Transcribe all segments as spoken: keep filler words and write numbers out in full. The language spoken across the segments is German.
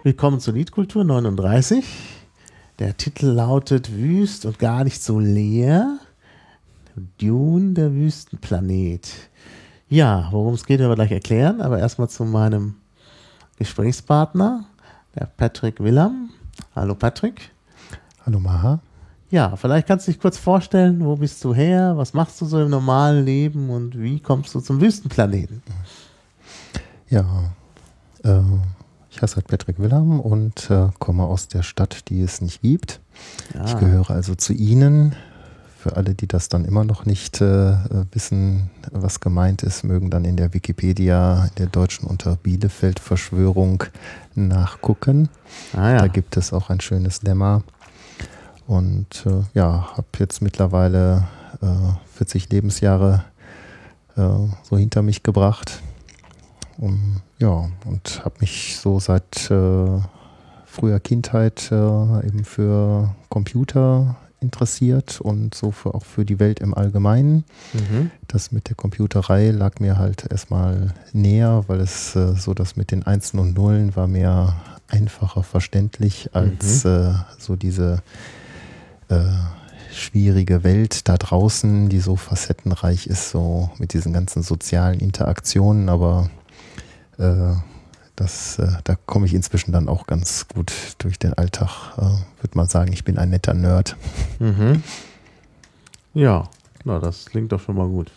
Willkommen zur Liedkultur neununddreißig. Der Titel lautet Wüst und gar nicht so leer. Dune, der Wüstenplanet. Ja, worum es geht, werden wir gleich erklären, aber erstmal zu meinem Gesprächspartner, der Patrick Willam. Hallo Patrick. Hallo Maha. Ja, vielleicht kannst du dich kurz vorstellen, wo bist du her, was machst du so im normalen Leben und wie kommst du zum Wüstenplaneten? Ja, äh, ich heiße halt Patrick Willam und äh, komme aus der Stadt, die es nicht gibt. Ja. Ich gehöre also zu Ihnen. Für alle, die das dann immer noch nicht äh, wissen, was gemeint ist, mögen dann in der Wikipedia der Deutschen unter Bielefeld-Verschwörung nachgucken. Ah, ja. Da gibt es auch ein schönes Lemma. Und äh, ja, habe jetzt mittlerweile äh, vierzig Lebensjahre äh, so hinter mich gebracht. Um, ja, und habe mich so seit äh, früher Kindheit äh, eben für Computer interessiert und so für, auch für die Welt im Allgemeinen. Mhm. Das mit der Computerei lag mir halt erstmal näher, weil es äh, so das mit den Einsen und Nullen war mir einfacher verständlich als mhm. äh, so diese äh, schwierige Welt da draußen, die so facettenreich ist, so mit diesen ganzen sozialen Interaktionen, aber äh, das, äh, da komme ich inzwischen dann auch ganz gut durch den Alltag. Äh, würde mal sagen, ich bin ein netter Nerd. Mhm. Ja, na, das klingt doch schon mal gut.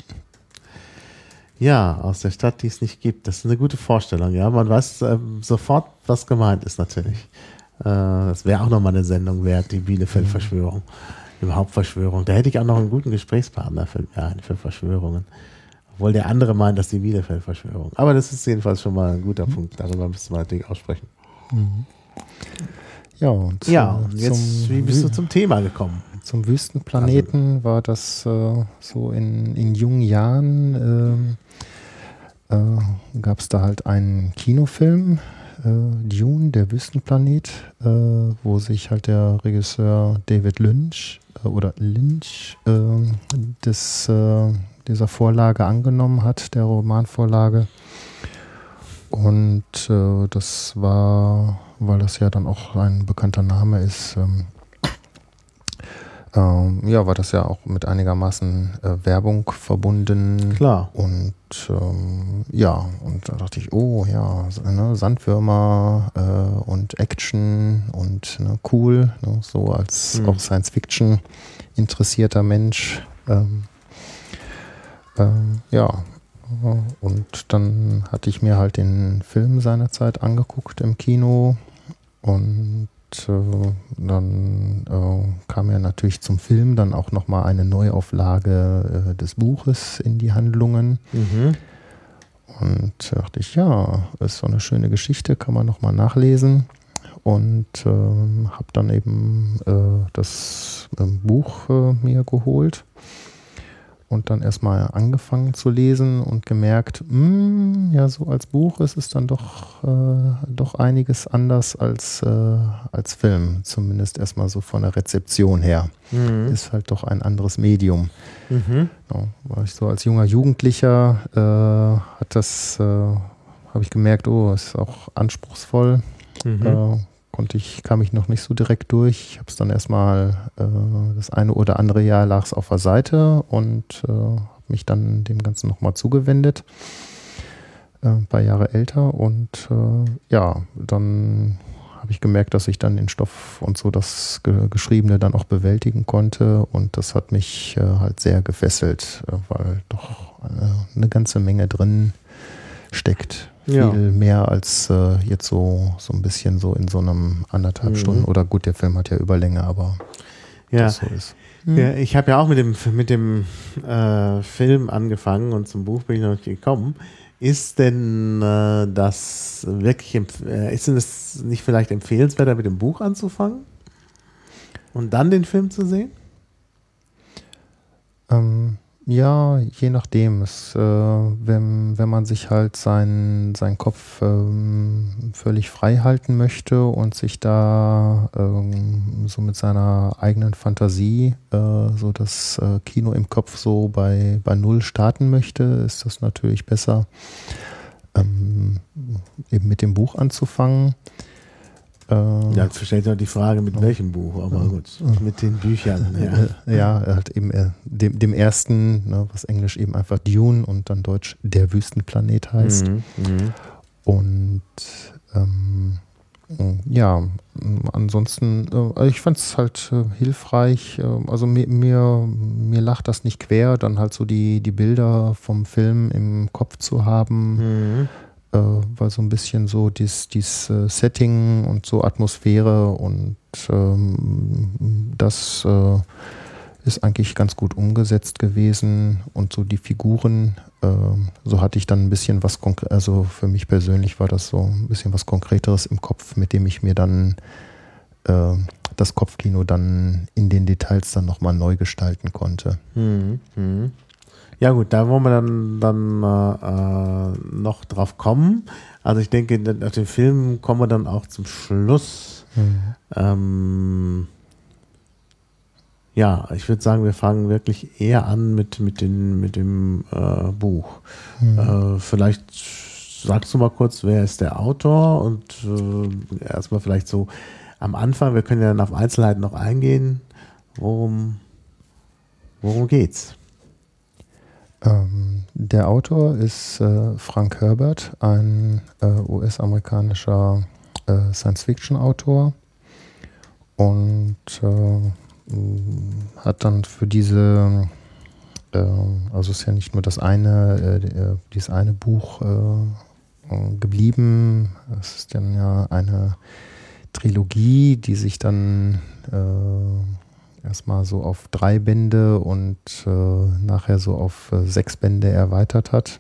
Ja, aus der Stadt, die es nicht gibt. Das ist eine gute Vorstellung. Ja, man weiß äh, sofort, was gemeint ist natürlich. Äh, das wäre auch nochmal eine Sendung wert, die Bielefeld-Verschwörung. Mhm. Überhaupt Verschwörung. Da hätte ich auch noch einen guten Gesprächspartner für, ja, für Verschwörungen. Obwohl der andere meint, dass die Bielefeld-Verschwörung. Aber das ist jedenfalls schon mal ein guter mhm. Punkt. Darüber müssen wir natürlich aussprechen. Mhm. Ja, und, ja, und jetzt, wie bist du zum Thema gekommen? Zum Wüstenplaneten also, war das äh, so in, in jungen Jahren, äh, äh, gab es da halt einen Kinofilm, äh, Dune, der Wüstenplanet, äh, wo sich halt der Regisseur David Lynch äh, oder Lynch äh, des äh, dieser Vorlage angenommen hat, der Romanvorlage. Und äh, das war, weil das ja dann auch ein bekannter Name ist, ähm, ähm, ja, war das ja auch mit einigermaßen äh, Werbung verbunden. Klar. Und ähm, ja, und da dachte ich, oh ja, ne, Sandwürmer äh, und Action und ne, cool, ne, so als mhm. auch Science-Fiction interessierter Mensch. Ähm, Ähm, ja, und dann hatte ich mir halt den Film seinerzeit angeguckt im Kino und äh, dann äh, kam ja natürlich zum Film dann auch nochmal eine Neuauflage äh, des Buches in die Handlungen. Mhm. Und da dachte ich, ja, ist so eine schöne Geschichte, kann man nochmal nachlesen. Und äh, habe dann eben äh, das äh, Buch äh, mir geholt. Und dann erstmal angefangen zu lesen und gemerkt, mh, ja, so als Buch ist es dann doch, äh, doch einiges anders als, äh, als Film. Zumindest erstmal so von der Rezeption her. Mhm. Ist halt doch ein anderes Medium. Mhm. Ja, war ich so als junger Jugendlicher, äh, hat das, äh, habe ich gemerkt, oh, ist auch anspruchsvoll. Mhm. Äh, konnte ich, kam ich noch nicht so direkt durch. Ich habe es dann erstmal, äh, das eine oder andere Jahr lag es auf der Seite und äh, habe mich dann dem Ganzen nochmal zugewendet. Äh, ein paar Jahre älter und äh, ja, dann habe ich gemerkt, dass ich dann den Stoff und so das Ge- Geschriebene dann auch bewältigen konnte und das hat mich äh, halt sehr gefesselt, äh, weil doch eine, eine ganze Menge drin steckt. Ja. Viel mehr als äh, jetzt so, so ein bisschen so in so einem anderthalb mhm. Stunden. Oder gut, der Film hat ja Überlänge, aber ja. das so ist. Mhm. Ja, ich habe ja auch mit dem, mit dem äh, Film angefangen und zum Buch bin ich noch nicht gekommen. Ist denn äh, das wirklich, empf- äh, ist denn das nicht vielleicht empfehlenswerter, mit dem Buch anzufangen und dann den Film zu sehen? Ähm, Ja, je nachdem. Es, äh, wenn, wenn man sich halt seinen sein Kopf ähm, völlig frei halten möchte und sich da ähm, so mit seiner eigenen Fantasie äh, so das äh, Kino im Kopf so bei, bei Null starten möchte, ist das natürlich besser, ähm, eben mit dem Buch anzufangen. Äh, ja, jetzt stellt sich die Frage, mit welchem Buch, aber gut, mit den Büchern. Ja, ja halt eben äh, dem, dem ersten, ne, was Englisch eben einfach Dune und dann Deutsch Der Wüstenplanet heißt. Mhm, mh. Und ähm, ja, ansonsten, äh, ich fand es halt äh, hilfreich. Äh, also mir, mir, mir lacht das nicht quer, dann halt so die, die Bilder vom Film im Kopf zu haben. Mhm. Weil so ein bisschen so dieses dies, äh, Setting und so Atmosphäre und ähm, das äh, ist eigentlich ganz gut umgesetzt gewesen und so die Figuren, äh, so hatte ich dann ein bisschen was konkret, also für mich persönlich war das so ein bisschen was Konkreteres im Kopf, mit dem ich mir dann äh, das Kopfkino dann in den Details dann nochmal neu gestalten konnte. Mhm. Mhm. Ja gut, da wollen wir dann, dann äh, noch drauf kommen. Also ich denke, auf den Film kommen wir dann auch zum Schluss. Mhm. Ähm, ja, ich würde sagen, wir fangen wirklich eher an mit, mit, den, mit dem äh, Buch. Mhm. Äh, vielleicht sagst du mal kurz, wer ist der Autor und äh, erstmal vielleicht so am Anfang, wir können ja dann auf Einzelheiten noch eingehen. Worum, worum geht's? Ähm, der Autor ist äh, Frank Herbert, ein äh, U S-amerikanischer äh, Science-Fiction-Autor und äh, hat dann für diese, äh, also ist ja nicht nur das eine, äh, dieses eine Buch äh, geblieben, es ist dann ja eine Trilogie, die sich dann äh, erstmal so auf drei Bände und äh, nachher so auf äh, sechs Bände erweitert hat.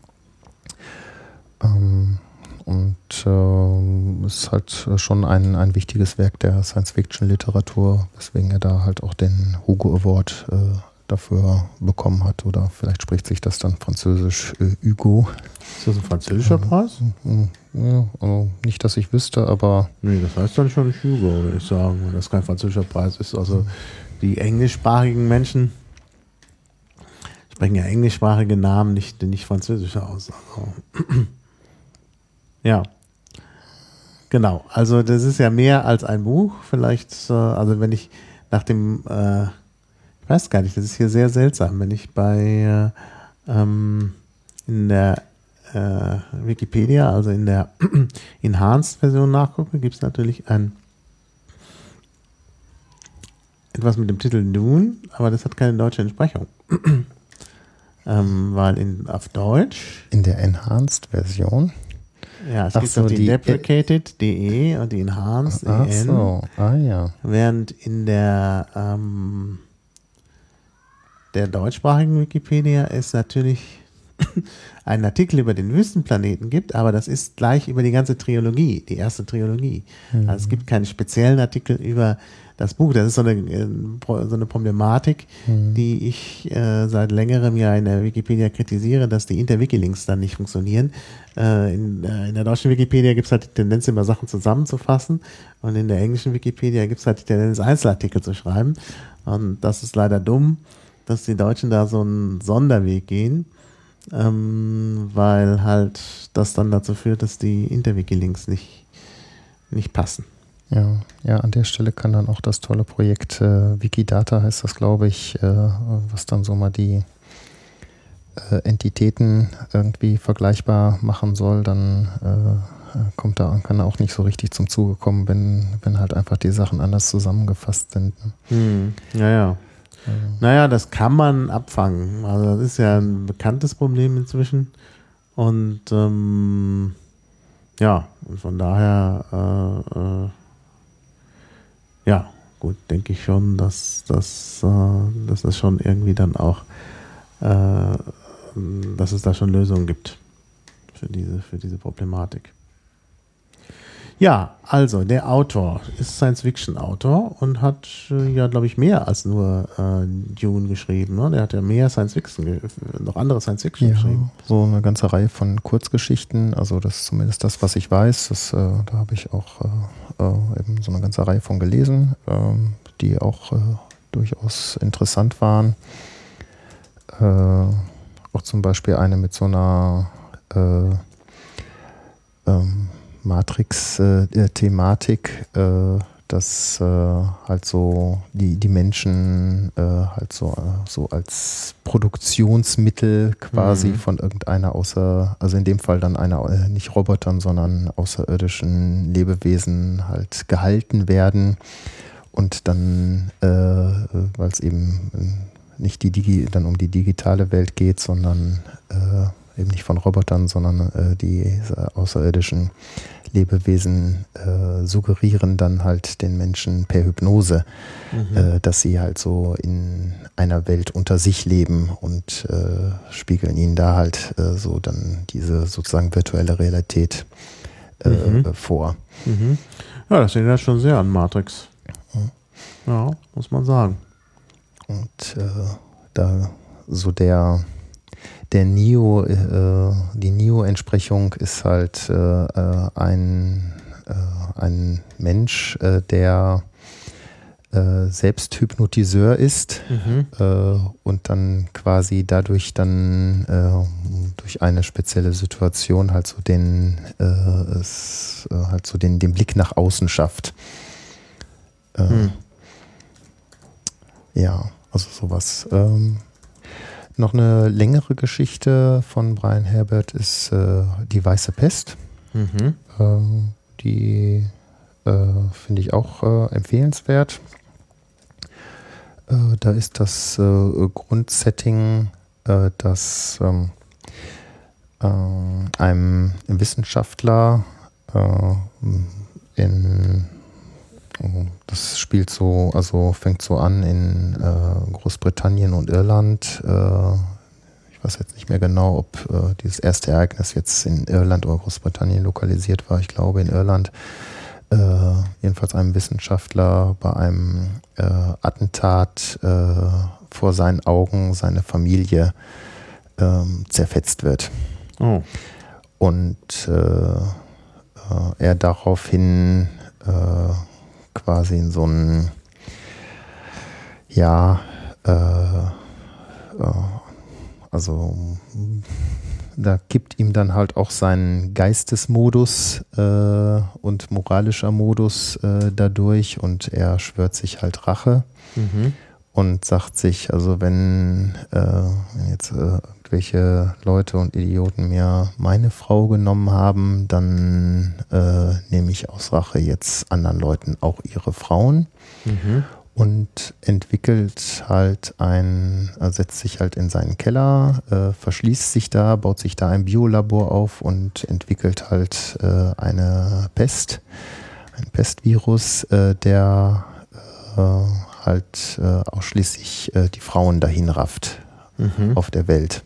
Ähm, und äh, ist halt schon ein, ein wichtiges Werk der Science-Fiction-Literatur, weswegen er da halt auch den Hugo Award äh, dafür bekommen hat. Oder vielleicht spricht sich das dann französisch äh, Hugo. Ist das ein französischer Preis? Ja, also nicht, dass ich wüsste, aber... Nee, das heißt dann schon Hugo, würde ich sagen, wenn das kein französischer Preis ist. Also die englischsprachigen Menschen sprechen ja englischsprachige Namen, nicht, nicht französische aus. Also ja, genau. Also das ist ja mehr als ein Buch. Vielleicht, äh, also wenn ich nach dem, äh, ich weiß gar nicht, das ist hier sehr seltsam, wenn ich bei äh, ähm, in der äh, Wikipedia, also in der Enhanced-Version nachgucke, gibt es natürlich ein etwas mit dem Titel Dune, aber das hat keine deutsche Entsprechung. ähm, weil in, auf Deutsch... In der Enhanced-Version? Ja, es Ach gibt so, auch die, die deprecated.de und die Enhanced, Ach E N. So, ah ja. Während in der ähm, der deutschsprachigen Wikipedia es natürlich einen Artikel über den Wüstenplaneten gibt, aber das ist gleich über die ganze Trilogie, die erste Trilogie. Mhm. Also es gibt keinen speziellen Artikel über das Buch. Das ist so eine, so eine Problematik, mhm. die ich äh, seit längerem ja in der Wikipedia kritisiere, dass die Inter-Wiki-Links dann nicht funktionieren. Äh, in, äh, in der deutschen Wikipedia gibt es halt die Tendenz, immer Sachen zusammenzufassen, und in der englischen Wikipedia gibt es halt die Tendenz, Einzelartikel zu schreiben. Und das ist leider dumm, dass die Deutschen da so einen Sonderweg gehen. Ähm, weil halt das dann dazu führt, dass die Inter-Wiki-Links nicht, nicht passen. Ja, ja, an der Stelle kann dann auch das tolle Projekt äh, Wikidata, heißt das, glaube ich, äh, was dann so mal die äh, Entitäten irgendwie vergleichbar machen soll, dann äh, kommt da, kann da auch nicht so richtig zum Zuge kommen, wenn, wenn halt einfach die Sachen anders zusammengefasst sind. Hm, ja, ja. Naja, das kann man abfangen. Also das ist ja ein bekanntes Problem inzwischen. Und ähm, ja, und von daher äh, äh, ja, gut, denke ich schon, dass, dass, äh, dass es schon irgendwie dann auch äh, dass es da schon Lösungen gibt für diese, für diese Problematik. Ja, also der Autor ist Science-Fiction-Autor und hat äh, ja, glaube ich, mehr als nur äh, Dune geschrieben. Ne? Der hat ja mehr Science-Fiction, ge- noch andere Science-Fiction ja, geschrieben. So eine ganze Reihe von Kurzgeschichten, also das ist zumindest das, was ich weiß. Das, äh, da habe ich auch äh, äh, eben so eine ganze Reihe von gelesen, äh, die auch äh, durchaus interessant waren. Äh, auch zum Beispiel eine mit so einer äh, ähm, Matrix-Thematik, äh, dass äh, halt so die, die Menschen äh, halt so, äh, so als Produktionsmittel quasi mhm. von irgendeiner außer, also in dem Fall dann einer, äh, nicht Robotern, sondern außerirdischen Lebewesen halt gehalten werden und dann, äh, weil es eben nicht die Digi, dann um die digitale Welt geht, sondern äh, eben nicht von Robotern, sondern äh, die äh, außerirdischen Lebewesen äh, suggerieren dann halt den Menschen per Hypnose, mhm. äh, dass sie halt so in einer Welt unter sich leben und äh, spiegeln ihnen da halt äh, so dann diese sozusagen virtuelle Realität äh, mhm. äh, vor. Mhm. Ja, das erinnert schon sehr an Matrix. Mhm. Ja, muss man sagen. Und äh, da so der Der Neo, äh, die Neo-Entsprechung ist halt äh, ein, äh, ein Mensch, äh, der äh, selbst Hypnotiseur ist mhm. äh, und dann quasi dadurch dann äh, durch eine spezielle Situation halt so den, äh, es, äh, halt so den, den Blick nach außen schafft. Äh, mhm. Ja, also sowas. Ähm, Noch eine längere Geschichte von Brian Herbert ist äh, Die Weiße Pest. Mhm. Äh, die äh, finde ich auch äh, empfehlenswert. Äh, da ist das äh, Grundsetting, äh, dass ähm, äh, einem Wissenschaftler äh, in das spielt so, also fängt so an in äh, Großbritannien und Irland. Äh, ich weiß jetzt nicht mehr genau, ob äh, dieses erste Ereignis jetzt in Irland oder Großbritannien lokalisiert war. Ich glaube in Irland. Äh, jedenfalls einem Wissenschaftler bei einem äh, Attentat äh, vor seinen Augen seine Familie äh, zerfetzt wird. Oh. Und äh, äh, er daraufhin äh, quasi in so einen, ja, äh, äh, also da kippt ihm dann halt auch sein Geistesmodus äh, und moralischer Modus äh, dadurch und er schwört sich halt Rache mhm. und sagt sich, also wenn, äh, wenn jetzt äh, irgendwelche Leute und Idioten mir meine Frau genommen haben, dann äh, nehme ich aus Rache jetzt anderen Leuten auch ihre Frauen mhm. und entwickelt halt ein, er setzt sich halt in seinen Keller, äh, verschließt sich da, baut sich da ein Biolabor auf und entwickelt halt äh, eine Pest, ein Pestvirus, äh, der äh, halt äh, ausschließlich äh, die Frauen dahin rafft mhm. auf der Welt.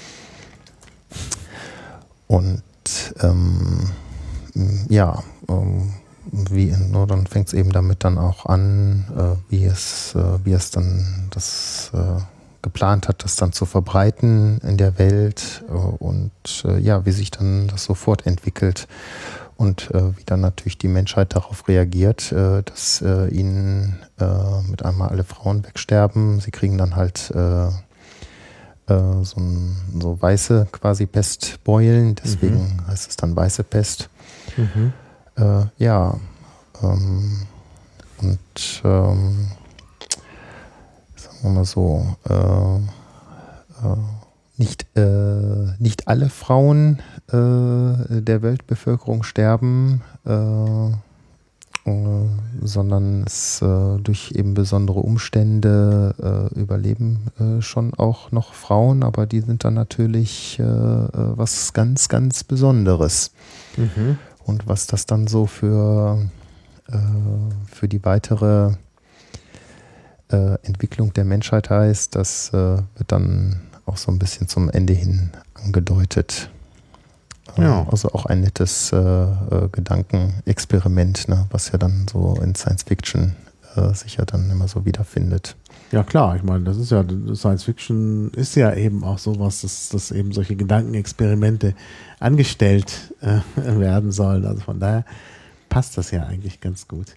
Und ähm, ja, ähm, wie, nur dann fängt es eben damit dann auch an, äh, wie es, äh, wie es dann das äh, geplant hat, das dann zu verbreiten in der Welt äh, und äh, ja, wie sich dann das so fortentwickelt und äh, wie dann natürlich die Menschheit darauf reagiert, äh, dass äh, ihnen äh, mit einmal alle Frauen wegsterben. Sie kriegen dann halt äh, So, ein, so weiße quasi Pestbeulen, deswegen mhm. heißt es dann weiße Pest. Mhm. Äh, ja, ähm, und ähm, sagen wir mal so, äh, äh, nicht, äh, nicht alle Frauen äh, der Weltbevölkerung sterben, äh, äh, sondern es äh, durch eben besondere Umstände äh, überleben äh, schon auch noch Frauen, aber die sind dann natürlich äh, was ganz, ganz Besonderes. Mhm. Und was das dann so für, äh, für die weitere äh, Entwicklung der Menschheit heißt, das äh, wird dann auch so ein bisschen zum Ende hin angedeutet. Ja. Also auch ein nettes äh, äh, Gedankenexperiment, ne, was ja dann so in Science Fiction äh, sich ja dann immer so wiederfindet. Ja klar, ich meine, das ist ja, Science Fiction ist ja eben auch sowas, dass, dass eben solche Gedankenexperimente angestellt äh, werden sollen. Also von daher passt das ja eigentlich ganz gut.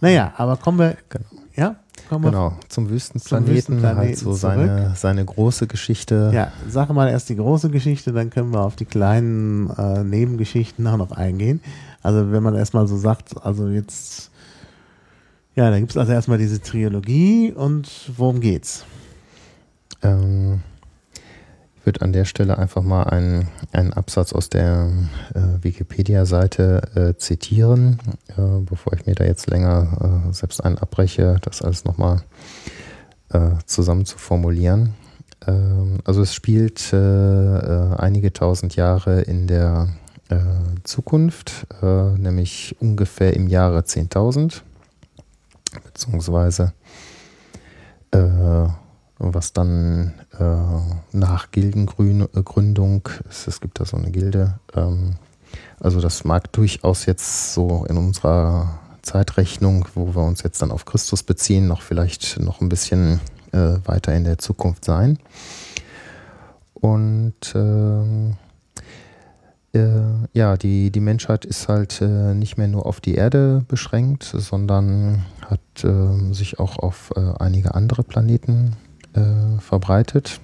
Naja, aber kommen wir, Genau. ja, kommen wir Genau, zum Wüstenplaneten, zum Wüstenplaneten halt so seine, seine große Geschichte. Ja, sag mal erst die große Geschichte, dann können wir auf die kleinen äh, Nebengeschichten auch noch eingehen. Also wenn man erstmal so sagt, also jetzt, ja, da gibt es also erstmal diese Trilogie und worum geht's? Ähm, ich würde an der Stelle einfach mal einen, einen Absatz aus der äh, Wikipedia-Seite äh, zitieren, äh, bevor ich mir da jetzt länger äh, selbst einen abbreche, das alles nochmal äh, zusammen zu formulieren. Ähm, also es spielt äh, äh, einige tausend Jahre in der äh, Zukunft, äh, nämlich ungefähr im Jahre zehntausend, beziehungsweise äh, was dann äh, nach Gildengründung ist. Es gibt da so eine Gilde. Ähm, also das mag durchaus jetzt so in unserer Zeitrechnung, wo wir uns jetzt dann auf Christus beziehen, noch vielleicht noch ein bisschen äh, weiter in der Zukunft sein. Und äh, äh, ja, die, die Menschheit ist halt äh, nicht mehr nur auf die Erde beschränkt, sondern hat äh, sich auch auf äh, einige andere Planeten Äh, verbreitet.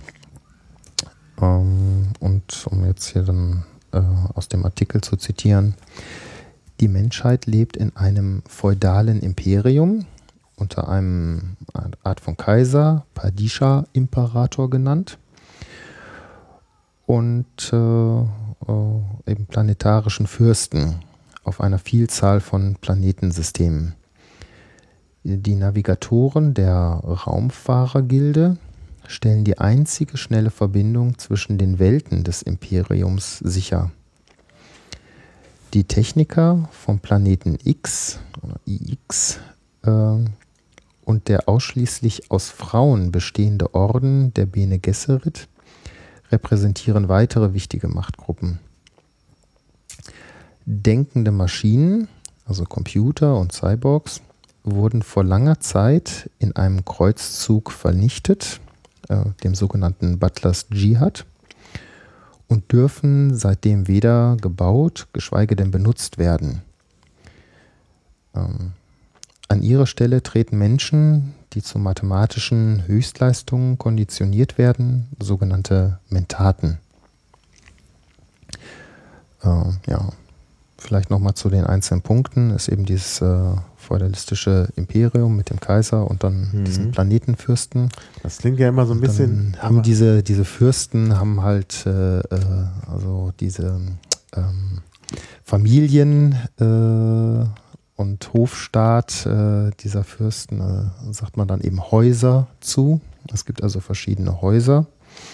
Ähm, und um jetzt hier dann äh, aus dem Artikel zu zitieren, die Menschheit lebt in einem feudalen Imperium unter einem Art von Kaiser, Padisha-Imperator genannt, und äh, äh, eben planetarischen Fürsten auf einer Vielzahl von Planetensystemen. Die Navigatoren der Raumfahrergilde stellen die einzige schnelle Verbindung zwischen den Welten des Imperiums sicher. Die Techniker vom Planeten X oder I X äh, und der ausschließlich aus Frauen bestehende Orden der Bene Gesserit repräsentieren weitere wichtige Machtgruppen. Denkende Maschinen, also Computer und Cyborgs, wurden vor langer Zeit in einem Kreuzzug vernichtet, äh, dem sogenannten Butlers Jihad, und dürfen seitdem weder gebaut, geschweige denn benutzt werden. Ähm, an ihre Stelle treten Menschen, die zu mathematischen Höchstleistungen konditioniert werden, sogenannte Mentaten. Äh, ja, vielleicht nochmal zu den einzelnen Punkten, ist eben dieses äh, feudalistische Imperium mit dem Kaiser und dann mhm. diesen Planetenfürsten. Das klingt ja immer so ein bisschen. Haben diese, diese Fürsten haben halt äh, äh, also diese ähm, Familien äh, und Hofstaat äh, dieser Fürsten, äh, sagt man dann eben Häuser zu. Es gibt also verschiedene Häuser.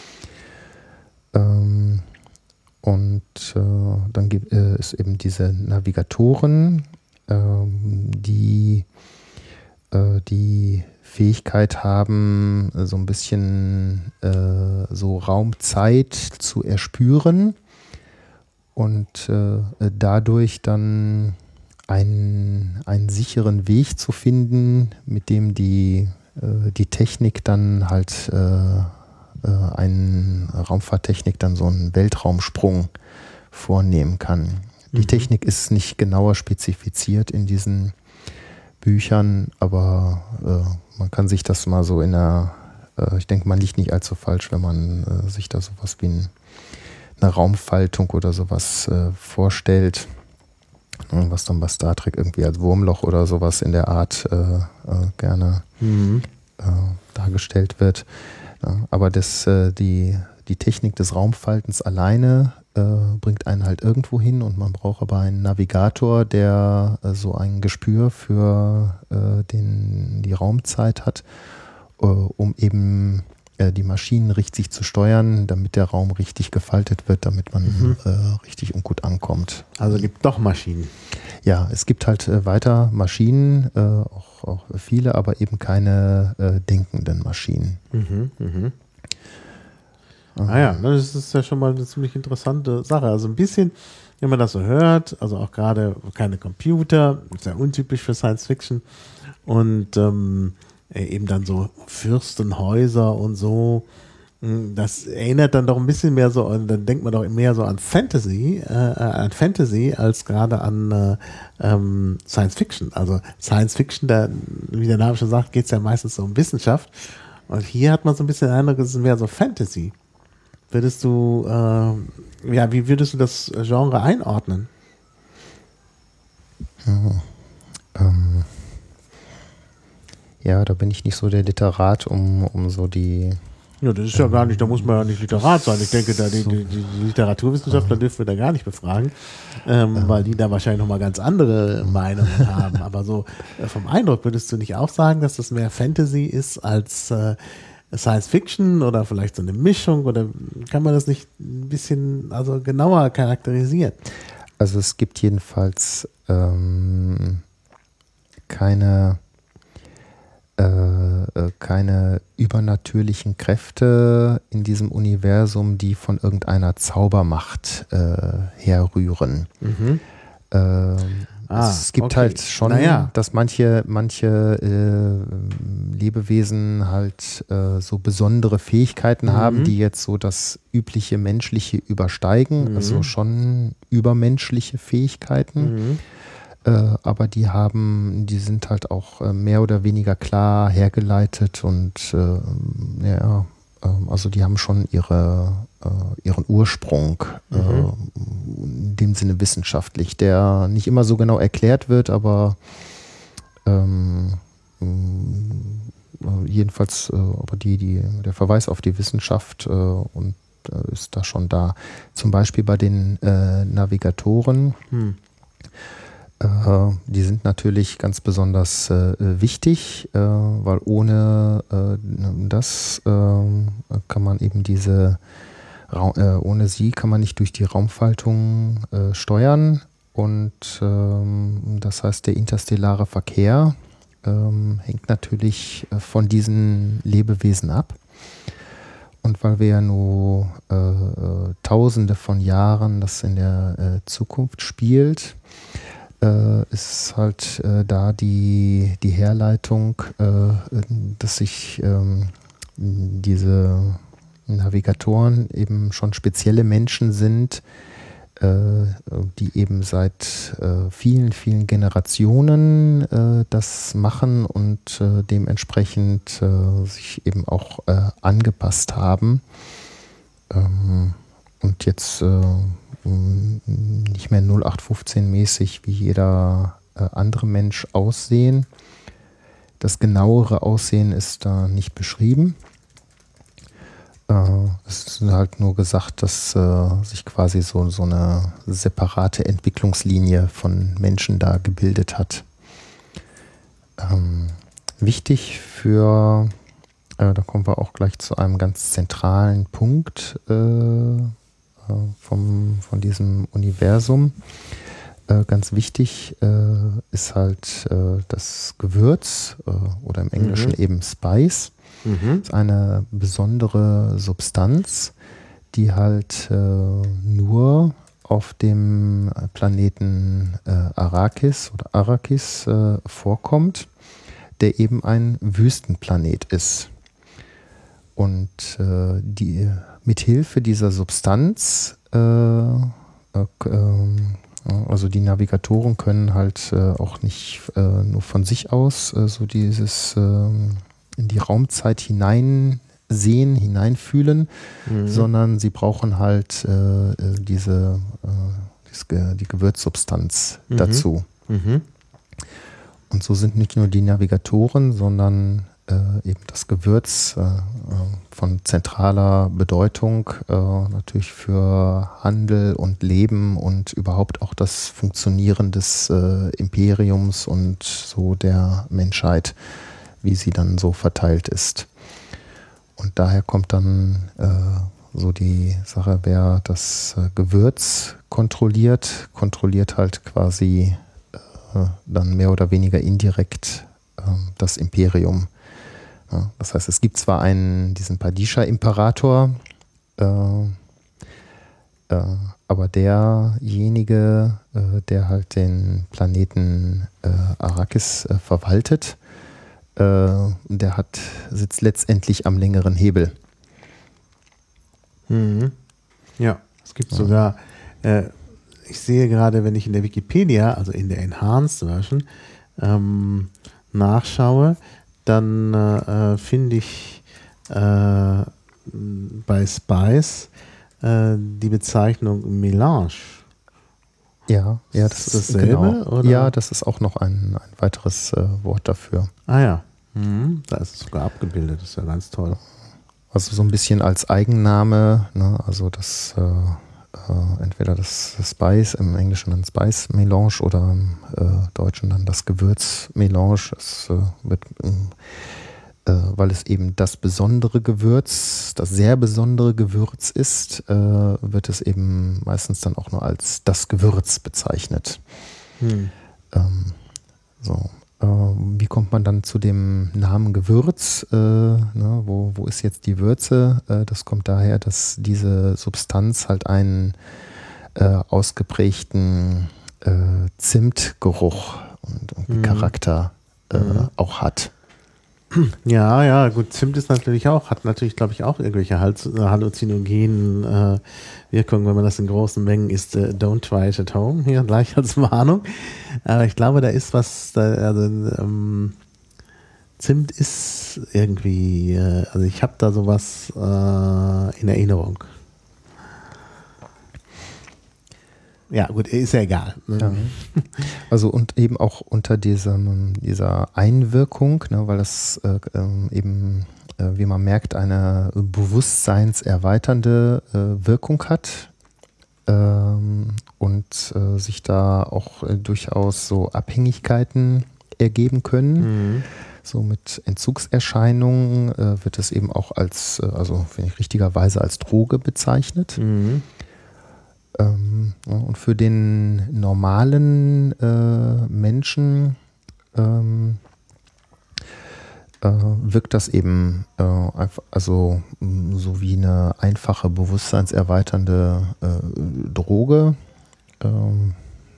Ähm, und äh, dann gibt äh, es eben diese Navigatoren, die äh, die Fähigkeit haben, so ein bisschen äh, so Raumzeit zu erspüren und äh, dadurch dann einen, einen sicheren Weg zu finden, mit dem die, äh, die Technik dann halt äh, äh, einen Raumfahrttechnik dann so einen Weltraumsprung vornehmen kann. Die mhm. Technik ist nicht genauer spezifiziert in diesen Büchern, aber äh, man kann sich das mal so in der, äh, ich denke, man liegt nicht allzu falsch, wenn man äh, sich da sowas wie ein, eine Raumfaltung oder sowas äh, vorstellt, ne, was dann bei Star Trek irgendwie als Wurmloch oder sowas in der Art äh, äh, gerne mhm. äh, dargestellt wird. Ja, aber das, äh, die, die Technik des Raumfaltens alleine bringt einen halt irgendwo hin, und man braucht aber einen Navigator, der äh, so ein Gespür für äh, den, die Raumzeit hat, äh, um eben äh, die Maschinen richtig zu steuern, damit der Raum richtig gefaltet wird, damit man mhm. äh, richtig und gut ankommt. Also gibt doch Maschinen. Ja, es gibt halt äh, weiter Maschinen, äh, auch, auch viele, aber eben keine äh, denkenden Maschinen. Mhm, mhm. Ah ja, das ist ja schon mal eine ziemlich interessante Sache. Also ein bisschen, wenn man das so hört, also auch gerade keine Computer, sehr untypisch für Science Fiction, und ähm, eben dann so Fürstenhäuser und so. Das erinnert dann doch ein bisschen mehr so, dann denkt man doch mehr so an Fantasy, äh, an Fantasy als gerade an äh, ähm, Science Fiction. Also Science Fiction, da, wie der Name schon sagt, geht es ja meistens so um Wissenschaft. Und hier hat man so ein bisschen den Eindruck, es ist mehr so Fantasy. Würdest du, äh, ja, wie würdest du das Genre einordnen? Ja, ähm, ja, da bin ich nicht so der Literat, um, um so die... Ja, das ist ja gar nicht, da muss man ja nicht Literat sein. Ich denke, da die, die, die Literaturwissenschaftler dürfen wir da gar nicht befragen, ähm, weil die da wahrscheinlich nochmal ganz andere Meinungen haben. Aber so äh, vom Eindruck würdest du nicht auch sagen, dass das mehr Fantasy ist als äh, Science Fiction oder vielleicht so eine Mischung, oder kann man das nicht ein bisschen also genauer charakterisieren? Also es gibt jedenfalls ähm, keine Äh, keine übernatürlichen Kräfte in diesem Universum, die von irgendeiner Zaubermacht äh, herrühren. Mhm. Ähm, ah, es gibt okay. halt schon, naja. dass manche, manche äh, Lebewesen halt äh, so besondere Fähigkeiten mhm. haben, die jetzt so das übliche Menschliche übersteigen, mhm. also schon übermenschliche Fähigkeiten. Mhm. Äh, aber die haben, die sind halt auch äh, mehr oder weniger klar hergeleitet und äh, ja, äh, also die haben schon ihre, äh, ihren Ursprung, mhm. äh, in dem Sinne wissenschaftlich, der nicht immer so genau erklärt wird, aber ähm, äh, jedenfalls, äh, aber die, die, der Verweis auf die Wissenschaft äh, und äh, ist da schon da. Zum Beispiel bei den äh, Navigatoren. Mhm. Äh, die sind natürlich ganz besonders äh, wichtig, äh, weil ohne äh, das äh, kann man eben diese, Ra- äh, ohne sie kann man nicht durch die Raumfaltung äh, steuern, und ähm, das heißt, der interstellare Verkehr ähm, hängt natürlich äh, von diesen Lebewesen ab. Und weil wir ja nur äh, Tausende von Jahren das in der äh, Zukunft spielt, Äh, ist halt äh, da die, die Herleitung, äh, dass sich ähm, diese Navigatoren eben schon spezielle Menschen sind, äh, die eben seit äh, vielen, vielen Generationen äh, das machen und äh, dementsprechend äh, sich eben auch äh, angepasst haben. Ähm, und jetzt äh, nicht mehr null acht fünfzehn mäßig wie jeder äh, andere Mensch aussehen. Das genauere Aussehen ist da nicht beschrieben. Äh, es ist halt nur gesagt, dass äh, sich quasi so, so eine separate Entwicklungslinie von Menschen da gebildet hat. Ähm, wichtig für, äh, da kommen wir auch gleich zu einem ganz zentralen Punkt, äh, Vom, von diesem Universum. Äh, ganz wichtig äh, ist halt äh, das Gewürz äh, oder im Englischen mhm. eben Spice. Mhm. Das ist eine besondere Substanz, die halt äh, nur auf dem Planeten äh, Arrakis oder Arrakis äh, vorkommt, der eben ein Wüstenplanet ist. Und äh, die mithilfe dieser Substanz, äh, äh, also die Navigatoren können halt äh, auch nicht äh, nur von sich aus äh, so dieses äh, in die Raumzeit hineinsehen, hineinfühlen, mhm. sondern sie brauchen halt äh, diese, äh, diese die Gewürzsubstanz mhm. dazu. Mhm. Und so sind nicht nur die Navigatoren, sondern Äh, eben das Gewürz äh, von zentraler Bedeutung äh, natürlich für Handel und Leben und überhaupt auch das Funktionieren des äh, Imperiums und so der Menschheit, wie sie dann so verteilt ist. Und daher kommt dann äh, so die Sache, wer das äh, Gewürz kontrolliert, kontrolliert halt quasi äh, dann mehr oder weniger indirekt äh, das Imperium. Ja, das heißt, es gibt zwar einen, diesen Padisha-Imperator, äh, äh, aber derjenige, äh, der halt den Planeten äh, Arrakis äh, verwaltet, äh, der hat, sitzt letztendlich am längeren Hebel. Mhm. Ja, es gibt ja. sogar, äh, ich sehe gerade, wenn ich in der Wikipedia, also in der Enhanced Version, ähm, nachschaue, dann äh, finde ich äh, bei Spice äh, die Bezeichnung Melange. Ja, ja, das ist ist dasselbe, genau. oder? Ja, das ist auch noch ein, ein weiteres äh, Wort dafür. Ah ja, mhm. Da ist es sogar abgebildet, das ist ja ganz toll. Also so ein bisschen als Eigenname, ne? Also das äh, äh, entweder das Spice, im Englischen dann Spice Melange oder im äh, Deutschen dann das Gewürz Melange. Es äh, wird, äh, weil es eben das besondere Gewürz, das sehr besondere Gewürz ist, äh, wird es eben meistens dann auch nur als das Gewürz bezeichnet. Hm. Ähm, so. Wie kommt man dann zu dem Namen Gewürz? Äh, ne, wo, wo ist jetzt die Würze? Äh, das kommt daher, dass diese Substanz halt einen äh, ausgeprägten äh, Zimtgeruch und, und mhm. Charakter äh, mhm. auch hat. Ja, ja, gut, Zimt ist natürlich auch, hat natürlich, glaube ich, auch irgendwelche halluzinogenen äh, Wirkungen, wenn man das in großen Mengen isst. Äh, don't try it at home, hier gleich als Warnung. Aber ich glaube, da ist was, da, also ähm, Zimt ist irgendwie, äh, also ich habe da sowas äh, in Erinnerung. Ja, gut, ist ja egal. Ja. Also und eben auch unter diesem, dieser Einwirkung, ne, weil das äh, eben, äh, wie man merkt, eine bewusstseinserweiternde äh, Wirkung hat ähm, und äh, sich da auch äh, durchaus so Abhängigkeiten ergeben können. Mhm. So mit Entzugserscheinungen äh, wird es eben auch als, äh, also finde ich richtigerweise als Droge bezeichnet. Mhm. Und für den normalen äh, Menschen ähm, äh, wirkt das eben äh, einfach, also so wie eine einfache, bewusstseinserweiternde äh, Droge. Ähm,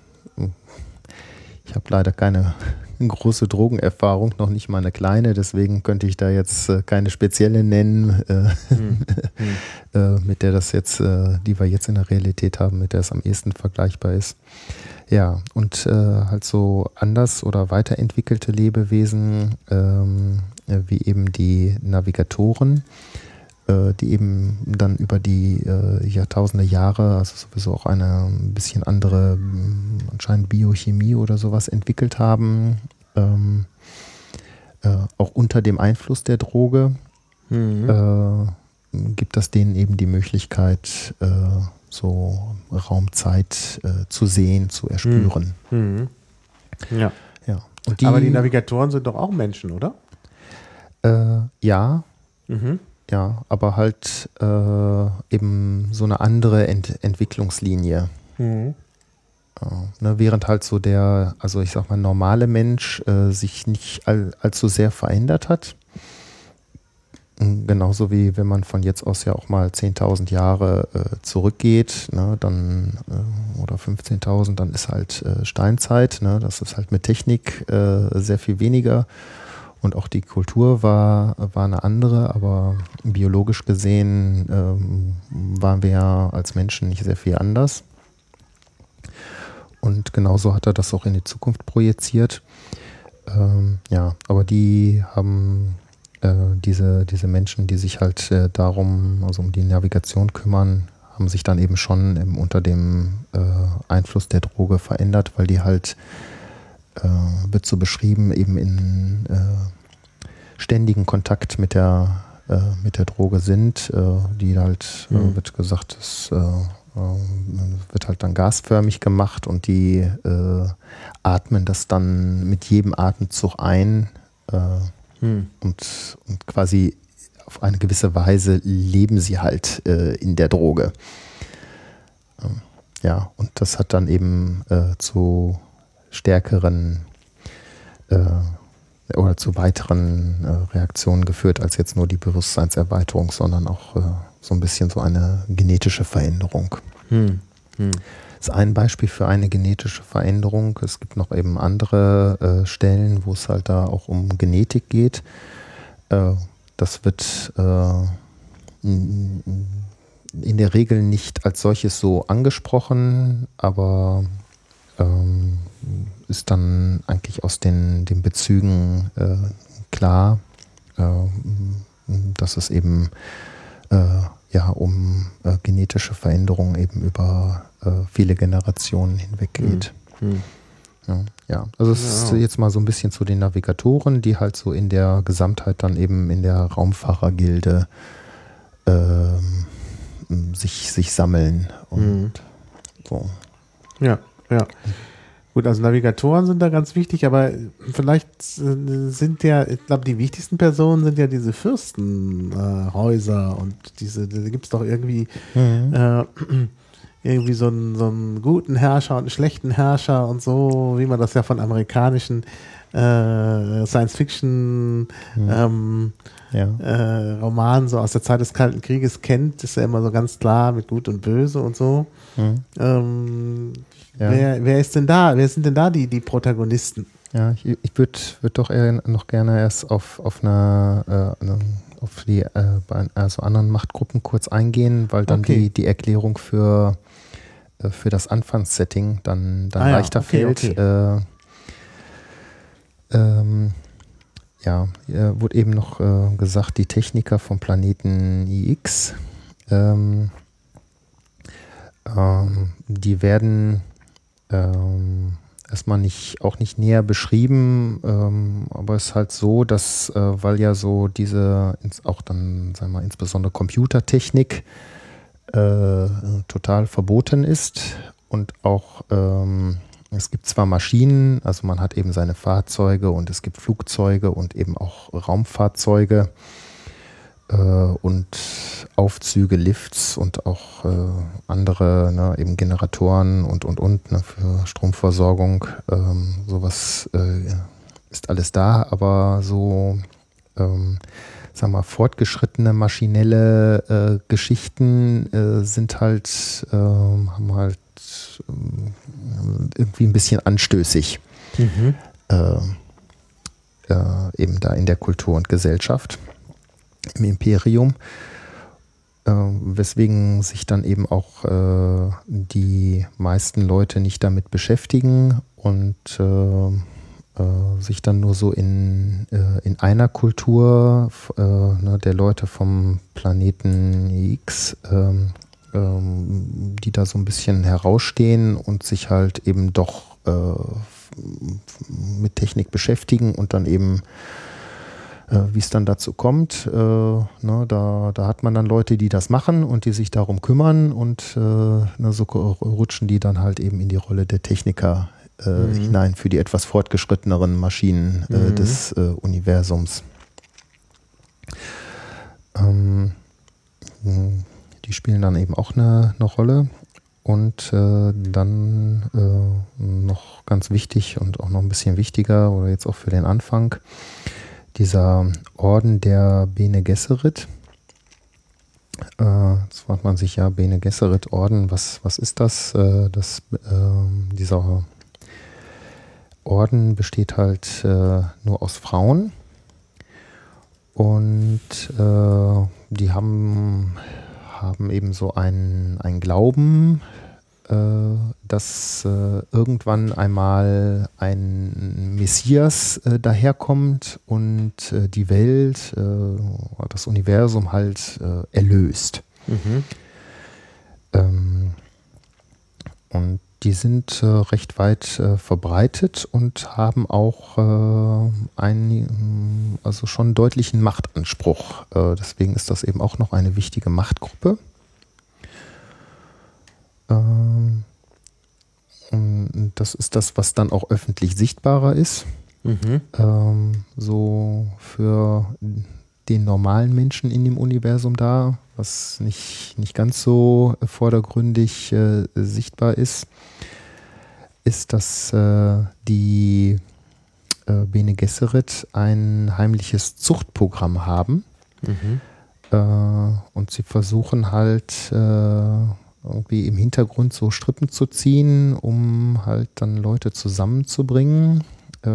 ich habe leider keine große Drogenerfahrung, noch nicht mal eine kleine, deswegen könnte ich da jetzt äh, keine spezielle nennen, äh, hm. äh, mit der das jetzt, äh, die wir jetzt in der Realität haben, mit der es am ehesten vergleichbar ist. Ja, und äh, halt so anders oder weiterentwickelte Lebewesen, ähm, wie eben die Navigatoren, äh, die eben dann über die äh, Jahrtausende Jahre, also sowieso auch eine ein bisschen andere, anscheinend Biochemie oder sowas entwickelt haben, ähm, äh, auch unter dem Einfluss der Droge, mhm. äh, gibt das denen eben die Möglichkeit, äh, so Raumzeit äh, zu sehen, zu erspüren. Mhm. Ja. Ja. Und die, aber die Navigatoren sind doch auch Menschen, oder? Äh, ja. Mhm. Ja, aber halt äh, eben so eine andere Ent- Entwicklungslinie. Mhm. Ja, ne, während halt so der, also ich sag mal, normale Mensch äh, sich nicht all, allzu sehr verändert hat. Genauso wie wenn man von jetzt aus ja auch mal zehntausend Jahre äh, zurückgeht, ne, dann äh, oder fünfzehntausend, dann ist halt äh, Steinzeit, ne, das ist halt mit Technik äh, sehr viel weniger. Und auch die Kultur war, war eine andere, aber biologisch gesehen ähm, waren wir ja als Menschen nicht sehr viel anders. Und genauso hat er das auch in die Zukunft projiziert. Ähm, ja, aber die haben äh, diese, diese Menschen, die sich halt äh, darum, also um die Navigation kümmern, haben sich dann eben schon im, unter dem äh, Einfluss der Droge verändert, weil die halt Äh, wird so beschrieben, eben in äh, ständigen Kontakt mit der, äh, mit der Droge sind, äh, die halt, mhm. äh, wird gesagt, es äh, wird halt dann gasförmig gemacht und die äh, atmen das dann mit jedem Atemzug ein äh, mhm. und, und quasi auf eine gewisse Weise leben sie halt äh, in der Droge. Ähm, ja, und das hat dann eben äh, zu stärkeren äh, oder zu weiteren äh, Reaktionen geführt als jetzt nur die Bewusstseinserweiterung, sondern auch äh, so ein bisschen so eine genetische Veränderung. Hm. Hm. Das ist ein Beispiel für eine genetische Veränderung. Es gibt noch eben andere äh, Stellen, wo es halt da auch um Genetik geht. Äh, das wird äh, in der Regel nicht als solches so angesprochen, aber ähm, ist dann eigentlich aus den, den Bezügen äh, klar, äh, dass es eben äh, ja, um äh, genetische Veränderungen eben über äh, viele Generationen hinweg geht. Mhm. Ja, ja, also es Ja. ist jetzt mal so ein bisschen zu den Navigatoren, die halt so in der Gesamtheit dann eben in der Raumfahrergilde ähm, sich, sich sammeln und Mhm. so. Ja, ja. Gut, also Navigatoren sind da ganz wichtig, aber vielleicht äh, sind ja, ich glaube, die wichtigsten Personen sind ja diese Fürstenhäuser äh, und diese, da gibt es doch irgendwie Mhm. äh, irgendwie so einen, so einen guten Herrscher und einen schlechten Herrscher und so, wie man das ja von amerikanischen äh, Science-Fiction Mhm. ähm, Ja. äh, Romanen so aus der Zeit des Kalten Krieges kennt, ist ja immer so ganz klar mit Gut und Böse und so. Mhm. Ähm, Ja. wer, wer ist denn da? Wer sind denn da die, die Protagonisten? Ja, ich, ich würde würd doch eher noch gerne erst auf, auf eine, äh, eine auf die äh, bei, also anderen Machtgruppen kurz eingehen, weil dann Okay. die, die Erklärung für, äh, für das Anfangssetting dann, dann Ah ja, leichter okay, fällt. okay. Äh, ähm, ja, äh, wurde eben noch äh, gesagt, die Techniker vom Planeten I X, ähm, ähm, die werden ähm, erstmal nicht, auch nicht näher beschrieben, ähm, aber es ist halt so, dass, äh, weil ja so diese, ins, auch dann, sagen wir mal, insbesondere Computertechnik äh, total verboten ist und auch ähm, es gibt zwar Maschinen, also man hat eben seine Fahrzeuge und es gibt Flugzeuge und eben auch Raumfahrzeuge äh, und Aufzüge, Lifts und auch äh, andere, ne, eben Generatoren und, und, und, ne, für Stromversorgung. Ähm, sowas äh, ist alles da, aber so, ähm, sagen wir, fortgeschrittene maschinelle äh, Geschichten äh, sind halt, äh, haben halt irgendwie ein bisschen anstößig, Mhm. äh, äh, eben da in der Kultur und Gesellschaft, im Imperium, äh, weswegen sich dann eben auch äh, die meisten Leute nicht damit beschäftigen und äh, äh, sich dann nur so in, äh, in einer Kultur äh, ne, der Leute vom Planeten X ähm, die da so ein bisschen herausstehen und sich halt eben doch äh, mit Technik beschäftigen und dann eben, äh, wie es dann dazu kommt, äh, ne, da, da hat man dann Leute, die das machen und die sich darum kümmern und äh, ne, so rutschen die dann halt eben in die Rolle der Techniker äh, Mhm. hinein für die etwas fortgeschritteneren Maschinen äh, Mhm. des äh, Universums. Ähm, Die spielen dann eben auch eine, eine Rolle. Und äh, dann äh, noch ganz wichtig und auch noch ein bisschen wichtiger, oder jetzt auch für den Anfang, dieser Orden der Bene Gesserit. Äh, jetzt fragt man sich ja, Bene Gesserit Orden, was, was ist das? Äh, das äh, dieser Orden besteht halt äh, nur aus Frauen. Und äh, die haben... haben eben so einen, einen Glauben, äh, dass äh, irgendwann einmal ein Messias äh, daherkommt und äh, die Welt, äh, das Universum halt äh, erlöst. Mhm. Ähm, und die sind äh, recht weit äh, verbreitet und haben auch äh, einen, also schon einen deutlichen Machtanspruch. Äh, deswegen ist das eben auch noch eine wichtige Machtgruppe. Ähm, und das ist das, was dann auch öffentlich sichtbarer ist. Mhm. Ähm, so für den normalen Menschen in dem Universum da, was nicht, nicht ganz so vordergründig äh, sichtbar ist, ist, dass äh, die äh, Bene Gesserit ein heimliches Zuchtprogramm haben. Mhm. Äh, und sie versuchen halt äh, irgendwie im Hintergrund so Strippen zu ziehen, um halt dann Leute zusammenzubringen, äh,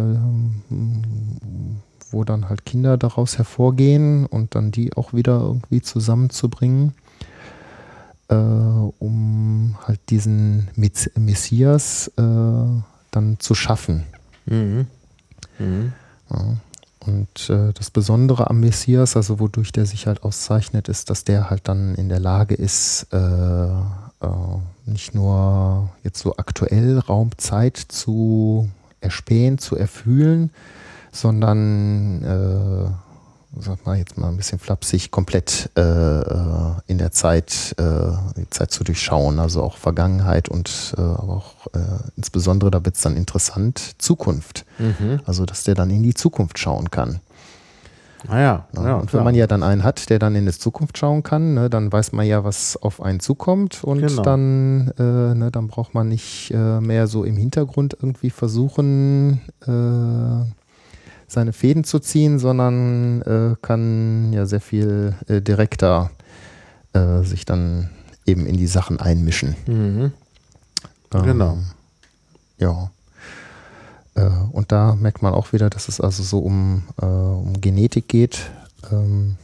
wo dann halt Kinder daraus hervorgehen und dann die auch wieder irgendwie zusammenzubringen. äh, um halt diesen Messias äh, dann zu schaffen. Mhm. Mhm. Ja. Und äh, das Besondere am Messias, also wodurch der sich halt auszeichnet, ist, dass der halt dann in der Lage ist, äh, äh, nicht nur jetzt so aktuell Raum-Zeit zu erspähen, zu erfühlen, sondern, äh, sag mal jetzt mal ein bisschen flapsig, komplett äh, in der Zeit, äh, die Zeit zu durchschauen, also auch Vergangenheit und äh, aber auch äh, insbesondere, da wird es dann interessant, Zukunft. Mhm. Also, dass der dann in die Zukunft schauen kann. Ah ja, Ja, ja, und klar. wenn man ja dann einen hat, der dann in die Zukunft schauen kann, ne, dann weiß man ja, was auf einen zukommt und Genau. dann, äh, ne, dann braucht man nicht äh, mehr so im Hintergrund irgendwie versuchen, äh, seine Fäden zu ziehen, sondern äh, kann ja sehr viel äh, direkter äh, sich dann eben in die Sachen einmischen. Mhm. Ähm, Genau. Ja. Äh, und da merkt man auch wieder, dass es also so um, äh, um Genetik geht. Ähm,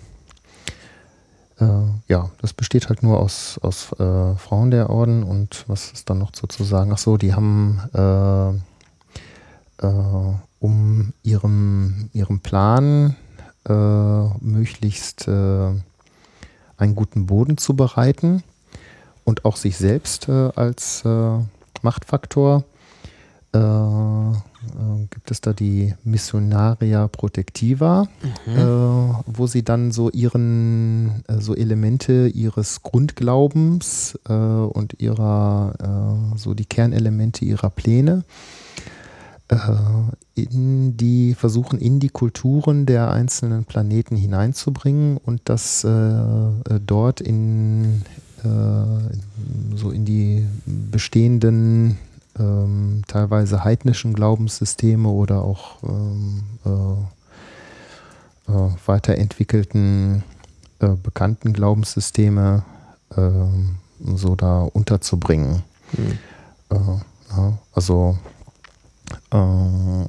äh, ja, das besteht halt nur aus, aus äh, Frauen der Orden und was ist dann noch so zu sagen? Ach so, die haben äh, äh, um ihrem, ihrem Plan äh, möglichst äh, einen guten Boden zu bereiten und auch sich selbst äh, als äh, Machtfaktor äh, äh, gibt es da die Missionaria Protectiva, Mhm. äh, wo sie dann so ihren, äh, so Elemente ihres Grundglaubens äh, und ihrer, äh, so die Kernelemente ihrer Pläne äh, in die, versuchen in die Kulturen der einzelnen Planeten hineinzubringen und das äh, dort in, äh, so in die bestehenden ähm, teilweise heidnischen Glaubenssysteme oder auch ähm, äh, äh, weiterentwickelten äh, bekannten Glaubenssysteme äh, so da unterzubringen. Mhm. Äh, ja, also äh,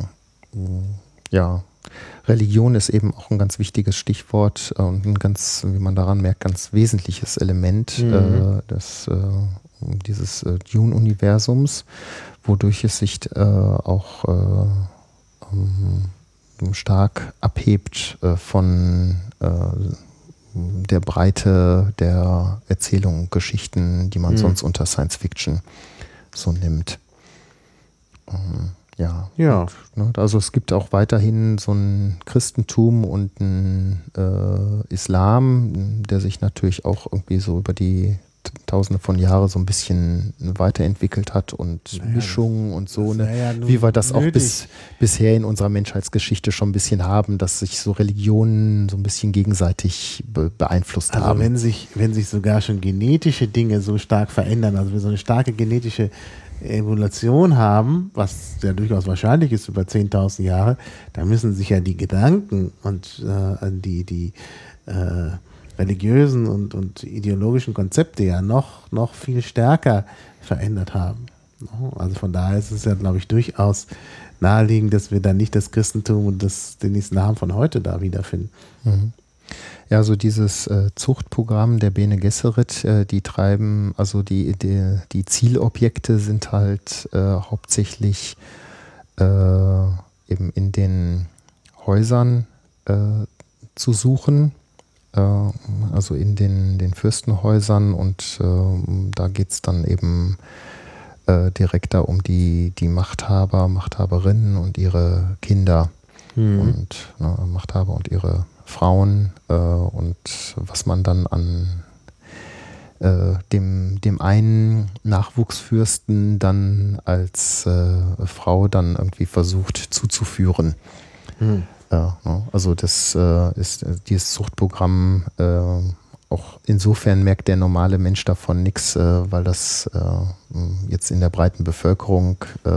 ja, Religion ist eben auch ein ganz wichtiges Stichwort und ein ganz, wie man daran merkt, ganz wesentliches Element Mhm. äh, des, äh, dieses äh, Dune-Universums, wodurch es sich äh, auch äh, um, stark abhebt äh, von äh, der Breite der Erzählungen, Geschichten, die man Mhm. sonst unter Science Fiction so nimmt. Ähm, Ja, Ja. und, ne, also es gibt auch weiterhin so ein Christentum und ein äh, Islam, der sich natürlich auch irgendwie so über die t- Tausende von Jahren so ein bisschen weiterentwickelt hat und Naja, Mischungen und so, das ne, wär ja nun wie wir das auch nötig. bis, bisher in unserer Menschheitsgeschichte schon ein bisschen haben, dass sich so Religionen so ein bisschen gegenseitig be beeinflusst Also haben. wenn sich, wenn sich sogar schon genetische Dinge so stark verändern, also wir so eine starke genetische Evolution haben, was ja durchaus wahrscheinlich ist über zehntausend Jahre, da müssen sich ja die Gedanken und äh, die, die äh, religiösen und, und ideologischen Konzepte ja noch, noch viel stärker verändert haben. Also von daher ist es ja, glaube ich, durchaus naheliegend, dass wir dann nicht das Christentum und das, den Islam von heute da wiederfinden. Mhm. Ja, so dieses äh, Zuchtprogramm der Bene Gesserit, äh, die treiben, also die, die, die Zielobjekte sind halt äh, hauptsächlich äh, eben in den Häusern äh, zu suchen, äh, also in den, den Fürstenhäusern und äh, da geht es dann eben äh, direkt da um die, die Machthaber, Machthaberinnen und ihre Kinder Mhm. und ne, Machthaber und ihre Frauen äh, und was man dann an äh, dem, dem einen Nachwuchsfürsten dann als äh, Frau dann irgendwie versucht zuzuführen. Mhm. Ja, ne, also das äh, ist äh, dieses Zuchtprogramm äh, auch insofern merkt der normale Mensch davon nichts, äh, weil das äh, jetzt in der breiten Bevölkerung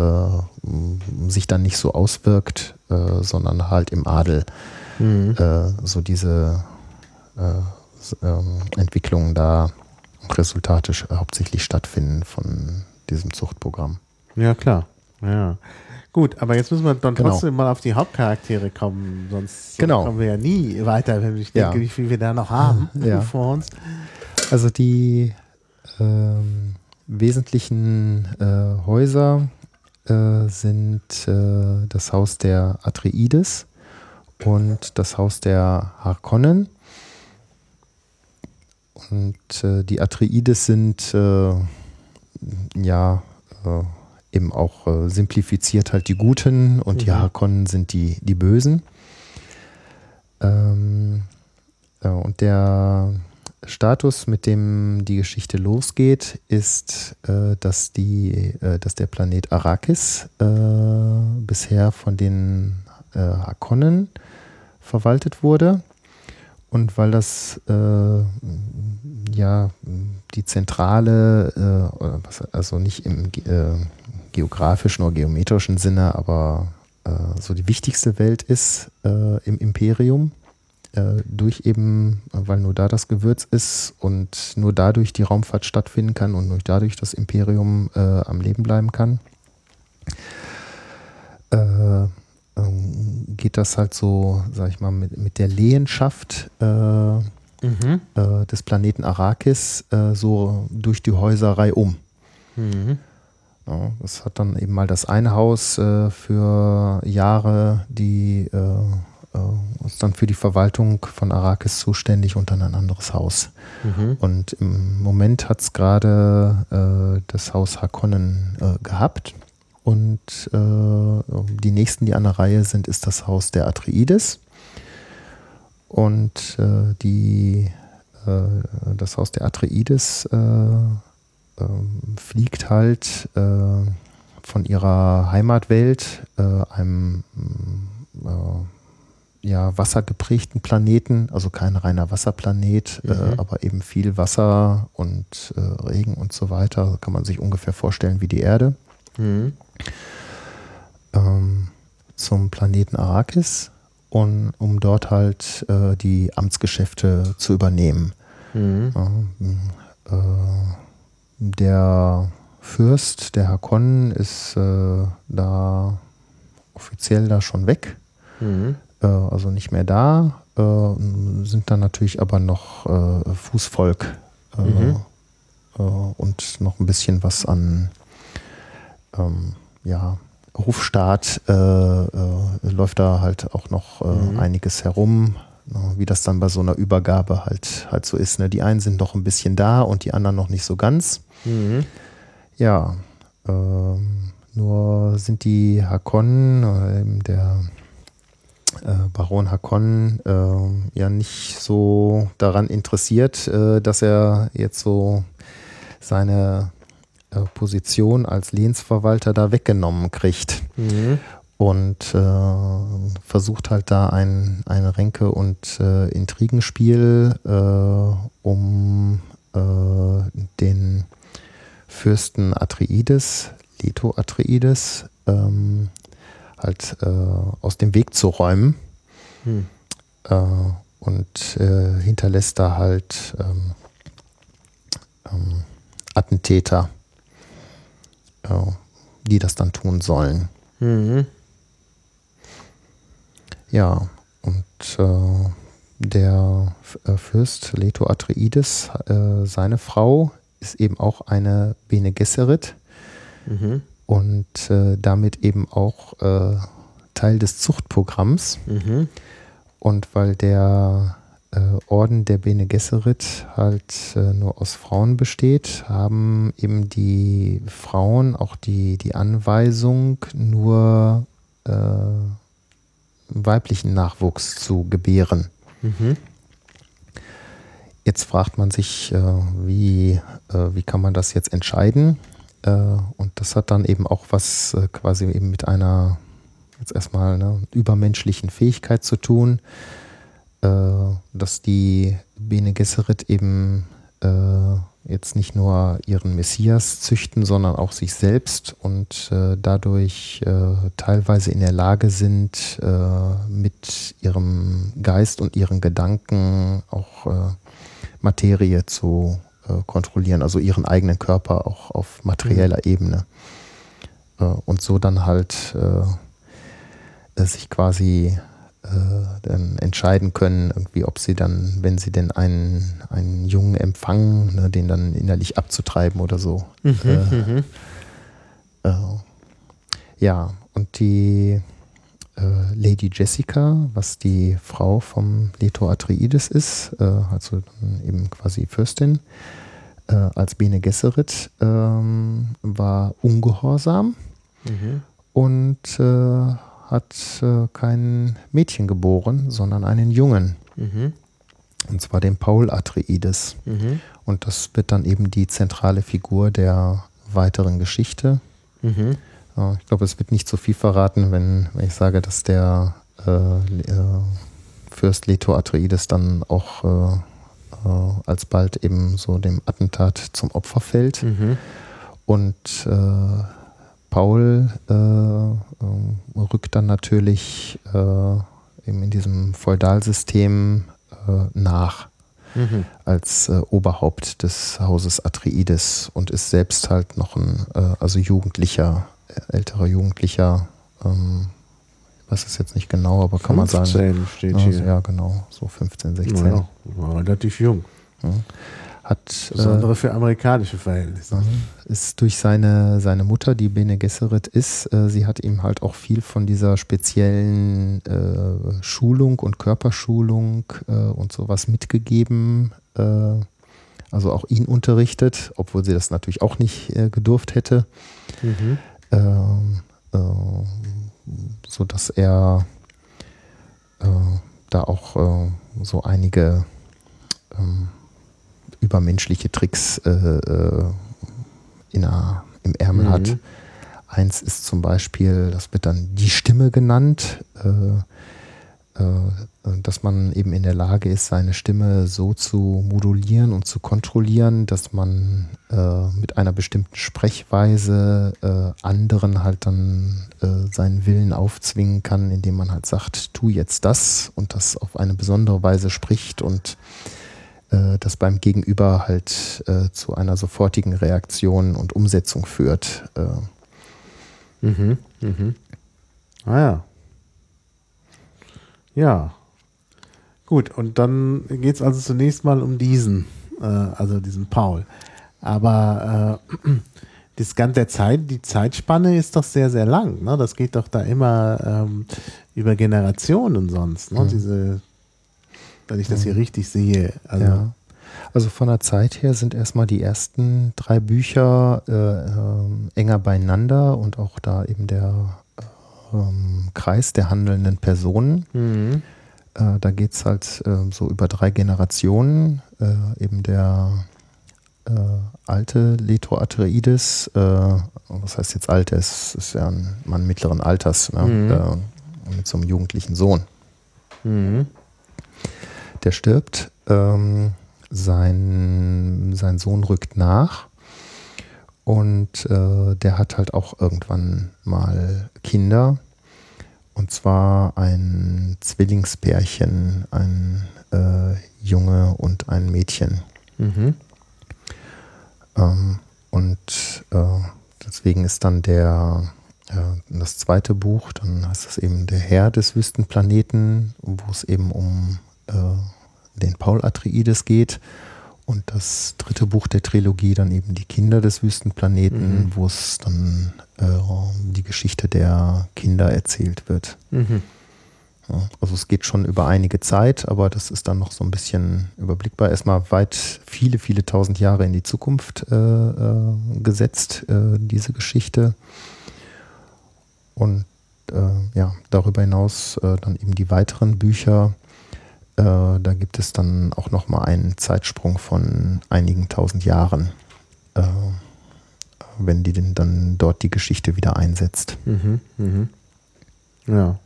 äh, sich dann nicht so auswirkt, äh, sondern halt im Adel Mhm. äh, so diese äh, s- ähm, Entwicklungen da Resultate sch- hauptsächlich stattfinden von diesem Zuchtprogramm. Ja, klar. Ja. Gut, aber jetzt müssen wir dann Genau. trotzdem mal auf die Hauptcharaktere kommen, sonst Genau. kommen wir ja nie weiter, wenn ich denke, Ja. wie viel wir da noch haben Ja. vor uns. Also die ähm, wesentlichen äh, Häuser äh, sind äh, das Haus der Atreides und das Haus der Harkonnen. Und äh, die Atreides sind äh, ja äh, eben auch äh, simplifiziert halt die Guten und mhm. die Harkonnen sind die, die Bösen. Ähm, äh, und der Status, mit dem die Geschichte losgeht, ist, äh, dass, die, äh, dass der Planet Arrakis äh, bisher von den äh, Harkonnen verwaltet wurde. Und weil das äh, ja die zentrale, äh, also nicht im äh, geografischen oder geometrischen Sinne, aber äh, so die wichtigste Welt ist äh, im Imperium, äh, durch eben, weil nur da das Gewürz ist und nur dadurch die Raumfahrt stattfinden kann und nur dadurch das Imperium äh, am Leben bleiben kann, äh, geht das halt so, sag ich mal, mit, mit der Lehenschaft äh, mhm. äh, des Planeten Arrakis äh, so durch die Häuserei um. Mhm. Ja, das hat dann eben mal das eine Haus äh, für Jahre, die äh, äh, ist dann für die Verwaltung von Arrakis zuständig und dann ein anderes Haus. Mhm. Und im Moment hat es gerade äh, das Haus Harkonnen äh, gehabt. Und äh, die nächsten, die an der Reihe sind, ist das Haus der Atreides. Und äh, die, äh, das Haus der Atreides äh, äh, fliegt halt äh, von ihrer Heimatwelt, äh, einem äh, ja, wassergeprägten Planeten, also kein reiner Wasserplanet, mhm. äh, aber eben viel Wasser und äh, Regen und so weiter. Kann man sich ungefähr vorstellen wie die Erde. Mhm. Ähm, zum Planeten Arrakis, und, um dort halt äh, die Amtsgeschäfte zu übernehmen. Mhm. Ja, äh, der Fürst der Harkonnen ist äh, da offiziell da schon weg, mhm. äh, also nicht mehr da, äh, sind dann natürlich aber noch äh, Fußvolk äh, mhm. äh, und noch ein bisschen was an ähm, ja, Hofstaat äh, äh, läuft da halt auch noch äh, mhm. einiges herum, ne, wie das dann bei so einer Übergabe halt, halt so ist. Ne? Die einen sind noch ein bisschen da und die anderen noch nicht so ganz. Mhm. Ja, äh, nur sind die Harkonnen, äh, der äh, Baron Harkonnen, äh, ja nicht so daran interessiert, äh, dass er jetzt so seine Position als Lehensverwalter da weggenommen kriegt. Mhm. Und äh, versucht halt da ein, ein Ränke- und äh, Intrigenspiel, äh, um äh, den Fürsten Atreides, Leto Atreides, ähm, halt äh, aus dem Weg zu räumen. Mhm. Äh, und äh, hinterlässt da halt ähm, ähm, Attentäter, die das dann tun sollen. Mhm. Ja, und äh, der äh, Fürst Leto Atreides, äh, seine Frau, ist eben auch eine Bene Gesserit mhm. und äh, damit eben auch äh, Teil des Zuchtprogramms. Mhm. Und weil der äh, Orden der Bene Gesserit halt äh, nur aus Frauen besteht, haben eben die Frauen auch die, die Anweisung, nur äh, weiblichen Nachwuchs zu gebären. Mhm. Jetzt fragt man sich, äh, wie, äh, wie kann man das jetzt entscheiden? Äh, und das hat dann eben auch was äh, quasi eben mit einer jetzt erstmal ne, übermenschlichen Fähigkeit zu tun, dass die Bene Gesserit eben äh, jetzt nicht nur ihren Messias züchten, sondern auch sich selbst und äh, dadurch äh, teilweise in der Lage sind, äh, mit ihrem Geist und ihren Gedanken auch äh, Materie zu äh, kontrollieren, also ihren eigenen Körper auch auf materieller mhm. Ebene. Äh, und so dann halt äh, sich quasi dann entscheiden können, irgendwie, ob sie dann, wenn sie denn einen, einen Jungen empfangen, ne, den dann innerlich abzutreiben oder so. Mhm, äh, mhm. äh, ja, und die äh, Lady Jessica, was die Frau vom Leto Atreides ist, äh, also dann eben quasi Fürstin, äh, als Bene Gesserit, ähm, war ungehorsam Mhm. und äh, hat äh, kein Mädchen geboren, sondern einen Jungen. Mhm. Und zwar den Paul Atreides. Mhm. Und das wird dann eben die zentrale Figur der weiteren Geschichte. Mhm. Äh, ich glaube, es wird nicht so viel verraten, wenn, wenn ich sage, dass der äh, äh, Fürst Leto Atreides dann auch äh, äh, alsbald eben so dem Attentat zum Opfer fällt. Mhm. Und äh, Paul äh, äh, rückt dann natürlich äh, eben in diesem Feudalsystem äh, nach Mhm. als äh, Oberhaupt des Hauses Atreides und ist selbst halt noch ein äh, also Jugendlicher, äh, älterer Jugendlicher, ähm, ich weiß es jetzt nicht genau, aber kann man sagen. fünfzehn steht Ja, hier. ja, genau, so fünfzehn, sechzehn. Naja, war relativ jung. Ja. Hat, Besondere für amerikanische Verhältnisse. äh, ist durch seine, seine Mutter, die Bene Gesserit ist, äh, sie hat ihm halt auch viel von dieser speziellen äh, Schulung und Körperschulung äh, und sowas mitgegeben. Äh, also auch ihn unterrichtet, obwohl sie das natürlich auch nicht äh, gedurft hätte. Mhm. Ähm, äh, so dass er äh, da auch äh, so einige ähm, übermenschliche Tricks äh, äh, in einer, im Ärmel Mhm. hat. Eins ist zum Beispiel, das wird dann die Stimme genannt, äh, äh, dass man eben in der Lage ist, seine Stimme so zu modulieren und zu kontrollieren, dass man äh, mit einer bestimmten Sprechweise äh, anderen halt dann äh, seinen Willen aufzwingen kann, indem man halt sagt, tu jetzt das und das auf eine besondere Weise spricht und äh, das beim Gegenüber halt äh, zu einer sofortigen Reaktion und Umsetzung führt. Äh, Mhm. Mhm. Ah ja. Ja. Gut, und dann geht es also zunächst mal um diesen, äh, also diesen Paul. Aber äh, das ganze der Zeit, die Zeitspanne ist doch sehr, sehr lang. Ne? Das geht doch da immer ähm, über Generationen sonst. Ne? Mhm. Diese, wenn ich das hier richtig sehe. Also, ja. Also von der Zeit her sind erstmal die ersten drei Bücher äh, ähm, enger beieinander und auch da eben der ähm, Kreis der handelnden Personen. mhm. Äh, da geht es halt äh, so über drei Generationen. Äh, eben der äh, alte Leto Atreides, äh, was heißt jetzt alt, er ist, ist ja ein Mann mittleren Alters, ne? Mhm. äh, mit so einem jugendlichen Sohn. Mhm. Der stirbt, ähm, sein, sein Sohn rückt nach und äh, der hat halt auch irgendwann mal Kinder. Und zwar ein Zwillingspärchen, ein äh, Junge und ein Mädchen. Mhm. Ähm, und äh, deswegen ist dann der, äh, das zweite Buch, dann heißt es eben Der Herr des Wüstenplaneten, wo es eben um äh, den Paul Atreides geht. Und das dritte Buch der Trilogie dann eben Die Kinder des Wüstenplaneten, Mhm. wo es dann äh, die Geschichte der Kinder erzählt wird. Mhm. Ja, also es geht schon über einige Zeit, aber das ist dann noch so ein bisschen überblickbar. Erstmal weit viele, viele tausend Jahre in die Zukunft äh, äh, gesetzt, äh, diese Geschichte. Und äh, ja, darüber hinaus äh, dann eben die weiteren Bücher. Äh, da gibt es dann auch nochmal einen Zeitsprung von einigen tausend Jahren, äh, wenn die denn dann dort die Geschichte wieder einsetzt. Mhm. Mhm. Ja.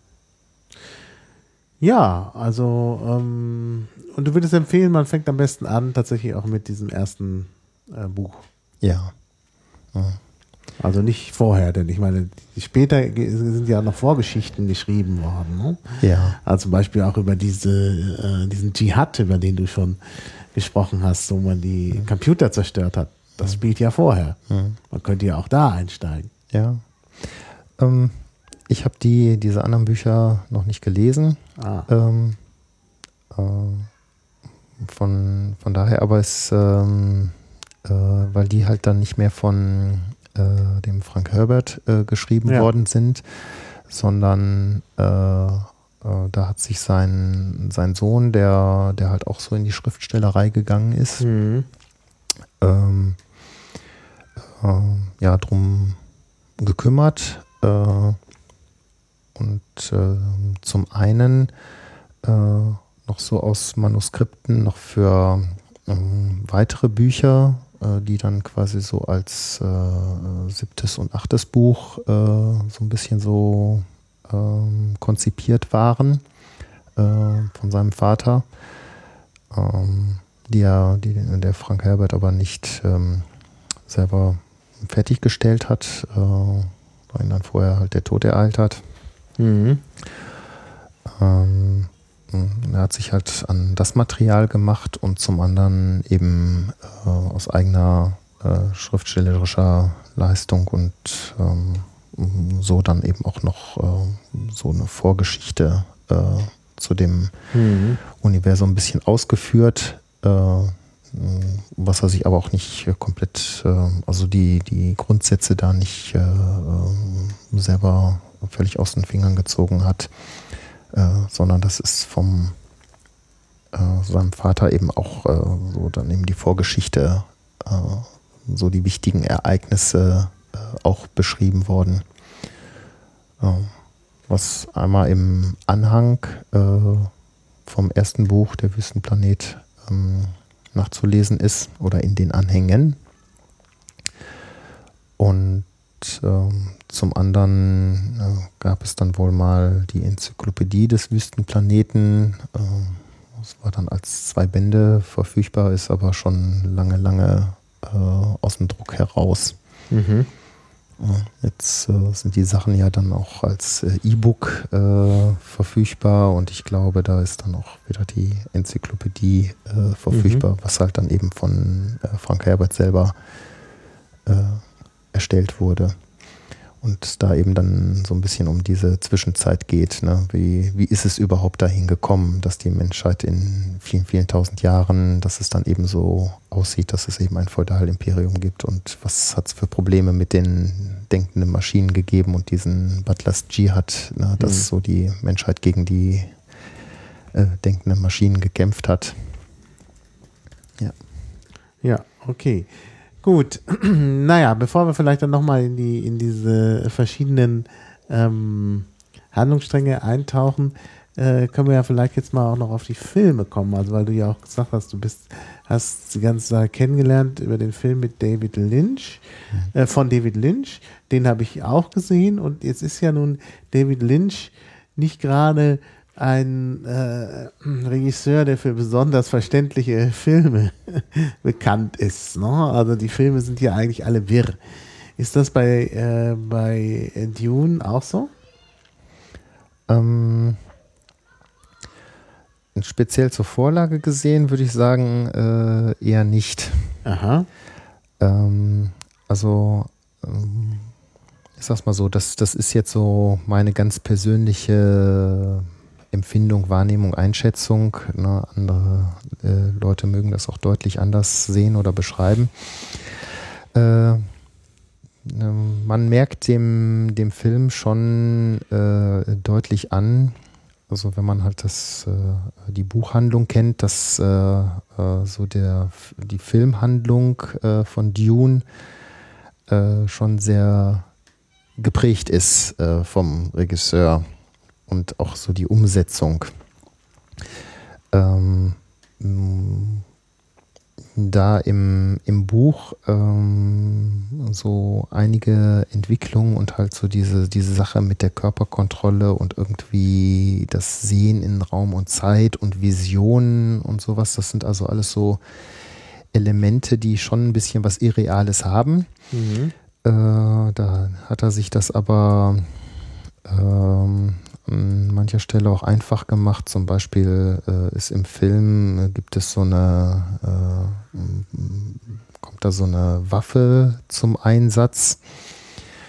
Ja, also ähm, und du würdest empfehlen, man fängt am besten an, tatsächlich auch mit diesem ersten äh, Buch. Ja. ja. Also nicht vorher, denn ich meine, die später ge- sind ja noch Vorgeschichten geschrieben worden. Ne? Ja. Also zum Beispiel auch über diese, äh, diesen Dschihad, über den du schon gesprochen hast, wo man die Computer zerstört hat. Das spielt ja vorher. Mhm. Man könnte ja auch da einsteigen. Ja. Ähm, ich habe die, diese anderen Bücher noch nicht gelesen. Ah. Ähm, äh, von, von daher, aber es, ähm, äh, weil die halt dann nicht mehr von äh, dem Frank Herbert äh, geschrieben Ja. worden sind, sondern äh, äh, da hat sich sein, sein Sohn, der, der halt auch so in die Schriftstellerei gegangen ist, Mhm. ähm, äh, ja, drum gekümmert. Äh, und äh, zum einen äh, noch so aus Manuskripten noch für ähm, weitere Bücher, äh, die dann quasi so als äh, siebtes und achtes Buch äh, so ein bisschen so ähm, konzipiert waren äh, von seinem Vater, ähm, die ja, die der Frank Herbert aber nicht ähm, selber fertiggestellt hat, äh, weil ihn dann vorher halt der Tod ereilt hat. Mhm. Ähm, er hat sich halt an das Material gemacht und zum anderen eben äh, aus eigener äh, schriftstellerischer Leistung und ähm, so dann eben auch noch äh, so eine Vorgeschichte äh, zu dem Mhm. Universum ein bisschen ausgeführt, äh, was er sich aber auch nicht äh, komplett, äh, also die, die Grundsätze da nicht äh, äh, selber völlig aus den Fingern gezogen hat, äh, sondern das ist vom äh, seinem Vater eben auch äh, so dann eben die Vorgeschichte, äh, so die wichtigen Ereignisse äh, auch beschrieben worden. Äh, was einmal im Anhang äh, vom ersten Buch, der Wüstenplanet, ähm, nachzulesen ist oder in den Anhängen. Und ähm, zum anderen äh, gab es dann wohl mal die Enzyklopädie des Wüstenplaneten. Äh, das war dann als zwei Bände verfügbar, ist aber schon lange, lange äh, aus dem Druck heraus. Mhm. Jetzt äh, sind die Sachen ja dann auch als äh, E-Book äh, verfügbar und ich glaube, da ist dann auch wieder die Enzyklopädie äh, verfügbar, mhm. was halt dann eben von äh, Frank Herbert selber äh, erstellt wurde. Und da eben dann so ein bisschen um diese Zwischenzeit geht. Ne? Wie, wie ist es überhaupt dahin gekommen, dass die Menschheit in vielen, vielen tausend Jahren, dass es dann eben so aussieht, dass es eben ein Feudalimperium gibt und was hat es für Probleme mit den denkenden Maschinen gegeben und diesen Butlers Dschihad, ne? dass mhm. so die Menschheit gegen die äh, denkenden Maschinen gekämpft hat. Ja. Ja, okay. Gut, naja, bevor wir vielleicht dann nochmal in die in diese verschiedenen ähm, Handlungsstränge eintauchen, äh, können wir ja vielleicht jetzt mal auch noch auf die Filme kommen. Also weil du ja auch gesagt hast, du bist, hast die ganze Sache kennengelernt über den Film mit David Lynch, mhm. äh, von David Lynch. Den habe ich auch gesehen und jetzt ist ja nun David Lynch nicht gerade ein äh, Regisseur, der für besonders verständliche Filme bekannt ist. Ne? Also die Filme sind ja eigentlich alle wirr. Ist das bei, äh, bei Dune auch so? Ähm, speziell zur Vorlage gesehen würde ich sagen, äh, eher nicht. Aha. Ähm, also ähm, ich sag's mal so, das, das ist jetzt so meine ganz persönliche Empfindung, Wahrnehmung, Einschätzung. Ne? Andere äh, Leute mögen das auch deutlich anders sehen oder beschreiben. Äh, man merkt dem, dem Film schon äh, deutlich an, also wenn man halt das, äh, die Buchhandlung kennt, dass äh, äh, so der, die Filmhandlung äh, von Dune äh, schon sehr geprägt ist äh, vom Regisseur. Und auch so die Umsetzung. Ähm, da im, im Buch ähm, so einige Entwicklungen und halt so diese, diese Sache mit der Körperkontrolle und irgendwie das Sehen in Raum und Zeit und Visionen und sowas, das sind also alles so Elemente, die schon ein bisschen was Irreales haben. Mhm. Äh, da hat er sich das aber ähm, an mancher Stelle auch einfach gemacht. Zum Beispiel äh, ist im Film, äh, gibt es so eine, äh, kommt da so eine Waffe zum Einsatz,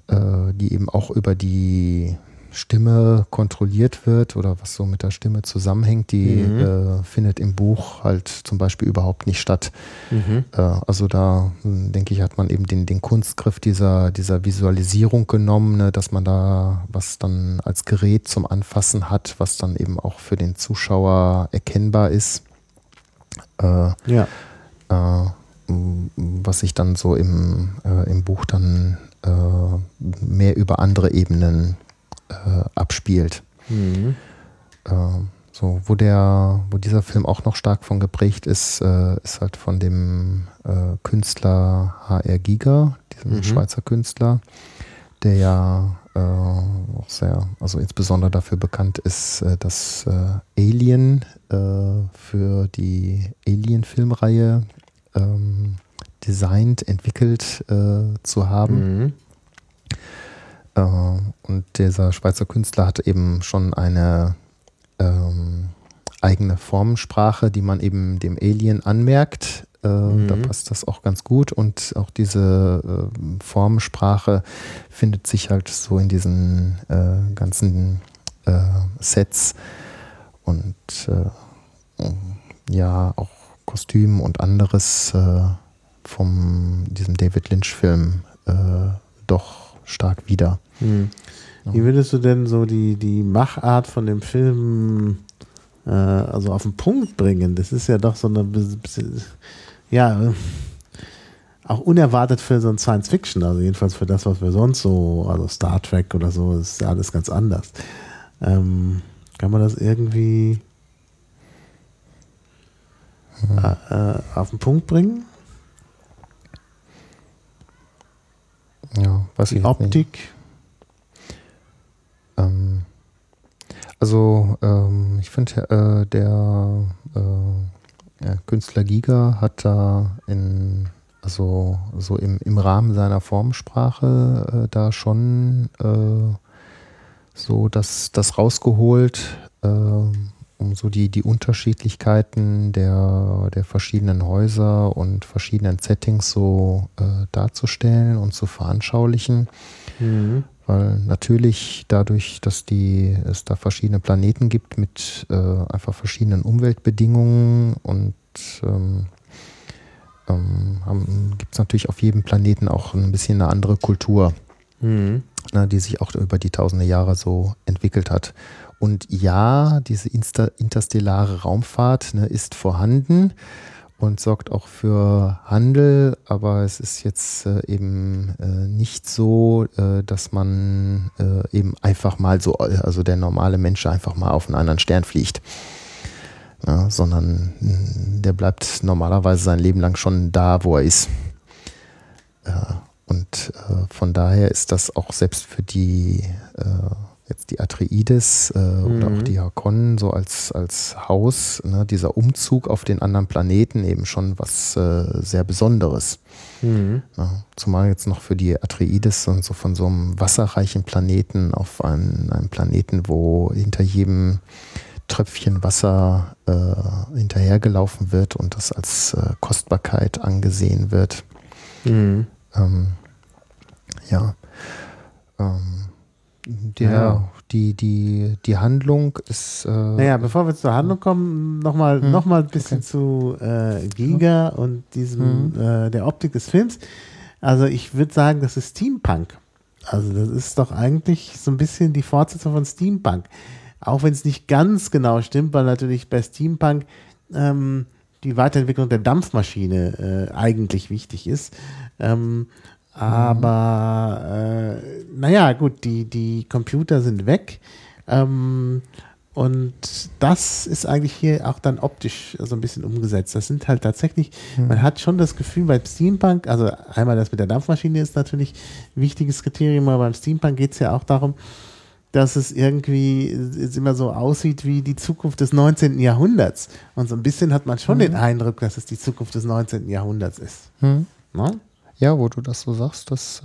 äh, die eben auch über die Stimme kontrolliert wird oder was so mit der Stimme zusammenhängt, die mhm. äh, findet im Buch halt zum Beispiel überhaupt nicht statt. Mhm. Äh, also da, denke ich, hat man eben den, den Kunstgriff dieser, dieser Visualisierung genommen, ne, dass man da was dann als Gerät zum Anfassen hat, was dann eben auch für den Zuschauer erkennbar ist. Äh, ja. Äh, was sich dann so im, äh, im Buch dann äh, mehr über andere Ebenen äh, abspielt. Mhm. Äh, so, wo der, wo dieser Film auch noch stark von geprägt ist, äh, ist halt von dem äh, Künstler H R. Giger, diesem mhm. Schweizer Künstler, der ja äh, auch sehr, also insbesondere dafür bekannt ist, äh, dass äh, Alien äh, für die Alien-Filmreihe ähm, designt, entwickelt äh, zu haben. Mhm. Äh, und dieser Schweizer Künstler hatte eben schon eine ähm, eigene Formensprache, die man eben dem Alien anmerkt. Äh, mhm. Da passt das auch ganz gut. Und auch diese äh, Formensprache findet sich halt so in diesen äh, ganzen äh, Sets und äh, ja, auch Kostüm und anderes äh, von diesem David Lynch-Film äh, doch stark wieder. Hm. Wie würdest du denn so die, die Machart von dem Film äh, also auf den Punkt bringen? Das ist ja doch so eine bisschen, ja, auch unerwartet für so ein Science-Fiction, also jedenfalls für das, was wir sonst so, also Star Trek oder so, ist ja alles ganz anders. Ähm, kann man das irgendwie hm. äh, auf den Punkt bringen? Ja, weiß die ich Optik. Nicht. Ähm, also ähm, ich finde, äh, der äh, ja, Künstler Giger hat da in, also so im, im Rahmen seiner Formensprache äh, da schon äh, so das, das rausgeholt, äh, um so die, die Unterschiedlichkeiten der, der verschiedenen Häuser und verschiedenen Settings so äh, darzustellen und zu veranschaulichen. Mhm. Weil natürlich dadurch, dass die, es da verschiedene Planeten gibt mit äh, einfach verschiedenen Umweltbedingungen und ähm, ähm, gibt es natürlich auf jedem Planeten auch ein bisschen eine andere Kultur, mhm. ne, die sich auch über die tausende Jahre so entwickelt hat. Und ja, diese insta- interstellare Raumfahrt, ne, ist vorhanden und sorgt auch für Handel, aber es ist jetzt äh, eben äh, nicht so, äh, dass man äh, eben einfach mal so, also der normale Mensch einfach mal auf einen anderen Stern fliegt. Ja, sondern mh, der bleibt normalerweise sein Leben lang schon da, wo er ist. Äh, und äh, von daher ist das auch selbst für die äh, jetzt die Atreides äh, mhm. oder auch die Harkonnen so als, als Haus, ne, dieser Umzug auf den anderen Planeten eben schon was äh, sehr Besonderes. Mhm. Ja, zumal jetzt noch für die Atreides und so von so einem wasserreichen Planeten auf einen, einen Planeten, wo hinter jedem Tröpfchen Wasser äh, hinterhergelaufen wird und das als äh, Kostbarkeit angesehen wird. Mhm. Ähm, ja. Ähm, Der, ja. die, die, die Handlung ist. Äh, naja, bevor wir zur Handlung kommen, nochmal hm, noch mal ein bisschen okay. zu äh, Giger hm. und diesem hm. äh, der Optik des Films. Also ich würde sagen, das ist Steampunk. Also das ist doch eigentlich so ein bisschen die Fortsetzung von Steampunk. Auch wenn es nicht ganz genau stimmt, weil natürlich bei Steampunk ähm, die Weiterentwicklung der Dampfmaschine äh, eigentlich wichtig ist. Ähm, Aber, äh, naja, gut, die, die Computer sind weg. Ähm, und das ist eigentlich hier auch dann optisch so ein bisschen umgesetzt. Das sind halt tatsächlich, mhm. man hat schon das Gefühl bei Steampunk, also einmal das mit der Dampfmaschine ist natürlich ein wichtiges Kriterium, aber beim Steampunk geht es ja auch darum, dass es irgendwie es immer so aussieht wie die Zukunft des neunzehnten Jahrhunderts. Und so ein bisschen hat man schon mhm. den Eindruck, dass es die Zukunft des neunzehnten Jahrhunderts ist. Mhm. Na? Ja, wo du das so sagst, das,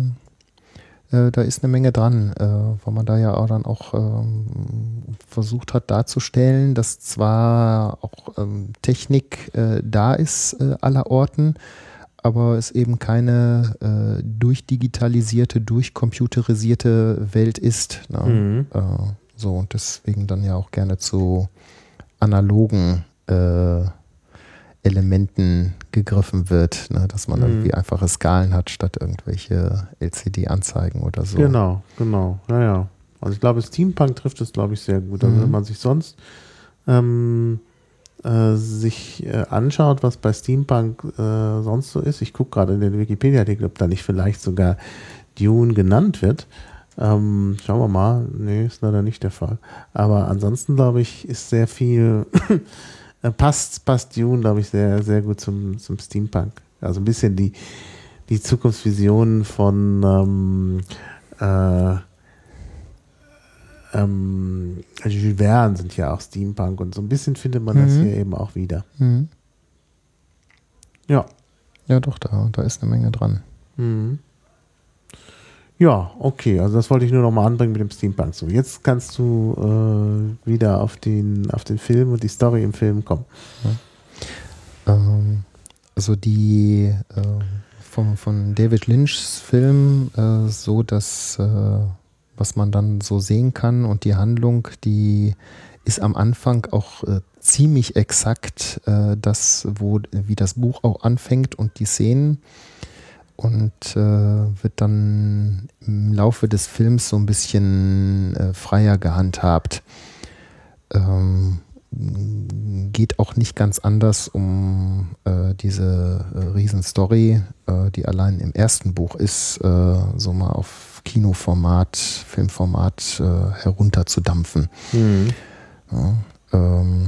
äh, äh, da ist eine Menge dran, äh, weil man da ja auch dann auch ähm, versucht hat darzustellen, dass zwar auch ähm, Technik äh, da ist äh, aller Orten, aber es eben keine äh, durchdigitalisierte, durchcomputerisierte Welt ist. Ne? Mhm. Äh, so, und deswegen dann ja auch gerne zu analogen äh, Elementen gegriffen wird, ne? Dass man Mhm. irgendwie einfache Skalen hat, statt irgendwelche L C D-Anzeigen oder so. Genau, genau. Ja, ja. Also ich glaube, Steampunk trifft es, glaube ich, sehr gut. Also Mhm. wenn man sich sonst ähm, äh, sich äh, anschaut, was bei Steampunk äh, sonst so ist, ich gucke gerade in den Wikipedia-Artikel, ob da nicht vielleicht sogar Dune genannt wird. Ähm, schauen wir mal. Nee, ist leider nicht der Fall. Aber ansonsten, glaube ich, ist sehr viel, äh, passt, passt Dune, glaube ich, sehr, sehr gut zum, zum Steampunk. Also ein bisschen die, die Zukunftsvisionen von ähm, äh, ähm, Jules Verne sind ja auch Steampunk und so ein bisschen findet man das Mhm. hier eben auch wieder. Mhm. Ja. Ja, doch, da, da ist eine Menge dran. Mhm. Ja, okay, also das wollte ich nur noch mal anbringen mit dem Steampunk. So, jetzt kannst du äh, wieder auf den, auf den Film und die Story im Film kommen. Ähm, also die äh, vom, von David Lynchs Film äh, so, dass äh, was man dann so sehen kann und die Handlung, die ist am Anfang auch äh, ziemlich exakt äh, das, wo, wie das Buch auch anfängt und die Szenen und äh, wird dann im Laufe des Films so ein bisschen äh, freier gehandhabt. Ähm, geht auch nicht ganz anders um äh, diese äh, Riesenstory, äh, die allein im ersten Buch ist, äh, so mal auf Kinoformat, Filmformat äh, herunterzudampfen. Mhm. Ja, ähm,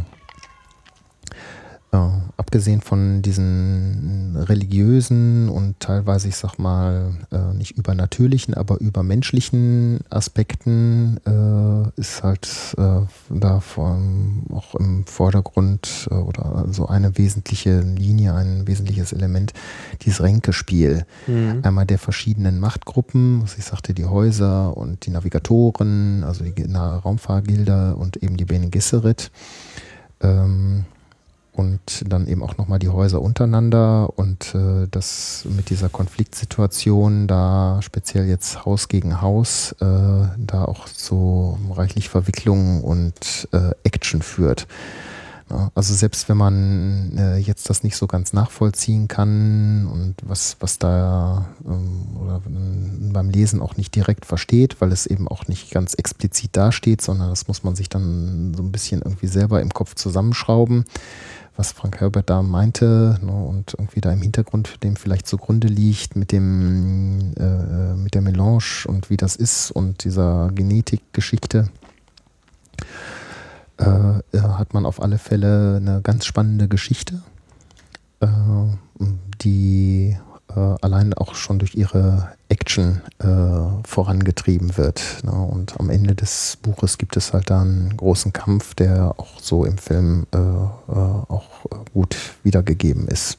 äh, abgesehen von diesen religiösen und teilweise, ich sag mal, äh, nicht übernatürlichen, aber übermenschlichen Aspekten äh, ist halt äh, da vom, auch im Vordergrund äh, oder so eine wesentliche Linie, ein wesentliches Element, dieses Ränkespiel. Mhm. Einmal der verschiedenen Machtgruppen, was ich sagte, die Häuser und die Navigatoren, also die Raumfahrgilde und eben die Bene Gesserit. Ähm, Und dann eben auch nochmal die Häuser untereinander und äh, das mit dieser Konfliktsituation, da speziell jetzt Haus gegen Haus, äh, da auch so reichlich Verwicklungen und äh, Action führt. Ja, also selbst wenn man äh, jetzt das nicht so ganz nachvollziehen kann und was, was da ähm, oder beim Lesen auch nicht direkt versteht, weil es eben auch nicht ganz explizit dasteht, sondern das muss man sich dann so ein bisschen irgendwie selber im Kopf zusammenschrauben, was Frank Herbert da meinte, ne, und irgendwie da im Hintergrund dem vielleicht zugrunde liegt mit dem äh, mit der Melange und wie das ist und dieser Genetikgeschichte, äh, hat man auf alle Fälle eine ganz spannende Geschichte, äh, die äh, allein auch schon durch ihre Action äh, vorangetrieben wird. Ne? Und am Ende des Buches gibt es halt da einen großen Kampf, der auch so im Film äh, äh, auch gut wiedergegeben ist.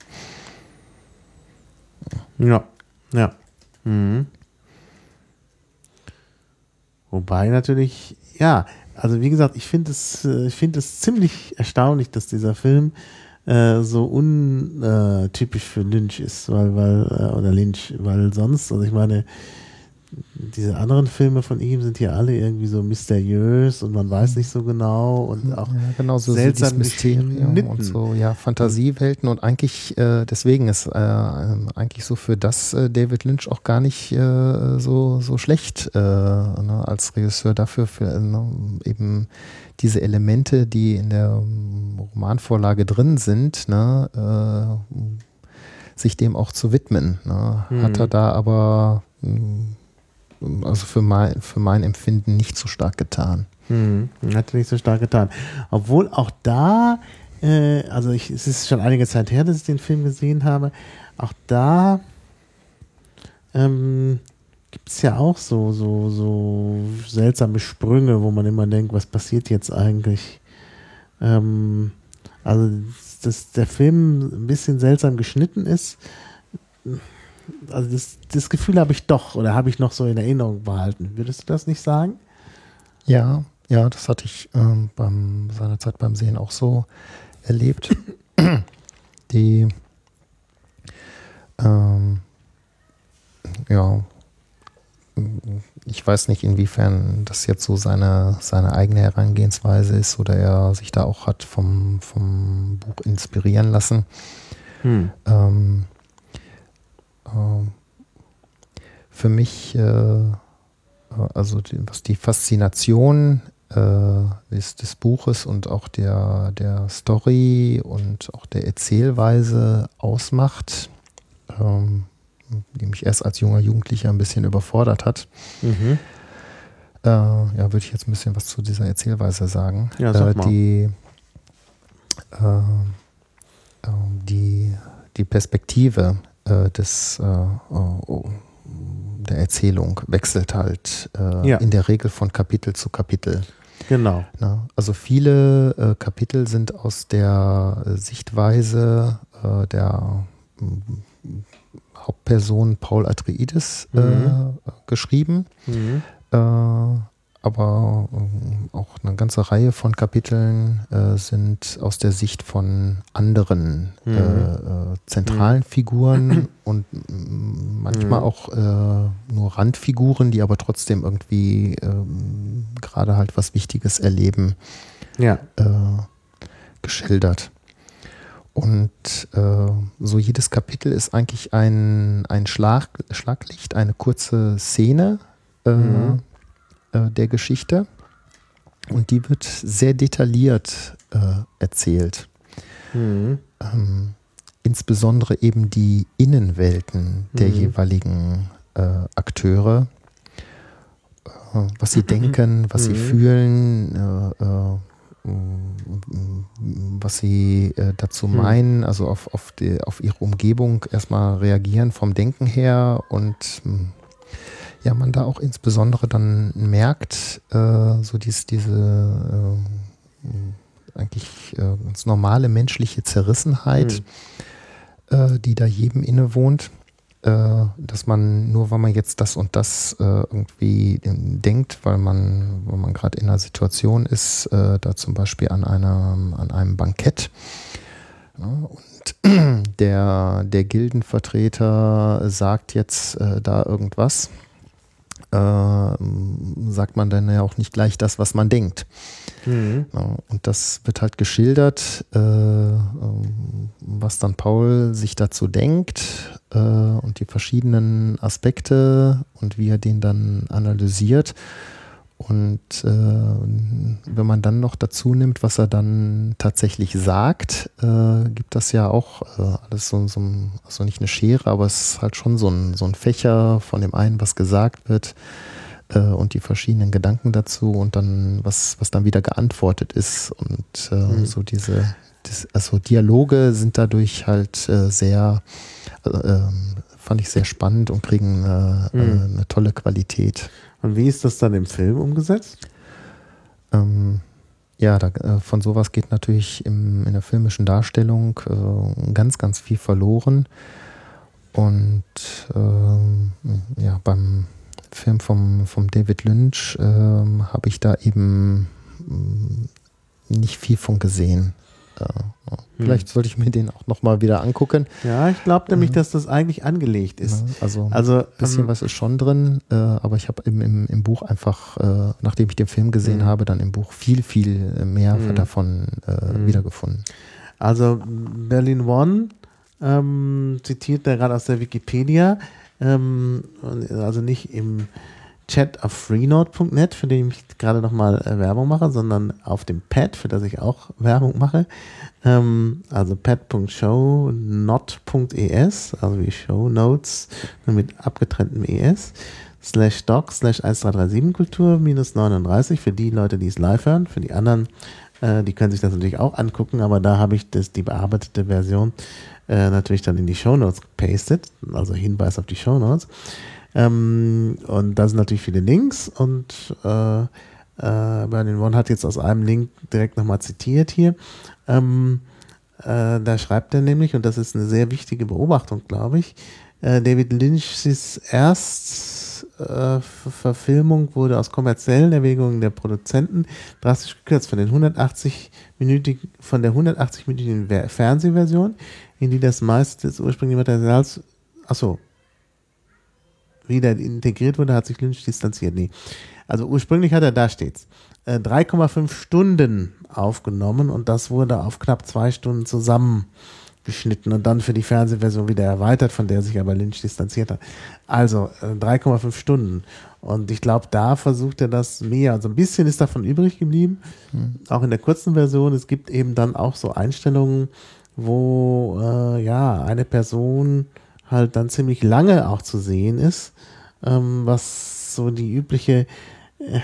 Ja, ja. Mhm. Wobei natürlich, ja, also wie gesagt, ich finde es, ich finde es ziemlich erstaunlich, dass dieser Film äh, so untypisch für Lynch ist, weil, weil, äh, oder Lynch, weil sonst, also ich meine, diese anderen Filme von ihm sind ja alle irgendwie so mysteriös und man weiß nicht so genau und auch ja, genau, so seltsam dieses Mysterium geschnitten. und so, ja, Fantasiewelten und eigentlich, äh, deswegen ist äh, eigentlich so für das äh, David Lynch auch gar nicht äh, so, so schlecht äh, ne, als Regisseur dafür, für ne, eben diese Elemente, die in der Romanvorlage drin sind, ne, äh, sich dem auch zu widmen. Ne. Hm. Hat er da aber mh, also für mein, für mein Empfinden nicht so stark getan. Hm, hat er nicht so stark getan. Obwohl auch da, äh, also ich, es ist schon einige Zeit her, dass ich den Film gesehen habe, auch da ähm, gibt es ja auch so, so, so seltsame Sprünge, wo man immer denkt, was passiert jetzt eigentlich? Ähm, also, dass der Film ein bisschen seltsam geschnitten ist, also das, das Gefühl habe ich doch, oder habe ich noch so in Erinnerung behalten. Würdest du das nicht sagen? Ja, ja, das hatte ich ähm, beim, seinerzeit beim Sehen auch so erlebt. Die Ähm, ja, ich weiß nicht, inwiefern das jetzt so seine, seine eigene Herangehensweise ist oder er sich da auch hat vom, vom Buch inspirieren lassen. Hm. Ähm, ähm, für mich, äh, also die, was die Faszination äh, des, des Buches und auch der, der Story und auch der Erzählweise ausmacht, ähm, die mich erst als junger Jugendlicher ein bisschen überfordert hat. Mhm. Äh, ja, würde ich jetzt ein bisschen was zu dieser Erzählweise sagen. Ja, sag mal. Äh, die, äh, die, die Perspektive äh, des, äh, oh, der Erzählung wechselt halt äh, ja. in der Regel von Kapitel zu Kapitel. Genau. Na, also viele äh, Kapitel sind aus der Sichtweise äh, der Hauptperson Paul Atreides äh, mhm. geschrieben, mhm. äh, aber äh, auch eine ganze Reihe von Kapiteln äh, sind aus der Sicht von anderen mhm. äh, zentralen mhm. Figuren und manchmal mhm. auch äh, nur Randfiguren, die aber trotzdem irgendwie äh, gerade halt was Wichtiges erleben, ja. äh, geschildert. Und äh, so jedes Kapitel ist eigentlich ein, ein Schlag, Schlaglicht, eine kurze Szene äh, mhm. äh, der Geschichte. Und die wird sehr detailliert äh, erzählt. Mhm. Ähm, insbesondere eben die Innenwelten der mhm. jeweiligen äh, Akteure. Äh, was sie denken, was mhm. sie fühlen, äh, äh, was sie äh, dazu meinen, also auf, auf, die, auf ihre Umgebung erstmal reagieren vom Denken her und ja, man da auch insbesondere dann merkt, äh, so dies, diese äh, eigentlich äh, ganz normale menschliche Zerrissenheit, mhm. äh, die da jedem innewohnt. Dass man, nur weil man jetzt das und das äh, irgendwie denkt, weil man, weil man gerade in einer Situation ist, äh, da zum Beispiel an einem, an einem Bankett, ja, und der, der Gildenvertreter sagt jetzt äh, da irgendwas, äh, sagt man dann ja auch nicht gleich das, was man denkt. Mhm. Ja, und das wird halt geschildert, äh, was dann Paul sich dazu denkt äh, und die verschiedenen Aspekte und wie er den dann analysiert. Und äh, wenn man dann noch dazu nimmt, was er dann tatsächlich sagt, äh, gibt das ja auch äh, alles so, so ein, also nicht eine Schere, aber es ist halt schon so ein, so ein Fächer von dem einen, was gesagt wird äh, und die verschiedenen Gedanken dazu und dann, was, was dann wieder geantwortet ist. Und äh, mhm. so diese, das, also Dialoge sind dadurch halt äh, sehr, äh, fand ich sehr spannend und kriegen äh, mhm. äh, eine tolle Qualität. Und wie ist das dann im Film umgesetzt? Ähm, ja, da, äh, von sowas geht natürlich im, in der filmischen Darstellung äh, ganz, ganz viel verloren. Und äh, ja, beim Film vom, vom David Lynch äh, habe ich da eben äh, nicht viel von gesehen. Äh, vielleicht hm. sollte ich mir den auch nochmal wieder angucken. Ja, ich glaube nämlich, dass das eigentlich angelegt ist. Ja, also, also ein bisschen ähm, was ist schon drin, äh, aber ich habe im, im, im Buch einfach, äh, nachdem ich den Film gesehen hm. habe, dann im Buch viel, viel mehr hm. davon äh, hm. wiedergefunden. Also Berlin One ähm, zitiert er gerade aus der Wikipedia, ähm, also nicht im Chat auf freenode punkt net, für den ich gerade nochmal äh, Werbung mache, sondern auf dem Pad, für das ich auch Werbung mache. Ähm, also pad punkt show not punkt e s, also wie Show Notes, nur mit abgetrenntem es, slash doc, slash eins drei drei sieben Kultur, minus neununddreißig, für die Leute, die es live hören. Für die anderen, äh, die können sich das natürlich auch angucken, aber da habe ich das, die bearbeitete Version äh, natürlich dann in die Show Notes gepastet, also Hinweis auf die Show Notes. Ähm, und da sind natürlich viele Links und äh, äh, Berlin One hat jetzt aus einem Link direkt nochmal zitiert hier. Ähm, äh, da schreibt er nämlich, und das ist eine sehr wichtige Beobachtung, glaube ich, äh, David Lynch's Erstverfilmung äh, wurde aus kommerziellen Erwägungen der Produzenten drastisch gekürzt von den hundertachtzig-minütigen, von der hundertachtzig-minütigen Fernsehversion, in die das meiste des ursprünglichen Materials achso, wieder integriert wurde, hat sich Lynch distanziert. Nee. Also ursprünglich hat er, da steht's, äh, drei Komma fünf Stunden aufgenommen und das wurde auf knapp zwei Stunden zusammengeschnitten und dann für die Fernsehversion wieder erweitert, von der sich aber Lynch distanziert hat. Also äh, drei Komma fünf Stunden. Und ich glaube, da versucht er das mehr. Also ein bisschen ist davon übrig geblieben, mhm. auch in der kurzen Version. Es gibt eben dann auch so Einstellungen, wo äh, ja eine Person halt dann ziemlich lange auch zu sehen ist, ähm, was so die übliche äh,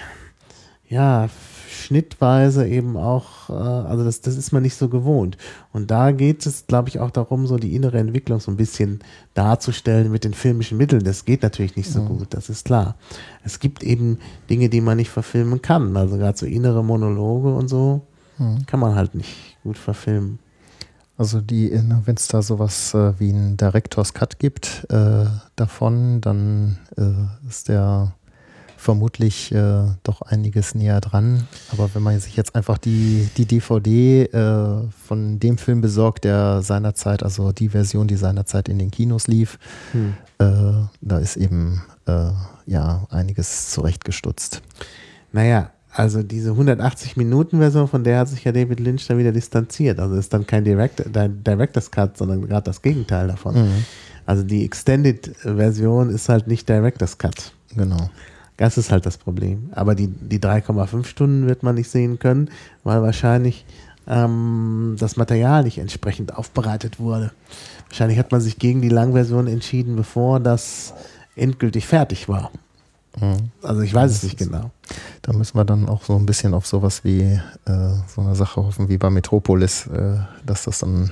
ja, schnittweise eben auch, äh, also das, das ist man nicht so gewohnt. Und da geht es, glaube ich, auch darum, so die innere Entwicklung so ein bisschen darzustellen mit den filmischen Mitteln. Das geht natürlich nicht so mhm. gut, das ist klar. Es gibt eben Dinge, die man nicht verfilmen kann. Also gerade so innere Monologe und so mhm. kann man halt nicht gut verfilmen. Also die, wenn es da sowas äh, wie einen Director's Cut gibt äh, davon, dann äh, ist der vermutlich äh, doch einiges näher dran. Aber wenn man sich jetzt einfach die, die D V D äh, von dem Film besorgt, der seinerzeit, also die Version, die seinerzeit in den Kinos lief, hm. äh, da ist eben äh, ja einiges zurechtgestutzt. Naja, also diese hundertachtzig-Minuten-Version, von der hat sich ja David Lynch dann wieder distanziert. Also ist dann kein Direct, Director's Cut, sondern gerade das Gegenteil davon. Mhm. Also die Extended-Version ist halt nicht Director's Cut. Genau. Das ist halt das Problem. Aber die, die drei Komma fünf Stunden wird man nicht sehen können, weil wahrscheinlich ähm, das Material nicht entsprechend aufbereitet wurde. Wahrscheinlich hat man sich gegen die Langversion entschieden, bevor das endgültig fertig war. Mhm. Also ich weiß es nicht genau. Da müssen wir dann auch so ein bisschen auf sowas wie äh, so eine Sache hoffen wie bei Metropolis, äh, dass das dann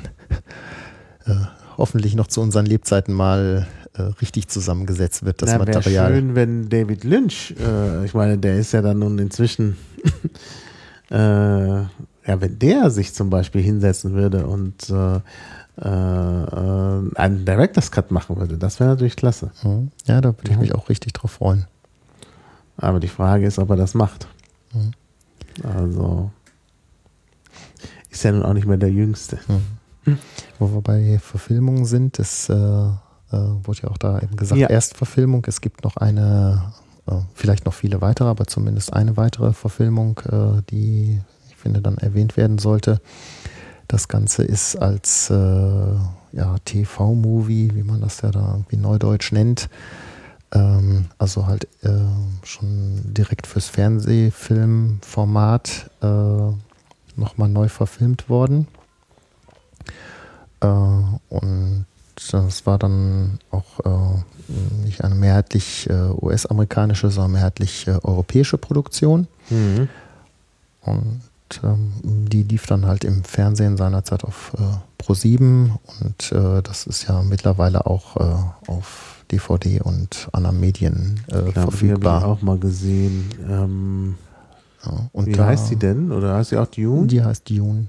äh, hoffentlich noch zu unseren Lebzeiten mal äh, richtig zusammengesetzt wird, das Na, Material. Wäre schön, wenn David Lynch, äh, ich meine, der ist ja dann nun inzwischen, äh, ja, wenn der sich zum Beispiel hinsetzen würde und äh, äh, einen Director's Cut machen würde, das wäre natürlich klasse. Mhm. Ja, da würde ich mich auch richtig drauf freuen. Aber die Frage ist, ob er das macht. Mhm. Also ist ja nun auch nicht mehr der Jüngste. Mhm. Wo wir bei Verfilmungen sind, das äh, äh, wurde ja auch da eben gesagt, ja. Erstverfilmung. Es gibt noch eine, äh, vielleicht noch viele weitere, aber zumindest eine weitere Verfilmung, äh, die ich finde dann erwähnt werden sollte. Das Ganze ist als äh, ja, T V-Movie, wie man das ja da irgendwie neudeutsch nennt, ähm, also halt äh, schon direkt fürs Fernsehfilmformat äh, nochmal neu verfilmt worden. Äh, und das war dann auch äh, nicht eine mehrheitlich äh, U S-amerikanische, sondern mehrheitlich äh, europäische Produktion. Mhm. Und ähm, die lief dann halt im Fernsehen seinerzeit auf äh, Pro sieben und äh, das ist ja mittlerweile auch äh, auf D V D und anderen Medien äh, ich glaub, verfügbar. Die habe ich auch mal gesehen. Ähm, ja, und wie da, heißt sie denn? Oder heißt sie auch Dune? Die heißt Dune.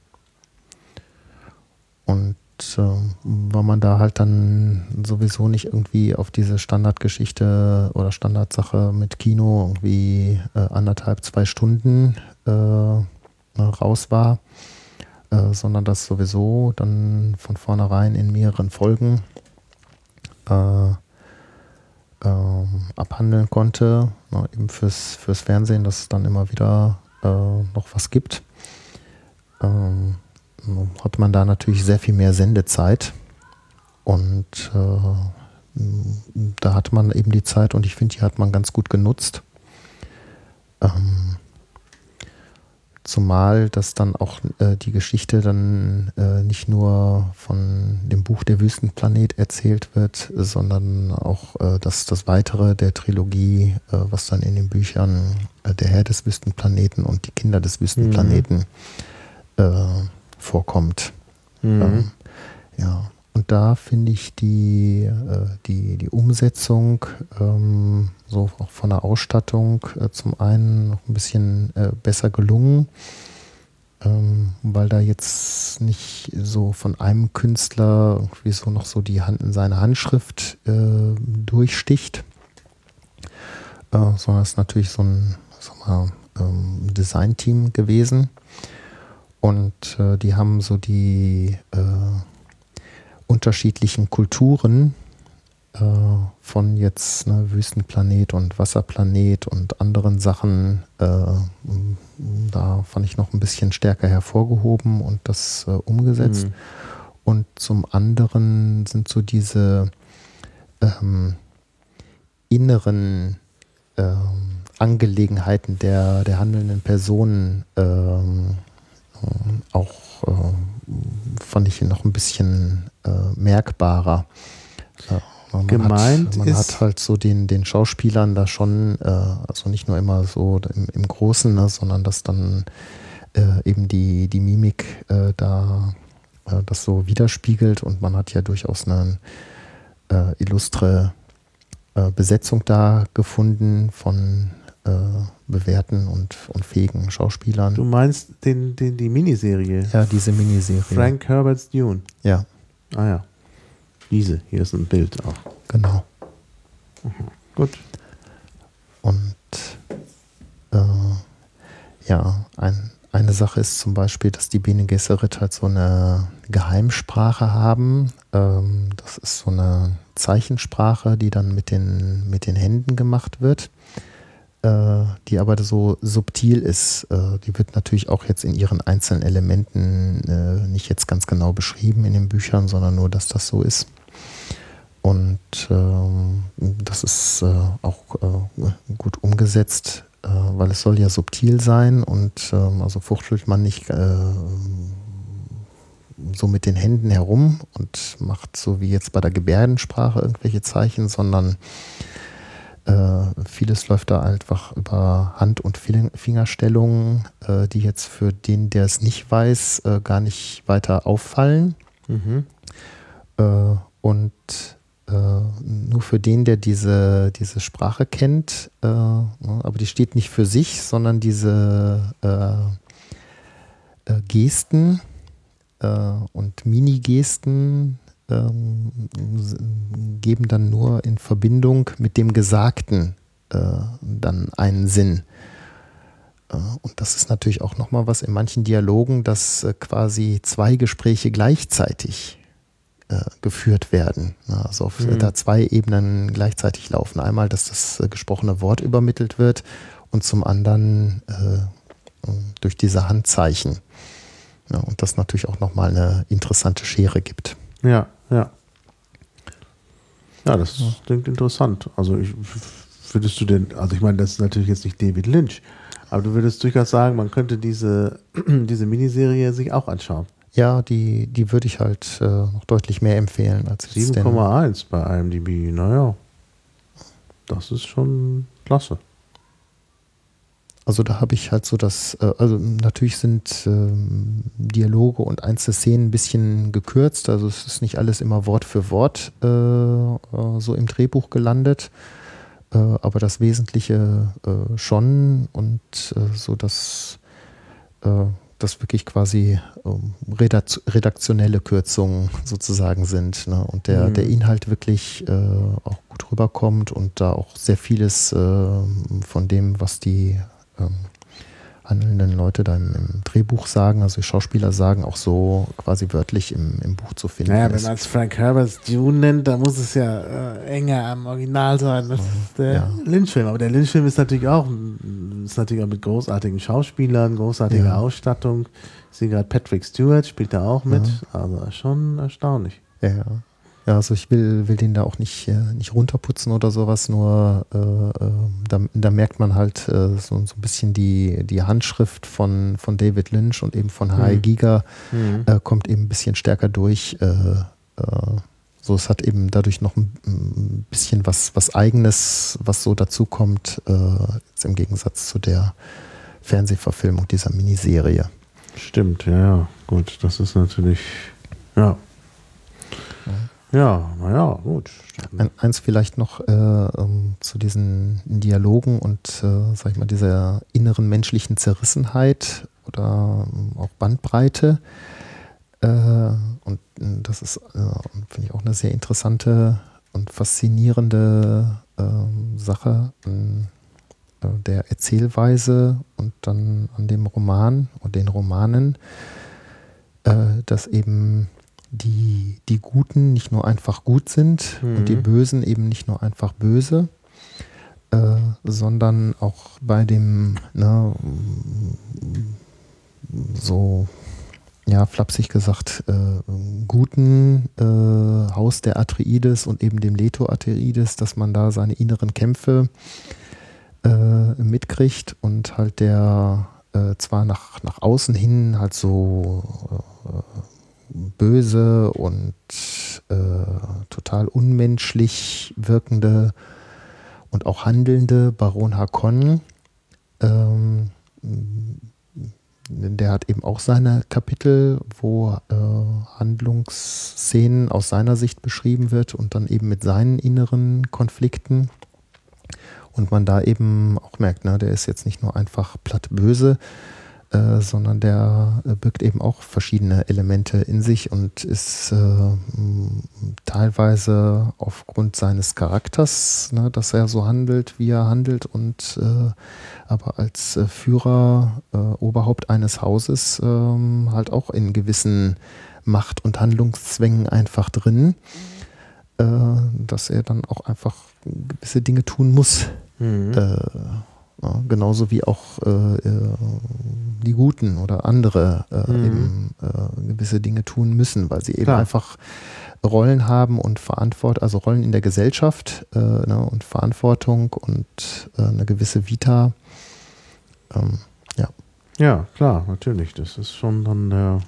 Und äh, weil man da halt dann sowieso nicht irgendwie auf diese Standardgeschichte oder Standardsache mit Kino irgendwie äh, anderthalb, zwei Stunden äh, raus war, äh, sondern das sowieso dann von vornherein in mehreren Folgen äh, äh, abhandeln konnte, na, eben fürs, fürs Fernsehen, dass es dann immer wieder äh, noch was gibt. Ähm, hat man da natürlich sehr viel mehr Sendezeit und äh, da hatte man eben die Zeit und ich finde, die hat man ganz gut genutzt. Ähm, zumal, dass dann auch äh, die Geschichte dann äh, nicht nur von dem Buch Der Wüstenplanet erzählt wird, sondern auch äh, das, das Weitere der Trilogie, äh, was dann in den Büchern äh, Der Herr des Wüstenplaneten und Die Kinder des Wüstenplaneten mhm. äh, vorkommt. Mhm. Ähm, ja, und da finde ich die, äh, die, die Umsetzung ähm, so auch von der Ausstattung äh, zum einen noch ein bisschen äh, besser gelungen, ähm, weil da jetzt nicht so von einem Künstler irgendwie so noch so die Hand in seine Handschrift äh, durchsticht, äh, sondern es ist natürlich so ein, sag mal, ähm, Design-Team gewesen. Und äh, die haben so die äh, unterschiedlichen Kulturen äh, von jetzt ne, Wüstenplanet und Wasserplanet und anderen Sachen, äh, da fand ich noch ein bisschen stärker hervorgehoben und das äh, umgesetzt. Mhm. Und zum anderen sind so diese ähm, inneren ähm, Angelegenheiten der, der handelnden Personen ähm, ähm, auch äh, fand ich noch ein bisschen äh, merkbarer. Äh, man Gemeint hat, man ist- hat halt so den, den Schauspielern da schon, äh, also nicht nur immer so im, im Großen, ne, sondern dass dann äh, eben die, die Mimik äh, da äh, das so widerspiegelt und man hat ja durchaus eine äh, illustre äh, Besetzung da gefunden von äh, bewährten und, und fähigen Schauspielern. Du meinst den, den, die Miniserie? Ja, diese Miniserie. Frank Herbert's Dune. Ja, Ah ja. Diese, hier ist ein Bild auch. genau. Gut. Und äh, ja, ein, eine Sache ist zum Beispiel, dass die Bene Gesserit halt so eine Geheimsprache haben. Ähm, das ist so eine Zeichensprache, die dann mit den, mit den Händen gemacht wird, äh, die aber so subtil ist. Äh, die wird natürlich auch jetzt in ihren einzelnen Elementen äh, nicht jetzt ganz genau beschrieben in den Büchern, sondern nur, dass das so ist. Und ähm, das ist äh, auch äh, gut umgesetzt, äh, weil es soll ja subtil sein und ähm, also fuchtelt man nicht äh, so mit den Händen herum und macht so wie jetzt bei der Gebärdensprache irgendwelche Zeichen, sondern äh, vieles läuft da einfach über Hand- und Fingerstellungen, äh, die jetzt für den, der es nicht weiß, äh, gar nicht weiter auffallen. Mhm. Äh, und äh, nur für den, der diese, diese Sprache kennt, äh, aber die steht nicht für sich, sondern diese äh, äh, Gesten äh, und Mini-Gesten äh, geben dann nur in Verbindung mit dem Gesagten äh, dann einen Sinn. Äh, und das ist natürlich auch nochmal was in manchen Dialogen, dass äh, quasi zwei Gespräche gleichzeitig Äh, geführt werden. Also auf Mhm. da zwei Ebenen gleichzeitig laufen. Einmal, dass das äh, gesprochene Wort übermittelt wird und zum anderen äh, durch diese Handzeichen. Ja, und das natürlich auch nochmal eine interessante Schere gibt. Ja, ja. Ja, das klingt interessant. Also ich, würdest du denn, also ich meine, das ist natürlich jetzt nicht David Lynch, aber du würdest durchaus sagen, man könnte diese, diese Miniserie sich auch anschauen. Ja, die, die würde ich halt äh, noch deutlich mehr empfehlen als jetzt sieben den- Komma eins bei I M D B, naja. Das ist schon klasse. Also da habe ich halt so das, äh, also natürlich sind ähm, Dialoge und einzelne Szenen ein bisschen gekürzt, also es ist nicht alles immer Wort für Wort äh, äh, so im Drehbuch gelandet, äh, aber das Wesentliche äh, schon und äh, so dass äh, das wirklich quasi ähm, redak- redaktionelle Kürzungen sozusagen sind, ne? Und der, Mhm. der Inhalt wirklich äh, auch gut rüberkommt und da auch sehr vieles äh, von dem, was die ähm, handelnden Leute da im, im Drehbuch sagen, also die Schauspieler sagen, auch so quasi wörtlich im, im Buch zu finden Naja, wenn ist. man es Frank Herbert's Dune nennt, dann muss es ja äh, enger am Original sein. Das ist der Ja. Lynch-Film. Aber der Lynch-Film ist natürlich auch ist natürlich auch mit großartigen Schauspielern, großartiger Ja. Ausstattung. Ich sehe gerade Patrick Stewart spielt da auch mit. Ja. Also schon erstaunlich. Ja, ja. Ja, also ich will, will den da auch nicht, äh, nicht runterputzen oder sowas, nur äh, äh, da, da merkt man halt äh, so, so ein bisschen die, die Handschrift von, von David Lynch und eben von H I. Mhm. Giger Mhm. äh, kommt eben ein bisschen stärker durch. Äh, äh, so, es hat eben dadurch noch ein, ein bisschen was, was Eigenes, was so dazu kommt, äh, jetzt im Gegensatz zu der Fernsehverfilmung dieser Miniserie. Stimmt, ja, ja. Gut, das ist natürlich, ja. Ja, naja, gut. Ein, eins vielleicht noch äh, ähm, zu diesen Dialogen und, äh, sag ich mal, dieser inneren menschlichen Zerrissenheit oder ähm, auch Bandbreite. Äh, und äh, das ist, äh, finde ich, auch eine sehr interessante und faszinierende äh, Sache an äh, der Erzählweise und dann an dem Roman und den Romanen, äh, dass eben die, die Guten nicht nur einfach gut sind Mhm. und die Bösen eben nicht nur einfach böse, äh, sondern auch bei dem, ne, so, ja, flapsig gesagt, äh, guten äh, Haus der Atreides und eben dem Leto Atreides, dass man da seine inneren Kämpfe äh, mitkriegt und halt der äh, zwar nach, nach außen hin halt so äh, böse und äh, total unmenschlich wirkende und auch handelnde Baron Harkonnen, ähm, der hat eben auch seine Kapitel, wo äh, Handlungsszenen aus seiner Sicht beschrieben wird und dann eben mit seinen inneren Konflikten. Und man da eben auch merkt, ne, der ist jetzt nicht nur einfach platt böse, äh, sondern der äh, birgt eben auch verschiedene Elemente in sich und ist äh, m, teilweise aufgrund seines Charakters, ne, dass er so handelt, wie er handelt und äh, aber als äh, Führer, äh, Oberhaupt eines Hauses ähm, halt auch in gewissen Macht- und Handlungszwängen einfach drin, äh, dass er dann auch einfach gewisse Dinge tun muss. Mhm. Äh, ja, genauso wie auch äh, äh, die Guten oder andere äh, Mhm. eben äh, gewisse Dinge tun müssen, weil sie eben Klar. einfach Rollen haben und Verantwortung, also Rollen in der Gesellschaft äh, ne, und Verantwortung und äh, eine gewisse Vita. Ähm, ja. Ja, klar, natürlich. Das ist schon dann der,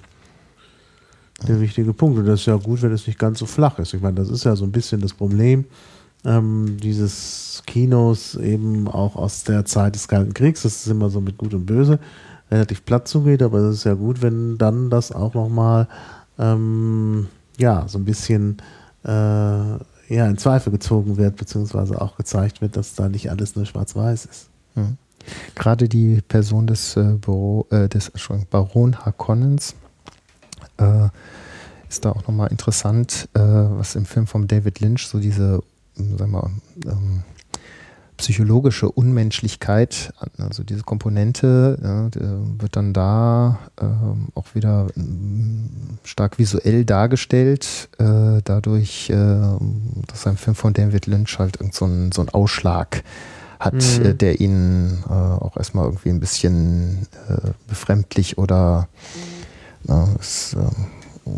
der wichtige Punkt. Und das ist ja gut, wenn es nicht ganz so flach ist. Ich meine, das ist ja so ein bisschen das Problem ähm, dieses Kinos eben auch aus der Zeit des Kalten Kriegs. Das ist immer so mit Gut und Böse relativ platt zugeht, aber es ist ja gut, wenn dann das auch nochmal ähm, ja, so ein bisschen äh, ja, in Zweifel gezogen wird, beziehungsweise auch gezeigt wird, dass da nicht alles nur schwarz-weiß ist. Mhm. Gerade die Person des, äh, Büro, äh, des Entschuldigung, Baron Harkonnens äh, ist da auch nochmal interessant, äh, was im Film von David Lynch so diese, sagen wir mal, ähm, psychologische Unmenschlichkeit, also diese Komponente, ja, wird dann da ähm, auch wieder ähm, stark visuell dargestellt, äh, dadurch, äh, dass ein Film von David Lynch halt irgend so einen so einen Ausschlag hat, Mhm. äh, der ihn äh, auch erstmal irgendwie ein bisschen äh, befremdlich oder na, es, ähm,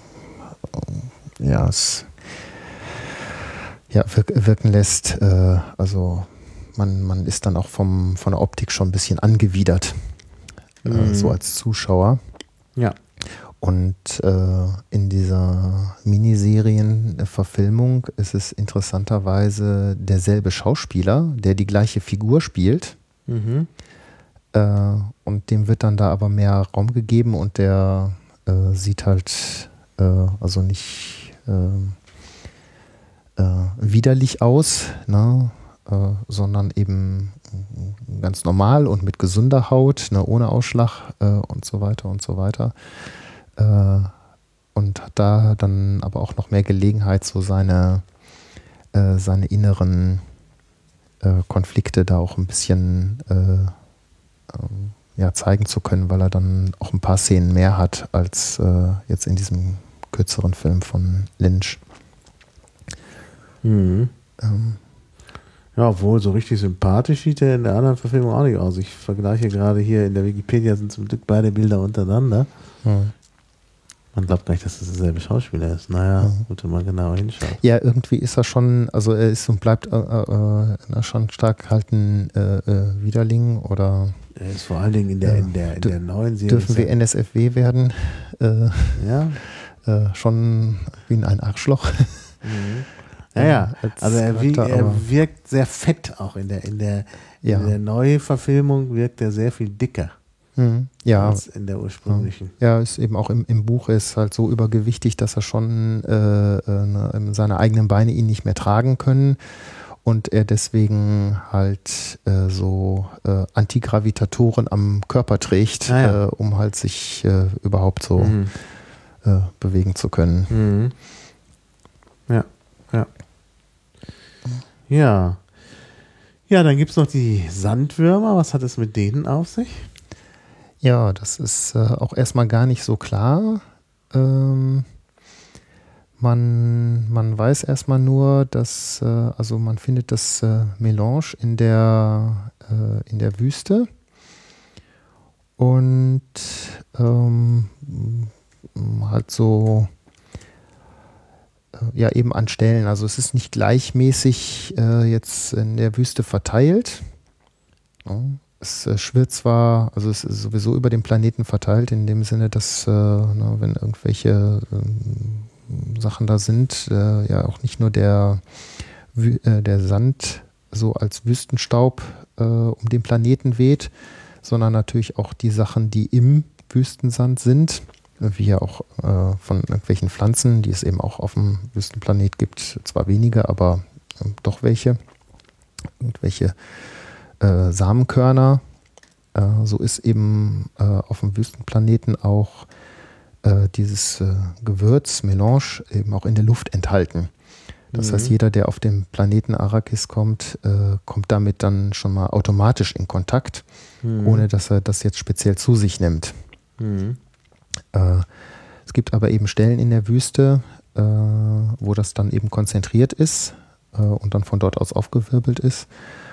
ja, es ja, wirk- wirken lässt. Äh, also man, man ist dann auch vom, von der Optik schon ein bisschen angewidert, äh, Mhm. so als Zuschauer. Ja. Und äh, in dieser Miniserienverfilmung ist es interessanterweise derselbe Schauspieler, der die gleiche Figur spielt. Mhm. Äh, und dem wird dann da aber mehr Raum gegeben und der äh, sieht halt äh, also nicht äh, äh, widerlich aus, ne? äh, sondern eben ganz normal und mit gesunder Haut, ne? Ohne Ausschlag äh, und so weiter und so weiter. Äh, und hat da dann aber auch noch mehr Gelegenheit, so seine, äh, seine inneren äh, Konflikte da auch ein bisschen äh, ähm, ja, zeigen zu können, weil er dann auch ein paar Szenen mehr hat als äh, jetzt in diesem kürzeren Film von Lynch. Mhm. Ähm, Ja, obwohl so richtig sympathisch sieht er in der anderen Verfilmung auch nicht aus. Ich vergleiche gerade hier in der Wikipedia, sind zum Glück beide Bilder untereinander. hm. Man glaubt gar nicht, dass das derselbe Schauspieler ist. Naja, Mhm. gut, wenn man genauer hinschaut. Ja, irgendwie ist er schon, also er ist und bleibt äh, äh, äh, schon stark halt ein äh, äh, Widerling oder Er ist vor allen Dingen in der, Ja. in der, in Dür- der neuen Serie. dürfen wir N S F W werden, äh, Ja. äh, schon wie ein Arschloch. Mhm. Ja, ja. als Also er, wie, Charakter, er aber- wirkt sehr fett auch in der, in der, Ja. in der Neuverfilmung wirkt er sehr viel dicker Mhm. Ja, als in der ursprünglichen. ja, ist eben auch im, im Buch ist halt so übergewichtig, dass er schon äh, äh, seine eigenen Beine ihn nicht mehr tragen können und er deswegen halt äh, so äh, Antigravitatoren am Körper trägt, Ah, ja. äh, um halt sich äh, überhaupt so Mhm. äh, bewegen zu können. Mhm. Ja, ja. Ja. Ja, dann gibt es noch die Sandwürmer. Was hat es mit denen auf sich? Ja, das ist äh, auch erstmal gar nicht so klar. Ähm, Man, man weiß erstmal nur, dass, äh, also man findet das äh, Melange in der, äh, in der Wüste und ähm, halt so, äh, ja eben an Stellen. Also es ist nicht gleichmäßig äh, jetzt in der Wüste verteilt. Ja. Es äh, schwirrt zwar, also es ist sowieso über den Planeten verteilt, in dem Sinne, dass äh, na, wenn irgendwelche ähm, Sachen da sind, äh, ja auch nicht nur der, äh, der Sand so als Wüstenstaub äh, um den Planeten weht, sondern natürlich auch die Sachen, die im Wüstensand sind, wie ja auch äh, von irgendwelchen Pflanzen, die es eben auch auf dem Wüstenplanet gibt, zwar wenige, aber äh, doch welche, irgendwelche äh, Samenkörner. Äh, so ist eben äh, auf dem Wüstenplaneten auch dieses äh, Gewürz, Melange, eben auch in der Luft enthalten. Das mhm. heißt, jeder, der auf den Planeten Arrakis kommt, äh, kommt damit dann schon mal automatisch in Kontakt, mhm. ohne dass er das jetzt speziell zu sich nimmt. Mhm. Äh, es gibt aber eben Stellen in der Wüste, äh, wo das dann eben konzentriert ist äh, und dann von dort aus aufgewirbelt ist.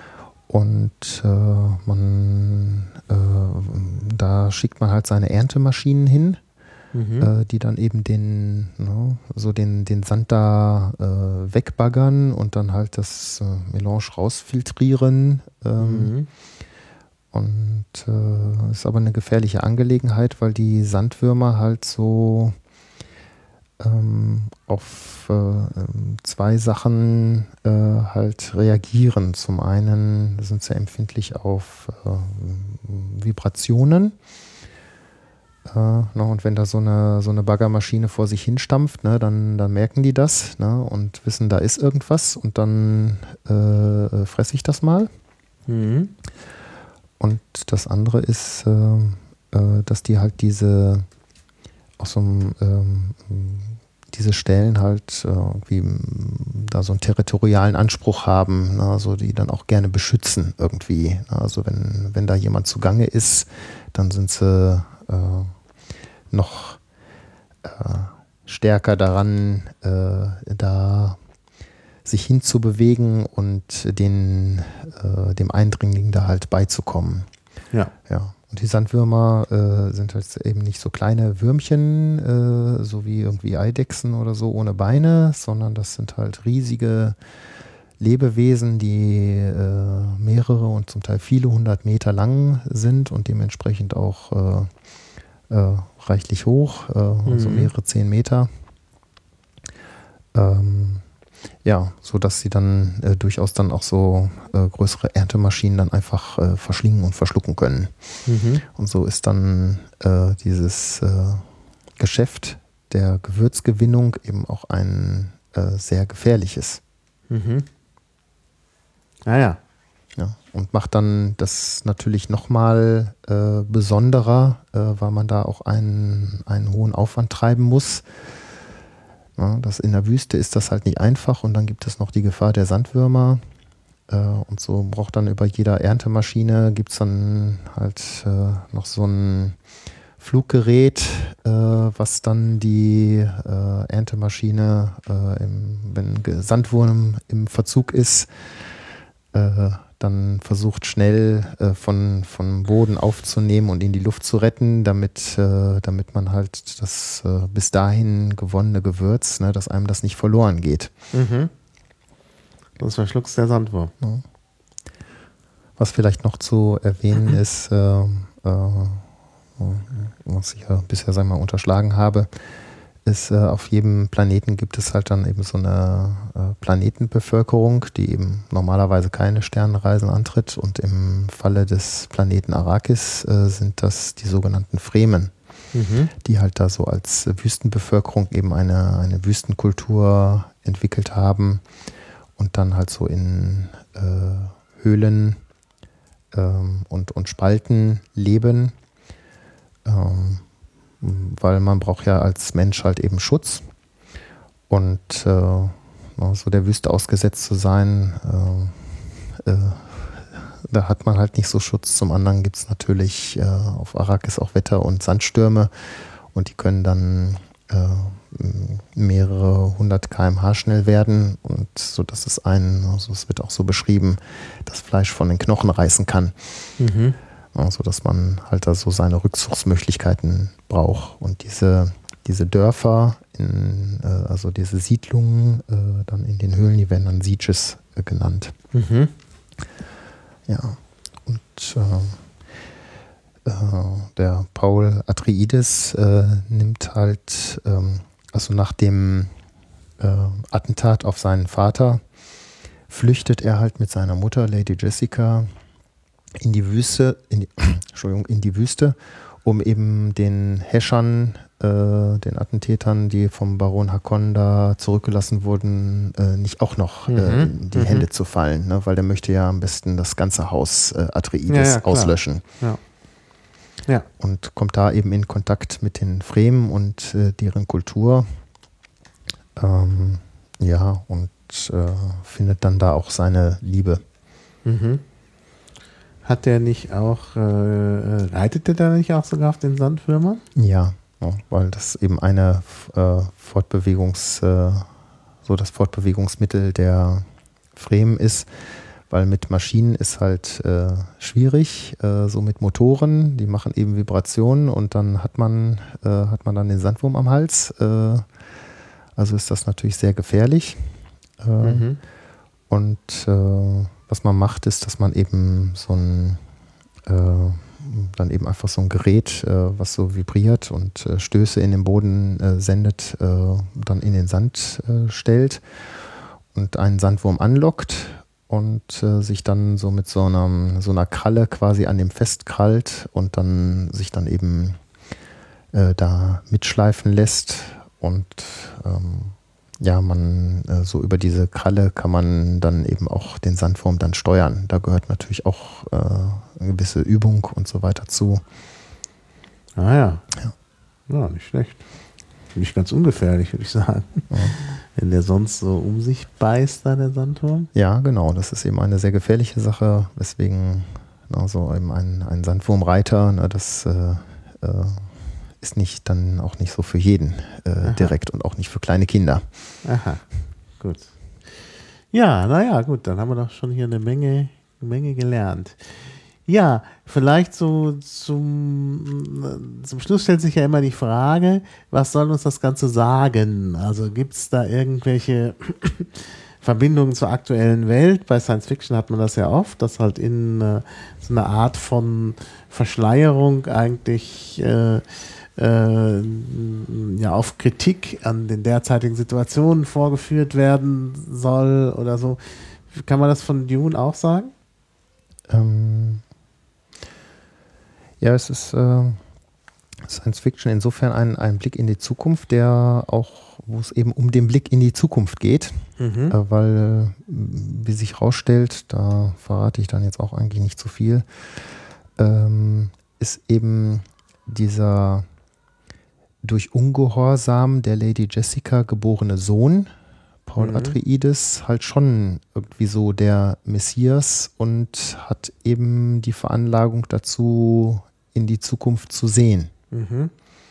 Und äh, man, äh, da schickt man halt seine Erntemaschinen hin, Mhm. Äh, die dann eben den, no, so den, den Sand da äh, wegbaggern und dann halt das äh, Melange rausfiltrieren. Ähm, mhm. Und äh, ist aber eine gefährliche Angelegenheit, weil die Sandwürmer halt so ähm, auf äh, zwei Sachen äh, halt reagieren. Zum einen sind sie empfindlich auf äh, Vibrationen. Uh, ne, und wenn da so eine, so eine Baggermaschine vor sich hinstampft, ne, dann, dann merken die das, ne, und wissen, da ist irgendwas und dann äh, fresse ich das mal. Mhm. Und das andere ist, äh, äh, dass die halt diese aus so einem, ähm, diese Stellen halt äh, irgendwie da so einen territorialen Anspruch haben, ne, also die dann auch gerne beschützen irgendwie. Ne, also wenn, wenn da jemand zugange ist, dann sind sie äh, noch äh, stärker daran, äh, da sich hinzubewegen und den, äh, dem Eindringling da halt beizukommen. Ja. Ja. Und die Sandwürmer äh, sind halt eben nicht so kleine Würmchen, äh, so wie irgendwie Eidechsen oder so ohne Beine, sondern das sind halt riesige Lebewesen, die äh, mehrere und zum Teil viele hundert Meter lang sind und dementsprechend auch äh, Äh, reichlich hoch, äh, mhm. also mehrere zehn Meter. Ähm, ja, so dass sie dann äh, durchaus dann auch so äh, größere Erntemaschinen dann einfach äh, verschlingen und verschlucken können. Mhm. Und so ist dann äh, dieses äh, Geschäft der Gewürzgewinnung eben auch ein äh, sehr gefährliches. Mhm. Ah ja. Ja, und macht dann das natürlich nochmal äh, besonderer, äh, weil man da auch einen, einen hohen Aufwand treiben muss. Ja, das in der Wüste ist das halt nicht einfach und dann gibt es noch die Gefahr der Sandwürmer. Äh, und so braucht dann über jeder Erntemaschine gibt es dann halt äh, noch so ein Fluggerät, äh, was dann die äh, Erntemaschine, äh, im, wenn Sandwurm im Verzug ist, äh, dann versucht schnell äh, von, vom Boden aufzunehmen und in die Luft zu retten, damit, äh, damit man halt das äh, bis dahin gewonnene Gewürz, ne, dass einem das nicht verloren geht. Mhm. Das verschluckt der Sandwurm. Ja. Was vielleicht noch zu erwähnen mhm. ist, äh, äh, was ich ja bisher sagen wir mal unterschlagen habe, ist, äh, auf jedem Planeten gibt es halt dann eben so eine äh, Planetenbevölkerung, die eben normalerweise keine Sternenreisen antritt. Und im Falle des Planeten Arrakis äh, sind das die sogenannten Fremen, mhm. die halt da so als Wüstenbevölkerung eben eine, eine Wüstenkultur entwickelt haben und dann halt so in äh, Höhlen ähm, und, und Spalten leben. Ähm, weil man braucht ja als Mensch halt eben Schutz und äh, so der Wüste ausgesetzt zu sein, äh, äh, da hat man halt nicht so Schutz. Zum anderen gibt es natürlich äh, auf Arrakis auch Wetter- und Sandstürme und die können dann äh, mehrere hundert Kilometer pro Stunde schnell werden und so, dass es einen, also es wird auch so beschrieben, das Fleisch von den Knochen reißen kann. Mhm. Also dass man halt da so seine Rückzugsmöglichkeiten braucht. Und diese, diese Dörfer, in, äh, also diese Siedlungen äh, dann in den Höhlen, die werden dann Sieges äh, genannt. Mhm. Ja, und äh, äh, der Paul Atreides äh, nimmt halt, ähm, also nach dem äh, Attentat auf seinen Vater, flüchtet er halt mit seiner Mutter, Lady Jessica, in die Wüste, in die, Entschuldigung, in die Wüste, um eben den Häschern, äh, den Attentätern, die vom Baron Hakon da zurückgelassen wurden, äh, nicht auch noch Mhm. äh, in die Mhm. Hände zu fallen, ne? Weil der möchte ja am besten das ganze Haus äh, Atreides Ja, ja, klar. auslöschen. Ja. Ja. Und kommt da eben in Kontakt mit den Fremen und äh, deren Kultur. Ähm, ja, und äh, findet dann da auch seine Liebe. Mhm. Hat der nicht auch, äh, reitet der da nicht auch sogar auf den Sandwürmern? Ja, ja, weil das eben eine äh, Fortbewegungs, äh, so das Fortbewegungsmittel der Fremen ist, weil mit Maschinen ist halt äh, schwierig, äh, so mit Motoren, die machen eben Vibrationen und dann hat man, äh, hat man dann den Sandwurm am Hals. Äh, also ist das natürlich sehr gefährlich. Äh, Mhm. Und äh, was man macht, ist, dass man eben so ein äh, dann eben einfach so ein Gerät, äh, was so vibriert und äh, Stöße in den Boden äh, sendet, äh, dann in den Sand äh, stellt und einen Sandwurm anlockt und äh, sich dann so mit so einer, so einer Kralle quasi an dem festkrallt und dann sich dann eben äh, da mitschleifen lässt und ähm, ja, man äh, so über diese Kralle kann man dann eben auch den Sandwurm dann steuern. Da gehört natürlich auch äh, eine gewisse Übung und so weiter zu. Ah ja. Ja. Ja, nicht schlecht. Nicht ganz ungefährlich, würde ich sagen. Ja. Wenn der sonst so um sich beißt, da der Sandwurm. Ja, genau. Das ist eben eine sehr gefährliche Sache, weswegen na, so eben ein, ein Sandwurmreiter, na, das äh, äh, ist nicht dann auch nicht so für jeden äh, direkt und auch nicht für kleine Kinder. Aha, gut. Ja, naja, gut, dann haben wir doch schon hier eine Menge, eine Menge gelernt. Ja, vielleicht so zum, zum Schluss stellt sich ja immer die Frage, was soll uns das Ganze sagen? Also gibt es da irgendwelche Verbindungen zur aktuellen Welt? Bei Science Fiction hat man das ja oft, dass halt in äh, so eine Art von Verschleierung eigentlich äh, äh, ja, auf Kritik an den derzeitigen Situationen vorgeführt werden soll oder so. Kann man das von Dune auch sagen? Ähm ja, es ist äh, Science Fiction insofern ein, ein Blick in die Zukunft, der auch, wo es eben um den Blick in die Zukunft geht, Mhm. äh, weil, äh, wie sich rausstellt, da verrate ich dann jetzt auch eigentlich nicht zu viel, ähm, ist eben dieser durch Ungehorsam der Lady Jessica geborene Sohn, Paul Mhm. Atreides, halt schon irgendwie so der Messias und hat eben die Veranlagung dazu, in die Zukunft zu sehen. Mhm.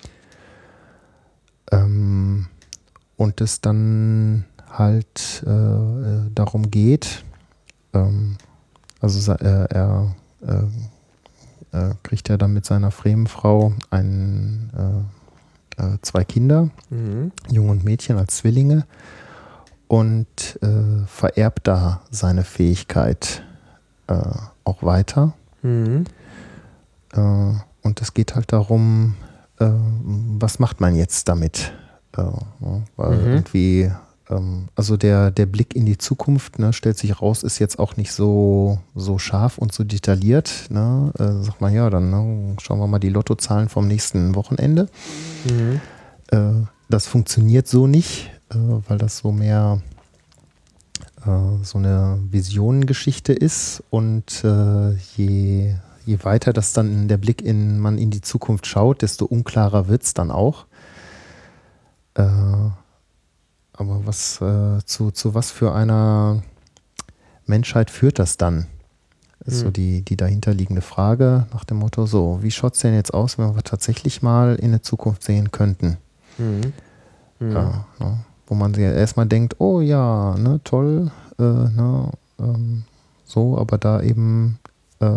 Ähm, und es dann halt äh, darum geht, ähm, also sa- äh, er äh, äh, kriegt ja dann mit seiner Fremenfrau ein, äh, äh, zwei Kinder, Mhm. Junge und Mädchen als Zwillinge, und äh, vererbt da seine Fähigkeit äh, auch weiter. Mhm. Äh, und es geht halt darum, äh, was macht man jetzt damit? Äh, ja, weil Mhm. irgendwie, ähm, also der, der Blick in die Zukunft, ne, stellt sich raus, ist jetzt auch nicht so, so scharf und so detailliert. Ne? Äh, sagt man, ja, dann ne, schauen wir mal die Lottozahlen vom nächsten Wochenende. Mhm. Äh, das funktioniert so nicht, äh, weil das so mehr äh, so eine Visionengeschichte ist und äh, je, je weiter das dann der Blick in man in die Zukunft schaut, desto unklarer wird es dann auch. Äh, aber was äh, zu, zu was für einer Menschheit führt das dann? Ist so Mhm. die, die dahinterliegende Frage nach dem Motto, so, wie schaut es denn jetzt aus, wenn wir tatsächlich mal in eine Zukunft sehen könnten? Mhm. Mhm. Ja, ne? Wo man sich erstmal denkt, oh ja, ne, toll, äh, ne, ähm, so, aber da eben äh,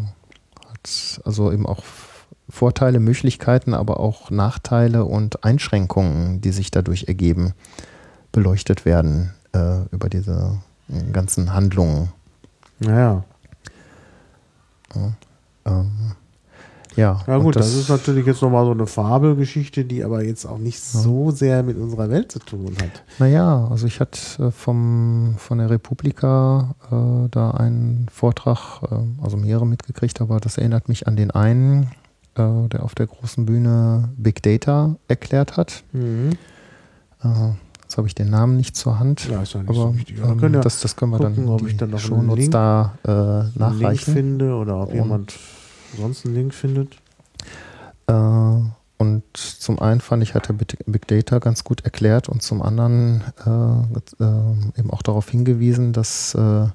hat also eben auch Vorteile, Möglichkeiten, aber auch Nachteile und Einschränkungen, die sich dadurch ergeben, beleuchtet werden äh, über diese ganzen Handlungen. Naja. Ja, ähm, ja, ja gut, das, das ist natürlich jetzt nochmal so eine Fabelgeschichte, die aber jetzt auch nicht ja. so sehr mit unserer Welt zu tun hat. Naja, also ich hatte vom, von der Republika äh, da einen Vortrag, äh, also mehrere mitgekriegt, aber das erinnert mich an den einen, äh, der auf der großen Bühne Big Data erklärt hat. Mhm. Äh, Jetzt habe ich den Namen nicht zur Hand. Ja, ist ja nicht aber, so wichtig. Ähm, können ja das, das können wir gucken, dann, ob ich dann noch einen Shownotes Link, da äh, nachreichen. einen Link finde oder ob und, jemand sonst einen Link findet. Äh, und zum einen fand ich, hat der Big Data ganz gut erklärt und zum anderen äh, äh, eben auch darauf hingewiesen, dass äh,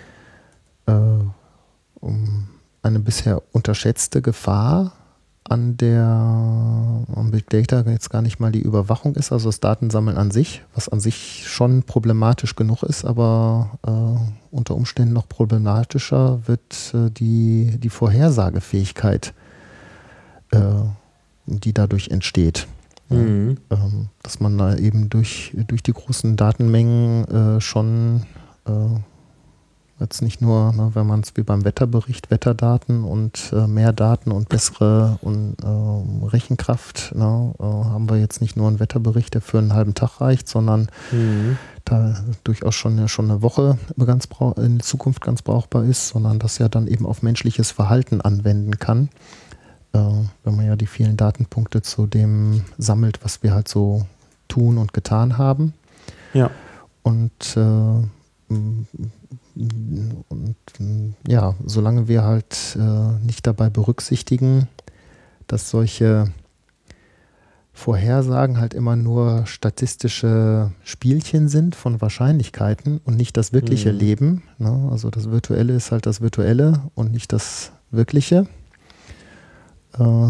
äh, um eine bisher unterschätzte Gefahr an der am Big Data jetzt gar nicht mal die Überwachung ist, also das Datensammeln an sich, was an sich schon problematisch genug ist, aber äh, unter Umständen noch problematischer wird äh, die, die Vorhersagefähigkeit, äh, die dadurch entsteht. Mhm. Ja, ähm, dass man da eben durch, durch die großen Datenmengen äh, schon äh, jetzt nicht nur, ne, wenn man es wie beim Wetterbericht, Wetterdaten und äh, mehr Daten und bessere und, äh, Rechenkraft, ne, äh, haben wir jetzt nicht nur einen Wetterbericht, der für einen halben Tag reicht, sondern mhm. da durchaus schon, schon eine Woche ganz in Zukunft ganz brauchbar ist, sondern das ja dann eben auf menschliches Verhalten anwenden kann, äh, wenn man ja die vielen Datenpunkte zu dem sammelt, was wir halt so tun und getan haben. Ja. Und äh, Und ja, solange wir halt äh, nicht dabei berücksichtigen, dass solche Vorhersagen halt immer nur statistische Spielchen sind von Wahrscheinlichkeiten und nicht das wirkliche mhm. Leben. Ne? Also das Virtuelle ist halt das Virtuelle und nicht das Wirkliche. Äh,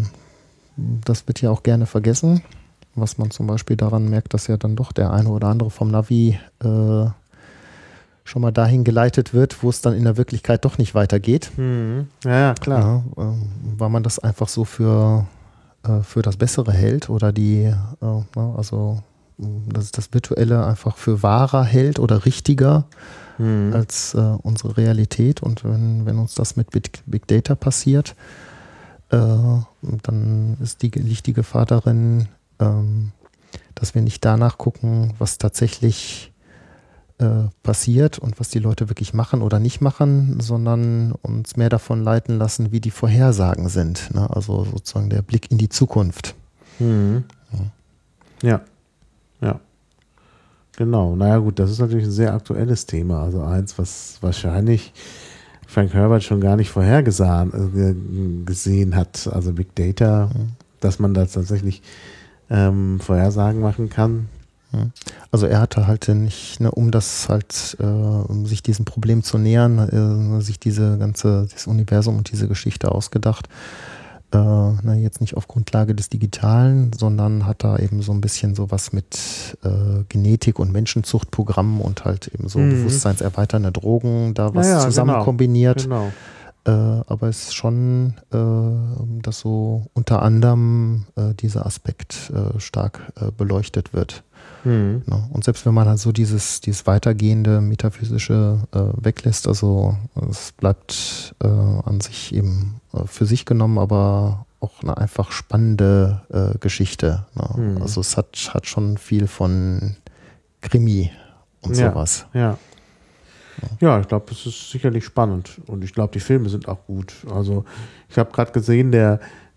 das wird ja auch gerne vergessen, was man zum Beispiel daran merkt, dass ja dann doch der eine oder andere vom Navi äh, schon mal dahin geleitet wird, wo es dann in der Wirklichkeit doch nicht weitergeht. Mhm. Ja, ja, klar. Ja, äh, weil man das einfach so für, äh, für das Bessere hält oder die, äh, also das, das Virtuelle einfach für wahrer hält oder richtiger mhm. als äh, unsere Realität. Und wenn, wenn uns das mit Big, Big Data passiert, äh, dann ist die, liegt die Gefahr darin, ähm, dass wir nicht danach gucken, was tatsächlich passiert und was die Leute wirklich machen oder nicht machen, sondern uns mehr davon leiten lassen, wie die Vorhersagen sind. Ne? Also sozusagen der Blick in die Zukunft. Mhm. Ja. ja, ja, genau. Naja gut, das ist natürlich ein sehr aktuelles Thema. Also eins, was wahrscheinlich Frank Herbert schon gar nicht vorhergesehen gesehen hat. Also Big Data, mhm. dass man da tatsächlich ähm, Vorhersagen machen kann. Also er hatte halt nicht, ne, um das halt, äh, um sich diesem Problem zu nähern, äh, sich diese ganze, das Universum und diese Geschichte ausgedacht. Äh, ne, jetzt nicht auf Grundlage des Digitalen, sondern hat da eben so ein bisschen sowas mit äh, Genetik und Menschenzuchtprogrammen und halt eben so mhm. bewusstseinserweiternde Drogen da was ja, zusammen genau, kombiniert. Genau. Äh, aber es ist schon, äh, dass so unter anderem äh, dieser Aspekt äh, stark äh, beleuchtet wird. Mhm. Ne? Und selbst wenn man halt so dieses, dieses weitergehende Metaphysische äh, weglässt, also es bleibt äh, an sich eben äh, für sich genommen, aber auch eine einfach spannende äh, Geschichte. Ne? Mhm. Also es hat, hat schon viel von Krimi und ja, sowas. Ja. Ja, ich glaube, es ist sicherlich spannend und ich glaube, die Filme sind auch gut. Also ich habe gerade gesehen, der,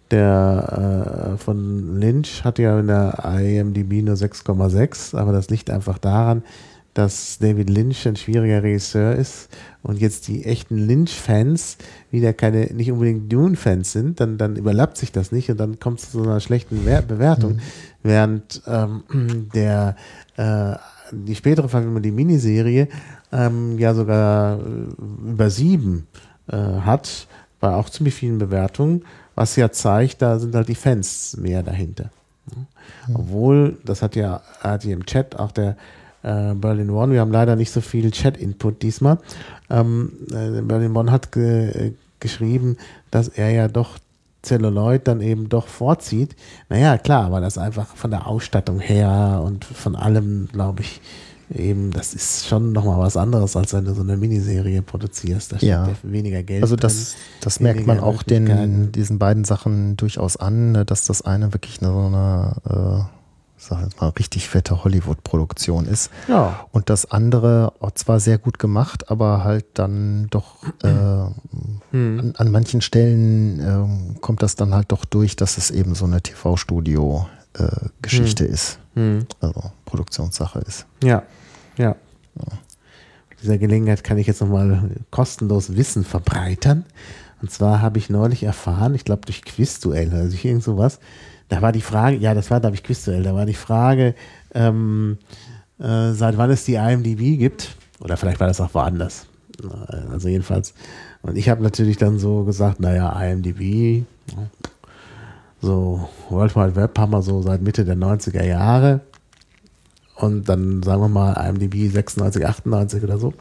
der äh, von Lynch hat ja in der I M D B nur sechs Komma sechs, aber das liegt einfach daran, dass David Lynch ein schwieriger Regisseur ist und jetzt die echten Lynch-Fans wieder keine, nicht unbedingt Dune-Fans sind, dann, dann überlappt sich das nicht und dann kommt es zu so einer schlechten Bewertung, mhm. während ähm, der äh, die spätere Verfilmung, die Miniserie, ähm, ja sogar äh, über sieben äh, hat, bei auch ziemlich vielen Bewertungen, was ja zeigt, da sind halt die Fans mehr dahinter. Mhm. Obwohl, das hat ja, hat hier im Chat auch der äh, Berlin One, wir haben leider nicht so viel Chat-Input diesmal. Ähm, äh, Berlin One hat ge, geschrieben, dass er ja doch Celluloid dann eben doch vorzieht. Naja, klar, aber das einfach von der Ausstattung her und von allem, glaube ich, eben, das ist schon nochmal was anderes, als wenn du so eine Miniserie produzierst. Da steckt ja weniger Geld Also das, drin, das merkt man auch den, diesen beiden Sachen durchaus an, dass das eine wirklich eine, so eine, äh, sag jetzt mal, richtig fette Hollywood-Produktion ist. Ja. Und das andere zwar sehr gut gemacht, aber halt dann doch äh, hm. an, an manchen Stellen äh, kommt das dann halt doch durch, dass es eben so eine T V-Studio-Geschichte äh, hm. ist. Hm. Also Produktionssache ist. Ja, ja. ja. Mit dieser Gelegenheit kann ich jetzt nochmal kostenlos Wissen verbreitern. Und zwar habe ich neulich erfahren, ich glaube durch Quizduell, also durch irgend sowas, da war die Frage, ja, das war, glaube ich, Quizduell, da war die Frage, ähm, äh, seit wann es die I M D B gibt, oder vielleicht war das auch woanders, also jedenfalls, und ich habe natürlich dann so gesagt, naja, I M D B, so World Wide Web haben wir so seit Mitte der neunziger Jahre und dann sagen wir mal I M D B sechsundneunzig, achtundneunzig oder so.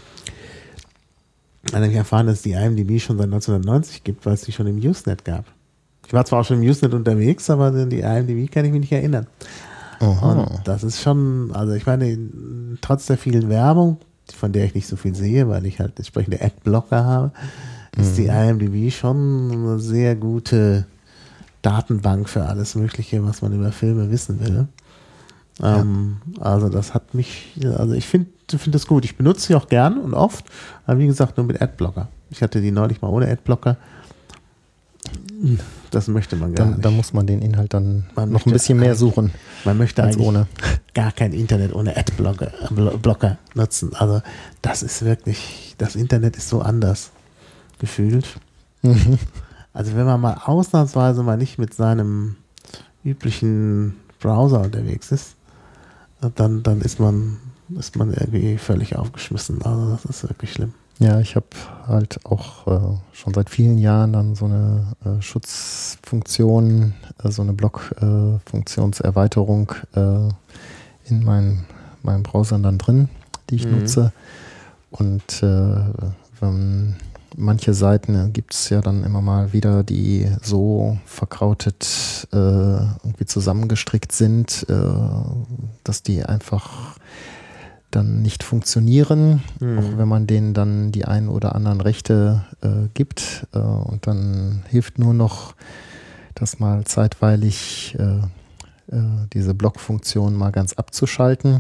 Dann habe ich erfahren, dass es die I M D B schon seit neunzehnhundertneunzig gibt, weil es die schon im Usenet gab. Ich war zwar auch schon im Usenet unterwegs, aber die I M D B kann ich mich nicht erinnern. Aha. Und das ist schon, also ich meine, trotz der vielen Werbung, von der ich nicht so viel sehe, weil ich halt entsprechende Adblocker habe, ist mhm. die I M D B schon eine sehr gute Datenbank für alles Mögliche, was man über Filme wissen will. Ja. Ähm, also das hat mich, also ich finde finde das gut. Ich benutze sie auch gern und oft, aber wie gesagt nur mit Adblocker. Ich hatte die neulich mal ohne Adblocker. Das möchte man gar dann, nicht. Da muss man den Inhalt dann man noch ein bisschen mehr suchen. Man möchte eigentlich ohne. gar kein Internet ohne Adblocker Blocker nutzen. Also das ist wirklich, das Internet ist so anders gefühlt. Mhm. Also wenn man mal ausnahmsweise mal nicht mit seinem üblichen Browser unterwegs ist, dann, dann ist man ist man irgendwie völlig aufgeschmissen. Also das ist wirklich schlimm. Ja, ich habe halt auch äh, schon seit vielen Jahren dann so eine äh, Schutzfunktion, äh, so eine Block-Funktionserweiterung äh, äh, in meinen, meinen Browsern dann drin, die ich mhm. nutze. Und äh, wenn manche Seiten äh, gibt es ja dann immer mal wieder, die so verkrautet äh, irgendwie zusammengestrickt sind, äh, dass die einfach dann nicht funktionieren, mhm. auch wenn man denen dann die ein oder anderen Rechte äh, gibt. Äh, und dann hilft nur noch, das mal zeitweilig äh, äh, diese Blockfunktion mal ganz abzuschalten.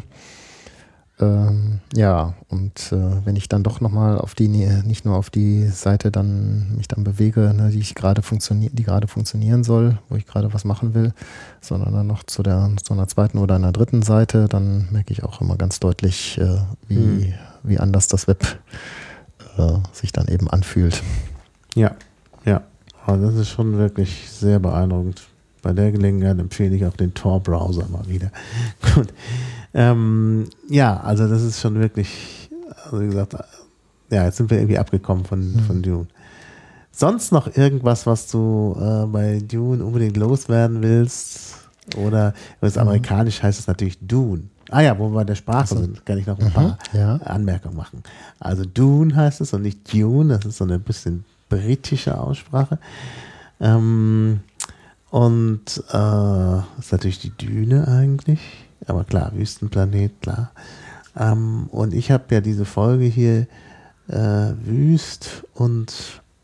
Ähm, ja, und äh, wenn ich dann doch nochmal auf die, nicht nur auf die Seite dann mich dann bewege, ne, die ich gerade funktioniert, die gerade funktionieren soll, wo ich gerade was machen will, sondern dann noch zu der zu einer zweiten oder einer dritten Seite, dann merke ich auch immer ganz deutlich, äh, wie, mhm. wie anders das Web äh, sich dann eben anfühlt. Ja, ja. Also das ist schon wirklich sehr beeindruckend. Bei der Gelegenheit empfehle ich auch den Tor-Browser mal wieder. Gut. Ähm, ja, also das ist schon wirklich, also wie gesagt, ja, jetzt sind wir irgendwie abgekommen von, mhm. von Dune. Sonst noch irgendwas, was du äh, bei Dune unbedingt loswerden willst? Oder was mhm. amerikanisch heißt es natürlich Dune. Ah ja, wo wir bei der Sprache also, sind, kann ich noch ein mhm, paar ja. Anmerkungen machen. Also Dune heißt es und nicht Dune, das ist so eine bisschen britische Aussprache. Ähm, und äh, ist natürlich die Düne eigentlich. Aber klar, Wüstenplanet, klar. Ähm, und ich habe ja diese Folge hier äh, Wüst und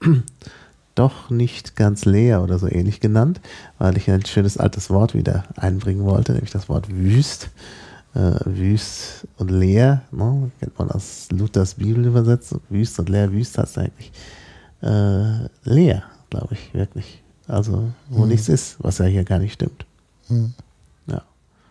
doch nicht ganz leer oder so ähnlich genannt, weil ich ein schönes altes Wort wieder einbringen wollte, nämlich das Wort Wüst. Äh, Wüst und leer, ne? Kennt man aus Luthers Bibel übersetzt. Wüst und leer, Wüst heißt eigentlich äh, leer, glaube ich, wirklich. Also, wo mhm. nichts ist, was ja hier gar nicht stimmt. Mhm. Ja.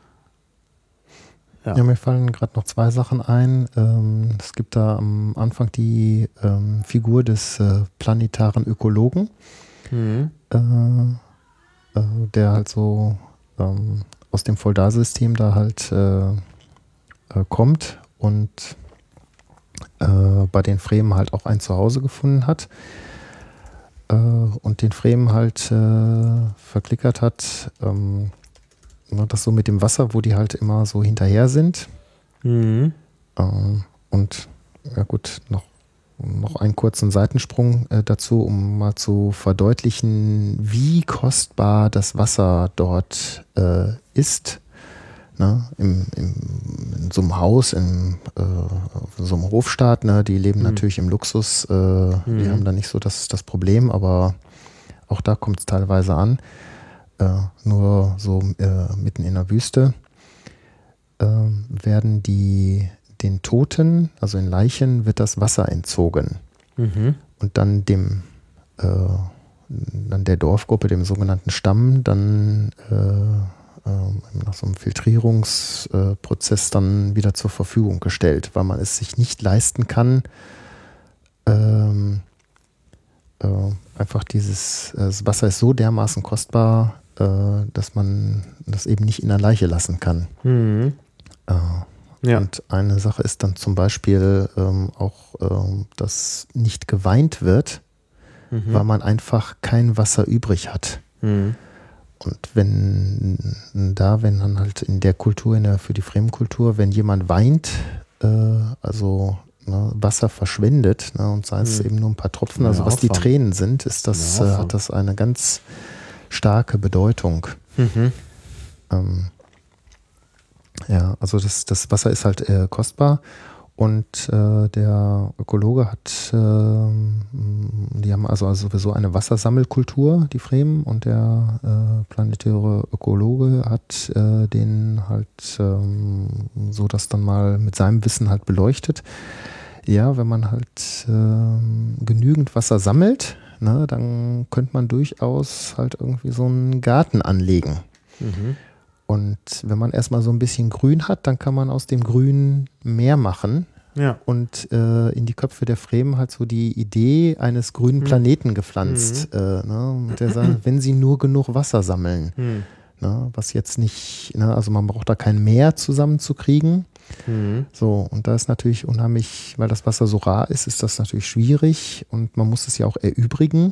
Ja. ja, mir fallen gerade noch zwei Sachen ein. Ähm, es gibt da am Anfang die ähm, Figur des äh, planetaren Ökologen, mhm. äh, äh, der halt so ähm, aus dem Foldarsystem da halt äh, äh, kommt und äh, bei den Fremen halt auch ein Zuhause gefunden hat äh, und den Fremen halt äh, verklickert hat. Ähm, das so mit dem Wasser, wo die halt immer so hinterher sind. Mhm. Ähm, und ja gut, noch, noch einen kurzen Seitensprung äh, dazu, um mal zu verdeutlichen, wie kostbar das Wasser dort äh, ist. Ne? Im, im, in so einem Haus, in, äh, so einem Hofstaat, ne? Die leben mhm. natürlich im Luxus, äh, mhm. die haben da nicht so das, das Problem, aber auch da kommt es teilweise an. Äh, nur so äh, mitten in der Wüste äh, werden die den Toten, also in Leichen, wird das Wasser entzogen. Mhm. Und dann dem äh, dann der Dorfgruppe, dem sogenannten Stamm, dann äh, äh, nach so einem Filtrierungsprozess dann wieder zur Verfügung gestellt, weil man es sich nicht leisten kann, ähm, äh, einfach dieses, das Wasser ist so dermaßen kostbar, äh, dass man das eben nicht in der Leiche lassen kann. Mhm. Äh, Ja. Und eine Sache ist dann zum Beispiel ähm, auch, ähm, dass nicht geweint wird, mhm. weil man einfach kein Wasser übrig hat. Mhm. Und wenn da, wenn dann halt in der Kultur, in der, für die Fremdenkultur, wenn jemand weint, äh, also ne, Wasser verschwendet, ne, und sei es mhm. eben nur ein paar Tropfen, also was die Tränen sind, ist das, äh, hat das eine ganz starke Bedeutung. Mhm. Ähm, Ja, also das, das Wasser ist halt äh, kostbar und äh, der Ökologe hat, äh, die haben also, also sowieso eine Wassersammelkultur, die Fremen, und der äh, planetäre Ökologe hat äh, den halt ähm, so das dann mal mit seinem Wissen halt beleuchtet. Ja, wenn man halt äh, genügend Wasser sammelt, ne, dann könnte man durchaus halt irgendwie so einen Garten anlegen. Mhm. Und wenn man erstmal so ein bisschen Grün hat, dann kann man aus dem Grün mehr machen. Ja. Und äh, in die Köpfe der Fremen halt so die Idee eines grünen Planeten gepflanzt. Mhm. Äh, ne, mit der sagt, wenn sie nur genug Wasser sammeln. Mhm. Ne, was jetzt nicht, ne, also man braucht da kein Meer zusammenzukriegen. Mhm. So, und da ist natürlich unheimlich, weil das Wasser so rar ist, ist das natürlich schwierig und man muss es ja auch erübrigen.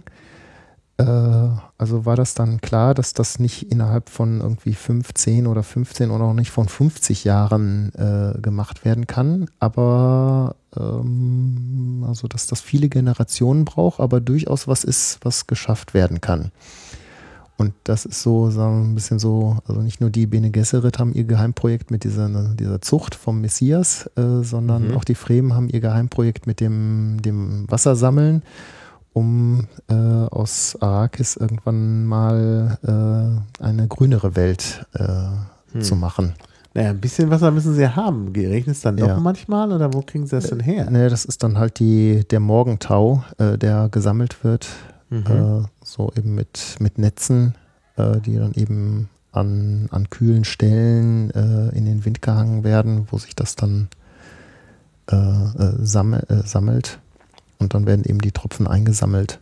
Also war das dann klar, dass das nicht innerhalb von irgendwie fünfzehn oder fünfzehn oder auch nicht von fünfzig Jahren äh, gemacht werden kann, aber ähm, also dass das viele Generationen braucht, aber durchaus was ist, was geschafft werden kann. Und das ist so, sagen wir, ein bisschen so, also nicht nur die Bene Gesserit haben ihr Geheimprojekt mit dieser, dieser Zucht vom Messias, äh, sondern mhm. auch die Fremen haben ihr Geheimprojekt mit dem, dem Wassersammeln, um äh, aus Arrakis irgendwann mal äh, eine grünere Welt äh, hm. zu machen. Naja, ein bisschen Wasser müssen sie ja haben. Regnet es dann doch ja. manchmal oder wo kriegen sie das denn her? Ne, das ist dann halt die, der Morgentau, äh, der gesammelt wird, mhm. äh, so eben mit, mit Netzen, äh, die dann eben an, an kühlen Stellen äh, in den Wind gehangen werden, wo sich das dann äh, äh, sammel, äh, sammelt. Und dann werden eben die Tropfen eingesammelt.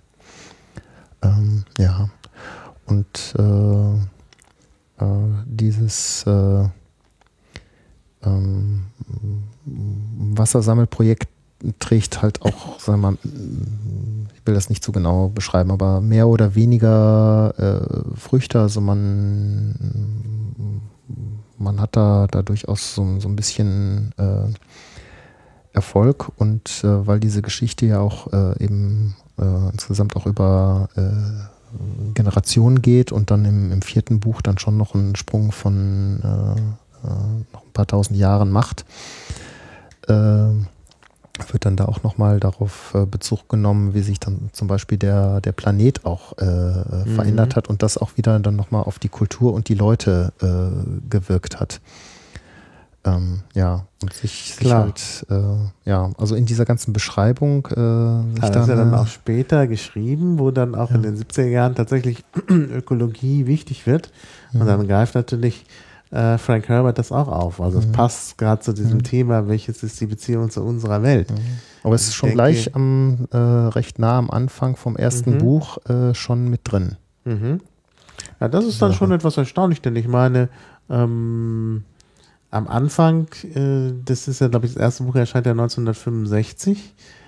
Ähm, ja. Und äh, äh, dieses äh, ähm, Wassersammelprojekt trägt halt auch, sagen wir mal, ich will das nicht zu genau beschreiben, aber mehr oder weniger äh, Früchte. Also man, man hat da, da durchaus so, so ein bisschen äh, Erfolg, und äh, weil diese Geschichte ja auch äh, eben äh, insgesamt auch über äh, Generationen geht und dann im, im vierten Buch dann schon noch einen Sprung von äh, äh, noch ein paar tausend Jahren macht, äh, wird dann da auch nochmal darauf äh, Bezug genommen, wie sich dann zum Beispiel der, der Planet auch äh, mhm. verändert hat und das auch wieder dann nochmal auf die Kultur und die Leute äh, gewirkt hat. Ähm, ja, und sich, sich halt, äh, ja, also in dieser ganzen Beschreibung. Äh, sich das dann, ist ja dann auch später geschrieben, wo dann auch ja. in den siebziger Jahren tatsächlich Ökologie wichtig wird. Mhm. Und dann greift natürlich äh, Frank Herbert das auch auf. Also es mhm. passt gerade zu diesem mhm. Thema, welches ist die Beziehung zu unserer Welt. Mhm. Aber es ist schon denke, gleich am, äh, recht nah am Anfang vom ersten mhm. Buch äh, schon mit drin. Mhm. Ja, das ist dann ja. schon etwas erstaunlich, denn ich meine, ähm, am Anfang, äh, das ist ja, glaube ich, das erste Buch erscheint ja neunzehnhundertfünfundsechzig.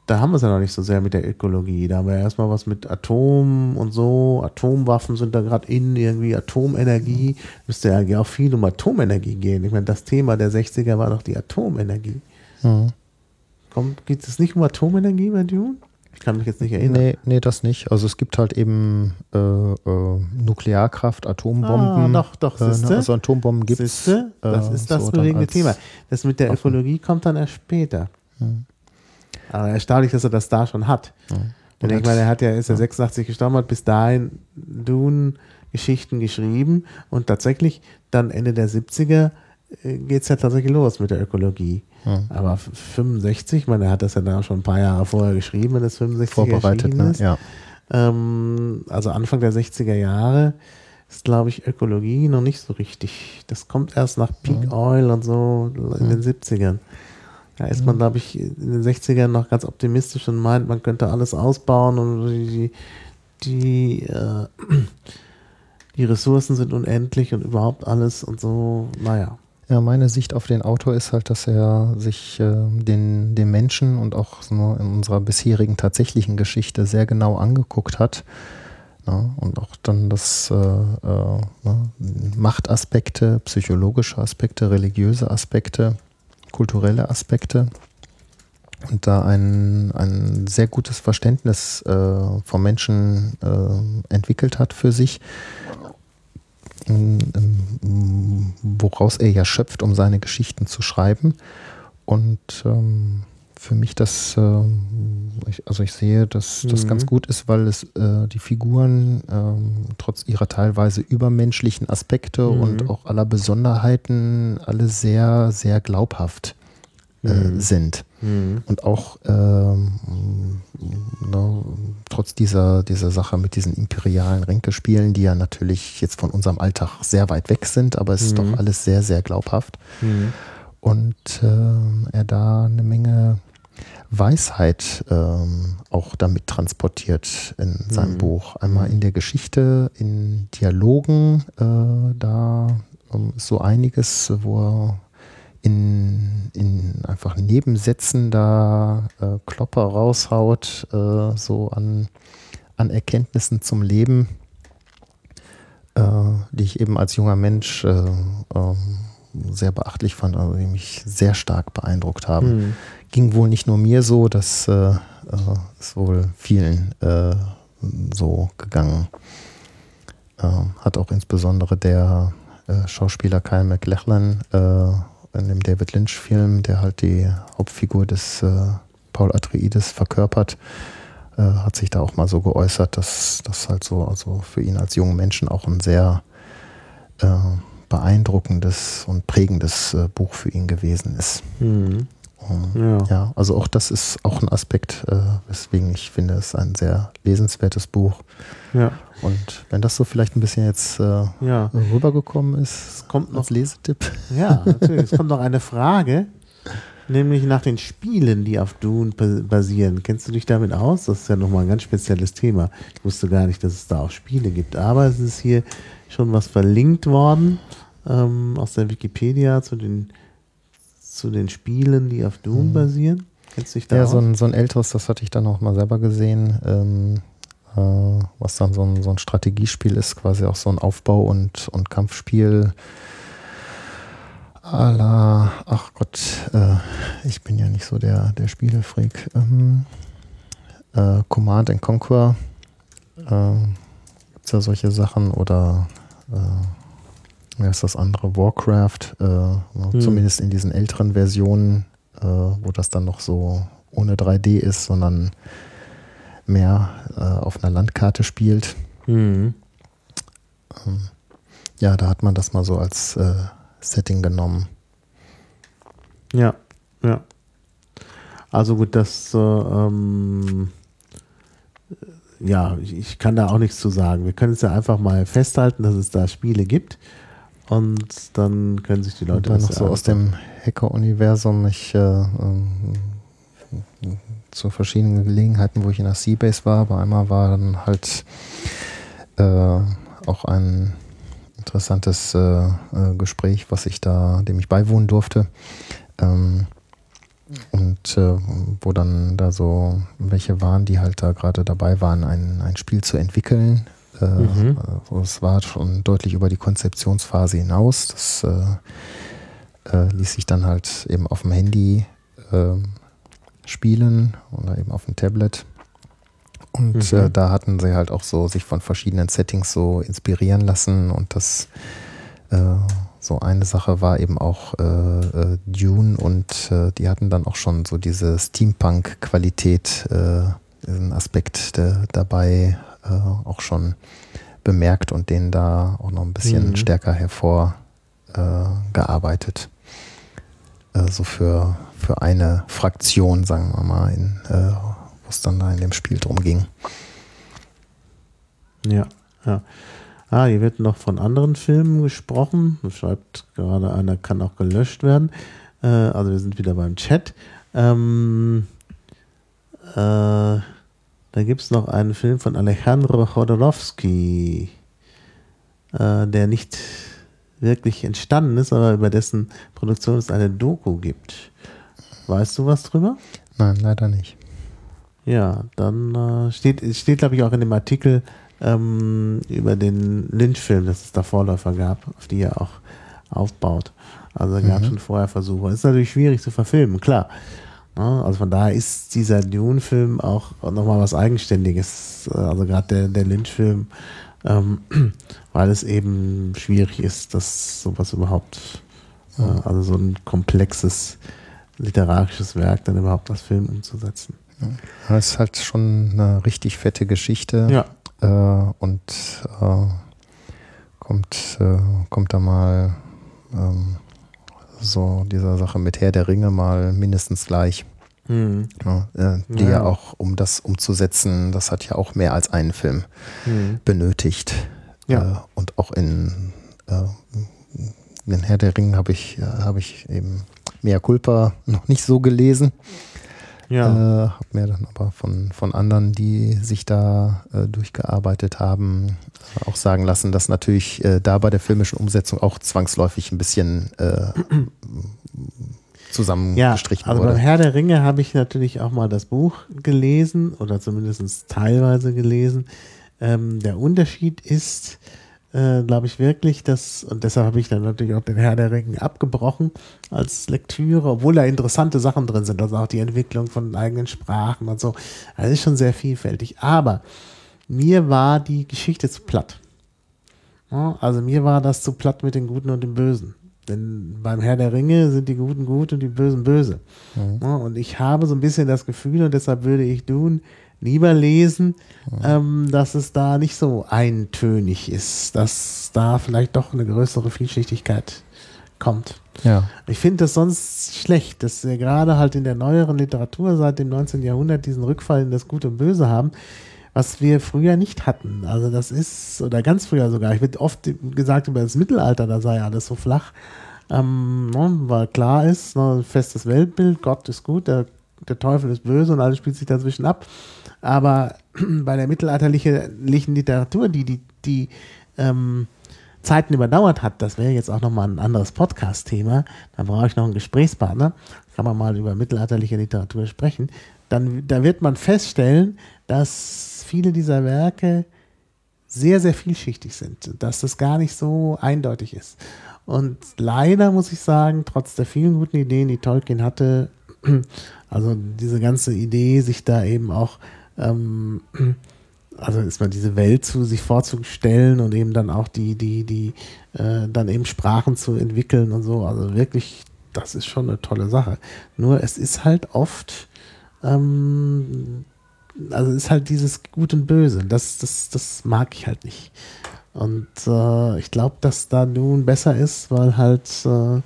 da haben wir es ja noch nicht so sehr mit der Ökologie. Da haben wir ja erstmal was mit Atom und so. Atomwaffen sind da gerade in, irgendwie Atomenergie. Müsste ja eigentlich auch viel um Atomenergie gehen. Ich meine, das Thema der sechziger war doch die Atomenergie. Mhm. Kommt, geht es nicht um Atomenergie bei Dune? Ich kann mich jetzt nicht erinnern. Nee, nee, das nicht. Also es gibt halt eben äh, äh, Nuklearkraft, Atombomben. Ah, doch, doch, äh, siehste. ne? Also Atombomben gibt es. Siehste? Das äh, ist das so bewegende als Thema. Das mit der Waffen. Ökologie kommt dann erst später. Mhm. Aber erstaunlich, dass er das da schon hat. Mhm. Und ich meine, er hat ja, ist ja sechsundachtzig gestorben, hat bis dahin Dune-Geschichten geschrieben und tatsächlich dann Ende der siebziger äh, geht es ja tatsächlich los mit der Ökologie. Mhm. Aber fünfundsechzig, ich meine, er hat das ja dann auch schon ein paar Jahre vorher geschrieben, wenn das fünfundsechzig Vorbereitet, erschienen ne? ist. Ja. Ähm, also Anfang der sechziger Jahre ist, glaube ich, Ökologie noch nicht so richtig. Das kommt erst nach Peak Mhm. Oil und so in Mhm. den siebzigern. Da ist man, glaube ich, in den sechzigern noch ganz optimistisch und meint, man könnte alles ausbauen und die, die, äh, die Ressourcen sind unendlich und überhaupt alles und so, naja. Ja, meine Sicht auf den Autor ist halt, dass er sich äh, den, den Menschen und auch so in unserer bisherigen tatsächlichen Geschichte sehr genau angeguckt hat. Ja, und auch dann das äh, äh, ne, Machtaspekte, psychologische Aspekte, religiöse Aspekte, kulturelle Aspekte und da ein, ein sehr gutes Verständnis äh, vom Menschen äh, entwickelt hat für sich, woraus er ja schöpft, um seine Geschichten zu schreiben. Und ähm, für mich das, äh, ich, also ich sehe, dass das Mhm. ganz gut ist, weil es äh, die Figuren ähm, trotz ihrer teilweise übermenschlichen Aspekte Mhm. und auch aller Besonderheiten alle sehr, sehr glaubhaft äh, Mhm. sind. Mhm. Und auch ähm, ne, trotz dieser, dieser Sache mit diesen imperialen Ränkespielen, die ja natürlich jetzt von unserem Alltag sehr weit weg sind, aber es ist Mhm. doch alles sehr, sehr glaubhaft. Mhm. Und ähm, er da eine Menge Weisheit ähm, auch damit transportiert in seinem Mhm. Buch. Einmal in der Geschichte, in Dialogen, äh, da ähm, ist so einiges, wo er in, in einfach Nebensätzen da äh, Klopper raushaut, äh, so an, an Erkenntnissen zum Leben, äh, die ich eben als junger Mensch äh, äh, sehr beachtlich fand, also die mich sehr stark beeindruckt haben. Mhm. Ging wohl nicht nur mir so, das äh, äh, ist wohl vielen äh, so gegangen. Äh, hat auch insbesondere der äh, Schauspieler Kyle MacLachlan äh, in dem David Lynch-Film, der halt die Hauptfigur des äh, Paul Atreides verkörpert, äh, hat sich da auch mal so geäußert, dass das halt so, also für ihn als jungen Menschen auch ein sehr äh, beeindruckendes und prägendes äh, Buch für ihn gewesen ist. Mhm. Und, Ja. ja, also auch das ist auch ein Aspekt, äh, weswegen ich finde, es ein sehr lesenswertes Buch. Ja. Und wenn das so vielleicht ein bisschen jetzt äh, Ja. rübergekommen ist, Es kommt noch, als Lesetipp. ja, natürlich. Es kommt noch eine Frage, nämlich nach den Spielen, die auf Dune ba- basieren. Kennst du dich damit aus? Das ist ja nochmal ein ganz spezielles Thema. Ich wusste gar nicht, dass es da auch Spiele gibt. Aber es ist hier schon was verlinkt worden ähm, aus der Wikipedia zu den, zu den Spielen, die auf Dune Mhm. basieren. Kennst du dich da Ja, aus? so ein, so ein älteres, das hatte ich dann auch mal selber gesehen, ähm, äh, was dann so ein, so ein Strategiespiel ist, quasi auch so ein Aufbau- und, und Kampfspiel. À la, ach Gott, äh, ich bin ja nicht so der, der Spielefreak. Ähm, äh, Command and Conquer, äh, gibt es ja solche Sachen, oder äh, wie heißt das andere, Warcraft, äh, Hm. zumindest in diesen älteren Versionen, äh, wo das dann noch so ohne drei D ist, sondern mehr äh, auf einer Landkarte spielt. Mhm. Ähm, ja, da hat man das mal so als äh, Setting genommen. Ja, ja. Also gut, das, äh, ähm, ja, ich, ich kann da auch nichts zu sagen. Wir können es ja einfach mal festhalten, dass es da Spiele gibt und dann können sich die Und Leute dann das noch ja so aus einfach- dem Hacker-Universum. Ich äh, ähm, zu verschiedenen Gelegenheiten, wo ich in der Seabase war, aber einmal war dann halt äh, auch ein interessantes äh, äh, Gespräch, was ich da, dem ich beiwohnen durfte. Ähm, Und äh, wo dann da so welche waren, die halt da gerade dabei waren, ein, ein Spiel zu entwickeln. Äh, Mhm. also es war schon deutlich über die Konzeptionsphase hinaus. Das äh, äh, ließ sich dann halt eben auf dem Handy äh, spielen oder eben auf dem Tablet. Und Mhm. äh, da hatten sie halt auch so sich von verschiedenen Settings so inspirieren lassen. Und das äh, so eine Sache war eben auch äh, äh, Dune, und äh, die hatten dann auch schon so diese Steampunk-Qualität, äh, diesen Aspekt de, dabei äh, auch schon bemerkt und den da auch noch ein bisschen Mhm. stärker hervorgearbeitet. Äh, gearbeitet. äh, so für, für eine Fraktion, sagen wir mal, in, äh, wo es dann da in dem Spiel drum ging. Ja, ja. Ah, hier wird noch von anderen Filmen gesprochen. Da schreibt gerade einer, kann auch gelöscht werden. Äh, also wir sind wieder beim Chat. Ähm, äh, da gibt es noch einen Film von Alejandro Jodorowsky, äh, der nicht wirklich entstanden ist, aber über dessen Produktion es eine Doku gibt. Weißt du was drüber? Nein, leider nicht. Ja, dann äh, steht, es steht, glaube ich, auch in dem Artikel ähm, über den Lynch-Film, dass es da Vorläufer gab, auf die er auch aufbaut. Also da gab es Mhm. schon vorher Versuche. Es ist natürlich schwierig zu verfilmen, klar. Ja, also von daher ist dieser Dune-Film auch nochmal was Eigenständiges. Also gerade der, der Lynch-Film, ähm, weil es eben schwierig ist, dass sowas überhaupt, äh, also so ein komplexes literarisches Werk dann überhaupt als Film umzusetzen. Das ist halt schon eine richtig fette Geschichte. Ja. Äh, und äh, kommt, äh, kommt da mal ähm, so dieser Sache mit Herr der Ringe mal mindestens gleich. Mhm. Ja, äh, die Ja. ja auch, um das umzusetzen, das hat ja auch mehr als einen Film Mhm. benötigt. Ja. Äh, und auch in äh, den Herr der Ringe habe ich, äh, habe ich eben Mea Culpa noch nicht so gelesen. Ja. Äh, habe mir dann aber von, von anderen, die sich da äh, durchgearbeitet haben, äh, auch sagen lassen, dass natürlich äh, da bei der filmischen Umsetzung auch zwangsläufig ein bisschen äh, zusammengestrichen ja, also wurde. beim Herr der Ringe habe ich natürlich auch mal das Buch gelesen oder zumindest teilweise gelesen. Ähm, der Unterschied ist, äh, glaube ich, wirklich, dass, und deshalb habe ich dann natürlich auch den Herr der Ringe abgebrochen als Lektüre, obwohl da interessante Sachen drin sind, also auch die Entwicklung von eigenen Sprachen und so. Also ist schon sehr vielfältig. Aber mir war die Geschichte zu platt. Ja, also mir war das zu platt mit den Guten und den Bösen. Denn beim Herr der Ringe sind die Guten gut und die Bösen böse. Mhm. Ja, und ich habe so ein bisschen das Gefühl, und deshalb würde ich Dune lieber lesen, Mhm. ähm, dass es da nicht so eintönig ist, dass da vielleicht doch eine größere Vielschichtigkeit kommt. Ja. Ich finde das sonst schlecht, dass wir gerade halt in der neueren Literatur seit dem neunzehnten Jahrhundert diesen Rückfall in das Gute und Böse haben, was wir früher nicht hatten. Also das ist, oder ganz früher sogar, ich wird oft gesagt über das Mittelalter, da sei alles so flach, ähm, ne, weil klar ist, ne, festes Weltbild, Gott ist gut, der, der Teufel ist böse und alles spielt sich dazwischen ab. Aber bei der mittelalterlichen Literatur, die die, die ähm, Zeiten überdauert hat, das wäre jetzt auch nochmal ein anderes Podcast-Thema, da brauche ich noch einen Gesprächspartner, kann man mal über mittelalterliche Literatur sprechen, dann da wird man feststellen, dass viele dieser Werke sehr, sehr vielschichtig sind, dass das gar nicht so eindeutig ist. Und leider muss ich sagen, trotz der vielen guten Ideen, die Tolkien hatte, also diese ganze Idee, sich da eben auch ähm, also ist mal diese Welt zu sich vorzustellen und eben dann auch die, die, die, äh, dann eben Sprachen zu entwickeln und so. Also wirklich, das ist schon eine tolle Sache. Nur es ist halt oft, ähm, also es ist halt dieses Gut und Böse. Das, das, das mag ich halt nicht. Und äh, ich glaube, dass da nun besser ist, weil halt äh,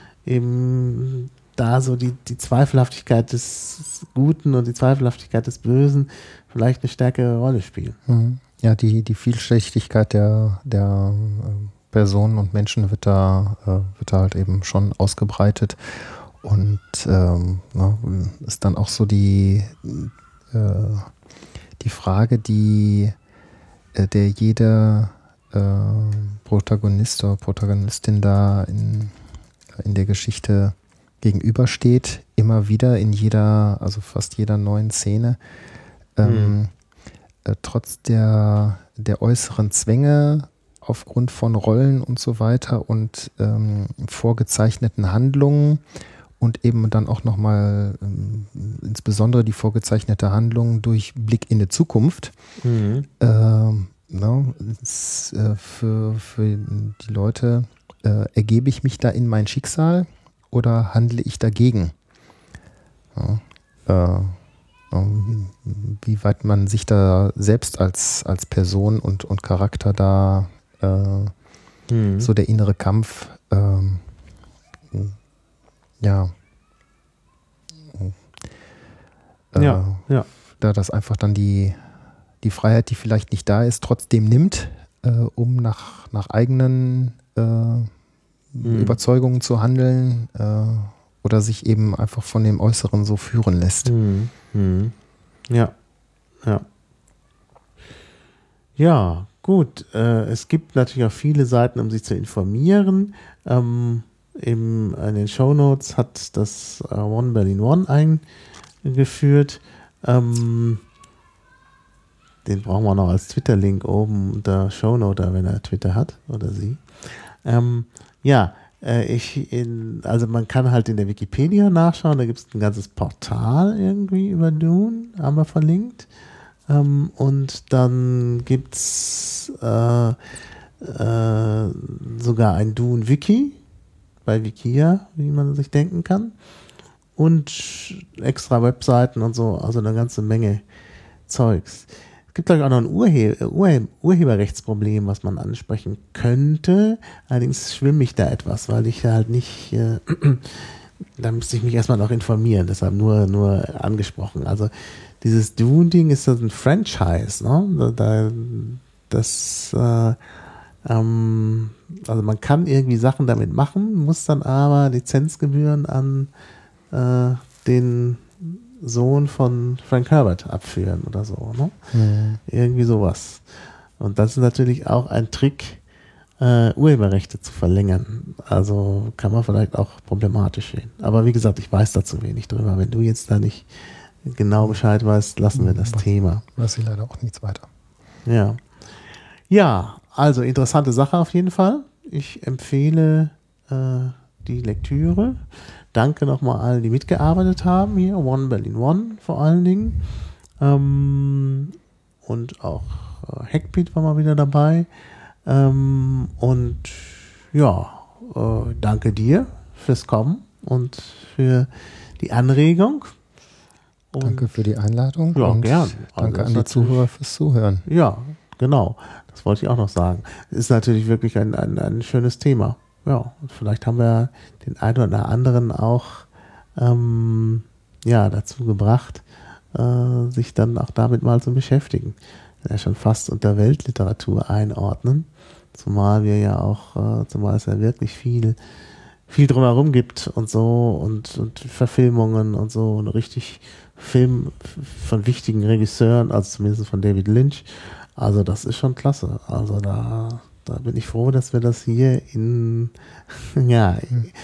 eben da so die, die Zweifelhaftigkeit des Guten und die Zweifelhaftigkeit des Bösen vielleicht eine stärkere Rolle spielen. Mhm. Ja, die, die Vielschichtigkeit der, der äh, Personen und Menschen wird da, äh, wird da halt eben schon ausgebreitet. Und ähm, na, ist dann auch so die, äh, die Frage, die äh, der jeder äh, Protagonist oder Protagonistin da in, in der Geschichte gegenübersteht, im immer wieder in jeder, also fast jeder neuen Szene, ähm, mhm. äh, trotz der, der äußeren Zwänge aufgrund von Rollen und so weiter und ähm, vorgezeichneten Handlungen und eben dann auch nochmal ähm, insbesondere die vorgezeichnete Handlung durch Blick in die Zukunft, Mhm. ähm, no, es, äh, für, für die Leute, äh, ergebe ich mich da in mein Schicksal oder handle ich dagegen? Ja, äh, ähm, wie weit man sich da selbst als, als Person und, und Charakter da äh, Mhm. so der innere Kampf ähm, ja äh, Ja, ja. da das einfach dann die, die Freiheit, die vielleicht nicht da ist, trotzdem nimmt, äh, um nach, nach eigenen äh, Mhm. Überzeugungen zu handeln äh, oder sich eben einfach von dem Äußeren so führen lässt. Mhm. Mhm. Ja, ja. Ja, gut. Äh, es gibt natürlich auch viele Seiten, um sich zu informieren. Ähm, im, in den Shownotes hat das äh, One Berlin One eingeführt. Ähm, den brauchen wir noch als Twitter-Link oben unter Shownote, wenn er Twitter hat oder sie. Ähm, ja, äh, ich in, also man kann halt in der Wikipedia nachschauen, da gibt es ein ganzes Portal irgendwie über Dune, haben wir verlinkt. Ähm, und dann gibt es äh, äh, sogar ein Dune-Wiki bei Wikia, wie man sich denken kann. Und extra Webseiten und so, also eine ganze Menge Zeugs. Es gibt, glaube ich, auch noch ein Urhe Urhe Urheberrechtsproblem, was man ansprechen könnte. Allerdings schwimme ich da etwas, weil ich halt nicht, äh, da müsste ich mich erstmal noch informieren, deshalb nur, nur angesprochen. Also dieses Dune-Ding ist das ein Franchise, ne? Da, das, äh, ähm, also man kann irgendwie Sachen damit machen, muss dann aber Lizenzgebühren an äh, den Sohn von Frank Herbert abführen oder so, ne? Mhm. Irgendwie sowas. Und das ist natürlich auch ein Trick, äh, Urheberrechte zu verlängern. Also kann man vielleicht auch problematisch sehen. Aber wie gesagt, ich weiß dazu wenig drüber. Wenn du jetzt da nicht genau Bescheid weißt, lassen wir das Was, Thema. weiß ich leider auch nichts weiter. Ja. Ja, also interessante Sache auf jeden Fall. Ich empfehle äh, die Lektüre. Danke nochmal allen, die mitgearbeitet haben hier. One Berlin One vor allen Dingen. Ähm, und auch äh, Hackbeat war mal wieder dabei. Ähm, und ja, äh, danke dir fürs Kommen und für die Anregung. Und danke für die Einladung ja, und gern. danke Also an die Zuhörer fürs Zuhören. Ja, genau. Das wollte ich auch noch sagen. Ist natürlich wirklich ein, ein, ein schönes Thema. Ja, und vielleicht haben wir den einen oder anderen auch ähm, ja, dazu gebracht, äh, sich dann auch damit mal zu beschäftigen. Ja, schon fast unter Weltliteratur einordnen. Zumal wir ja auch, äh, zumal es ja wirklich viel, viel drumherum gibt und so und, und Verfilmungen und so und richtig Film von wichtigen Regisseuren, also zumindest von David Lynch. Also das ist schon klasse. Also da, da bin ich froh, dass wir das hier in, ja,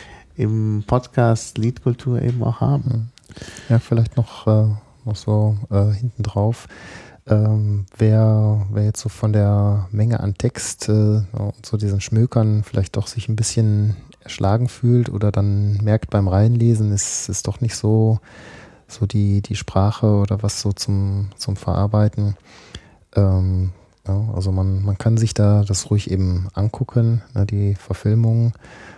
im Podcast Liedkultur eben auch haben. Ja, vielleicht noch, äh, noch so äh, hinten drauf. Ähm, wer, wer jetzt so von der Menge an Text äh, und so diesen Schmökern vielleicht doch sich ein bisschen erschlagen fühlt oder dann merkt beim Reinlesen, ist ist doch nicht so, so die, die Sprache oder was so zum, zum Verarbeiten. Ähm, ja, also man, man kann sich da das ruhig eben angucken, ne, die Verfilmung.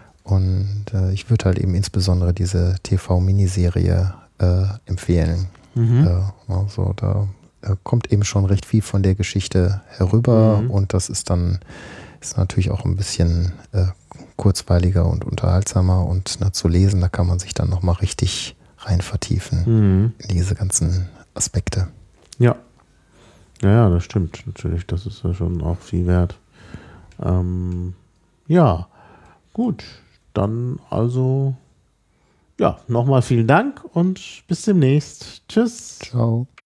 Und äh, ich würde halt eben insbesondere diese T V-Miniserie äh, empfehlen. Mhm. Äh, also da äh, kommt eben schon recht viel von der Geschichte herüber Mhm. und das ist dann ist natürlich auch ein bisschen äh, kurzweiliger und unterhaltsamer und na, zu lesen, da kann man sich dann nochmal richtig rein vertiefen Mhm. in diese ganzen Aspekte. Ja. Ja, ja, das stimmt. Natürlich, das ist ja schon auch viel wert. Ähm, ja, gut. Dann also, ja, nochmal vielen Dank und bis demnächst. Tschüss. Ciao.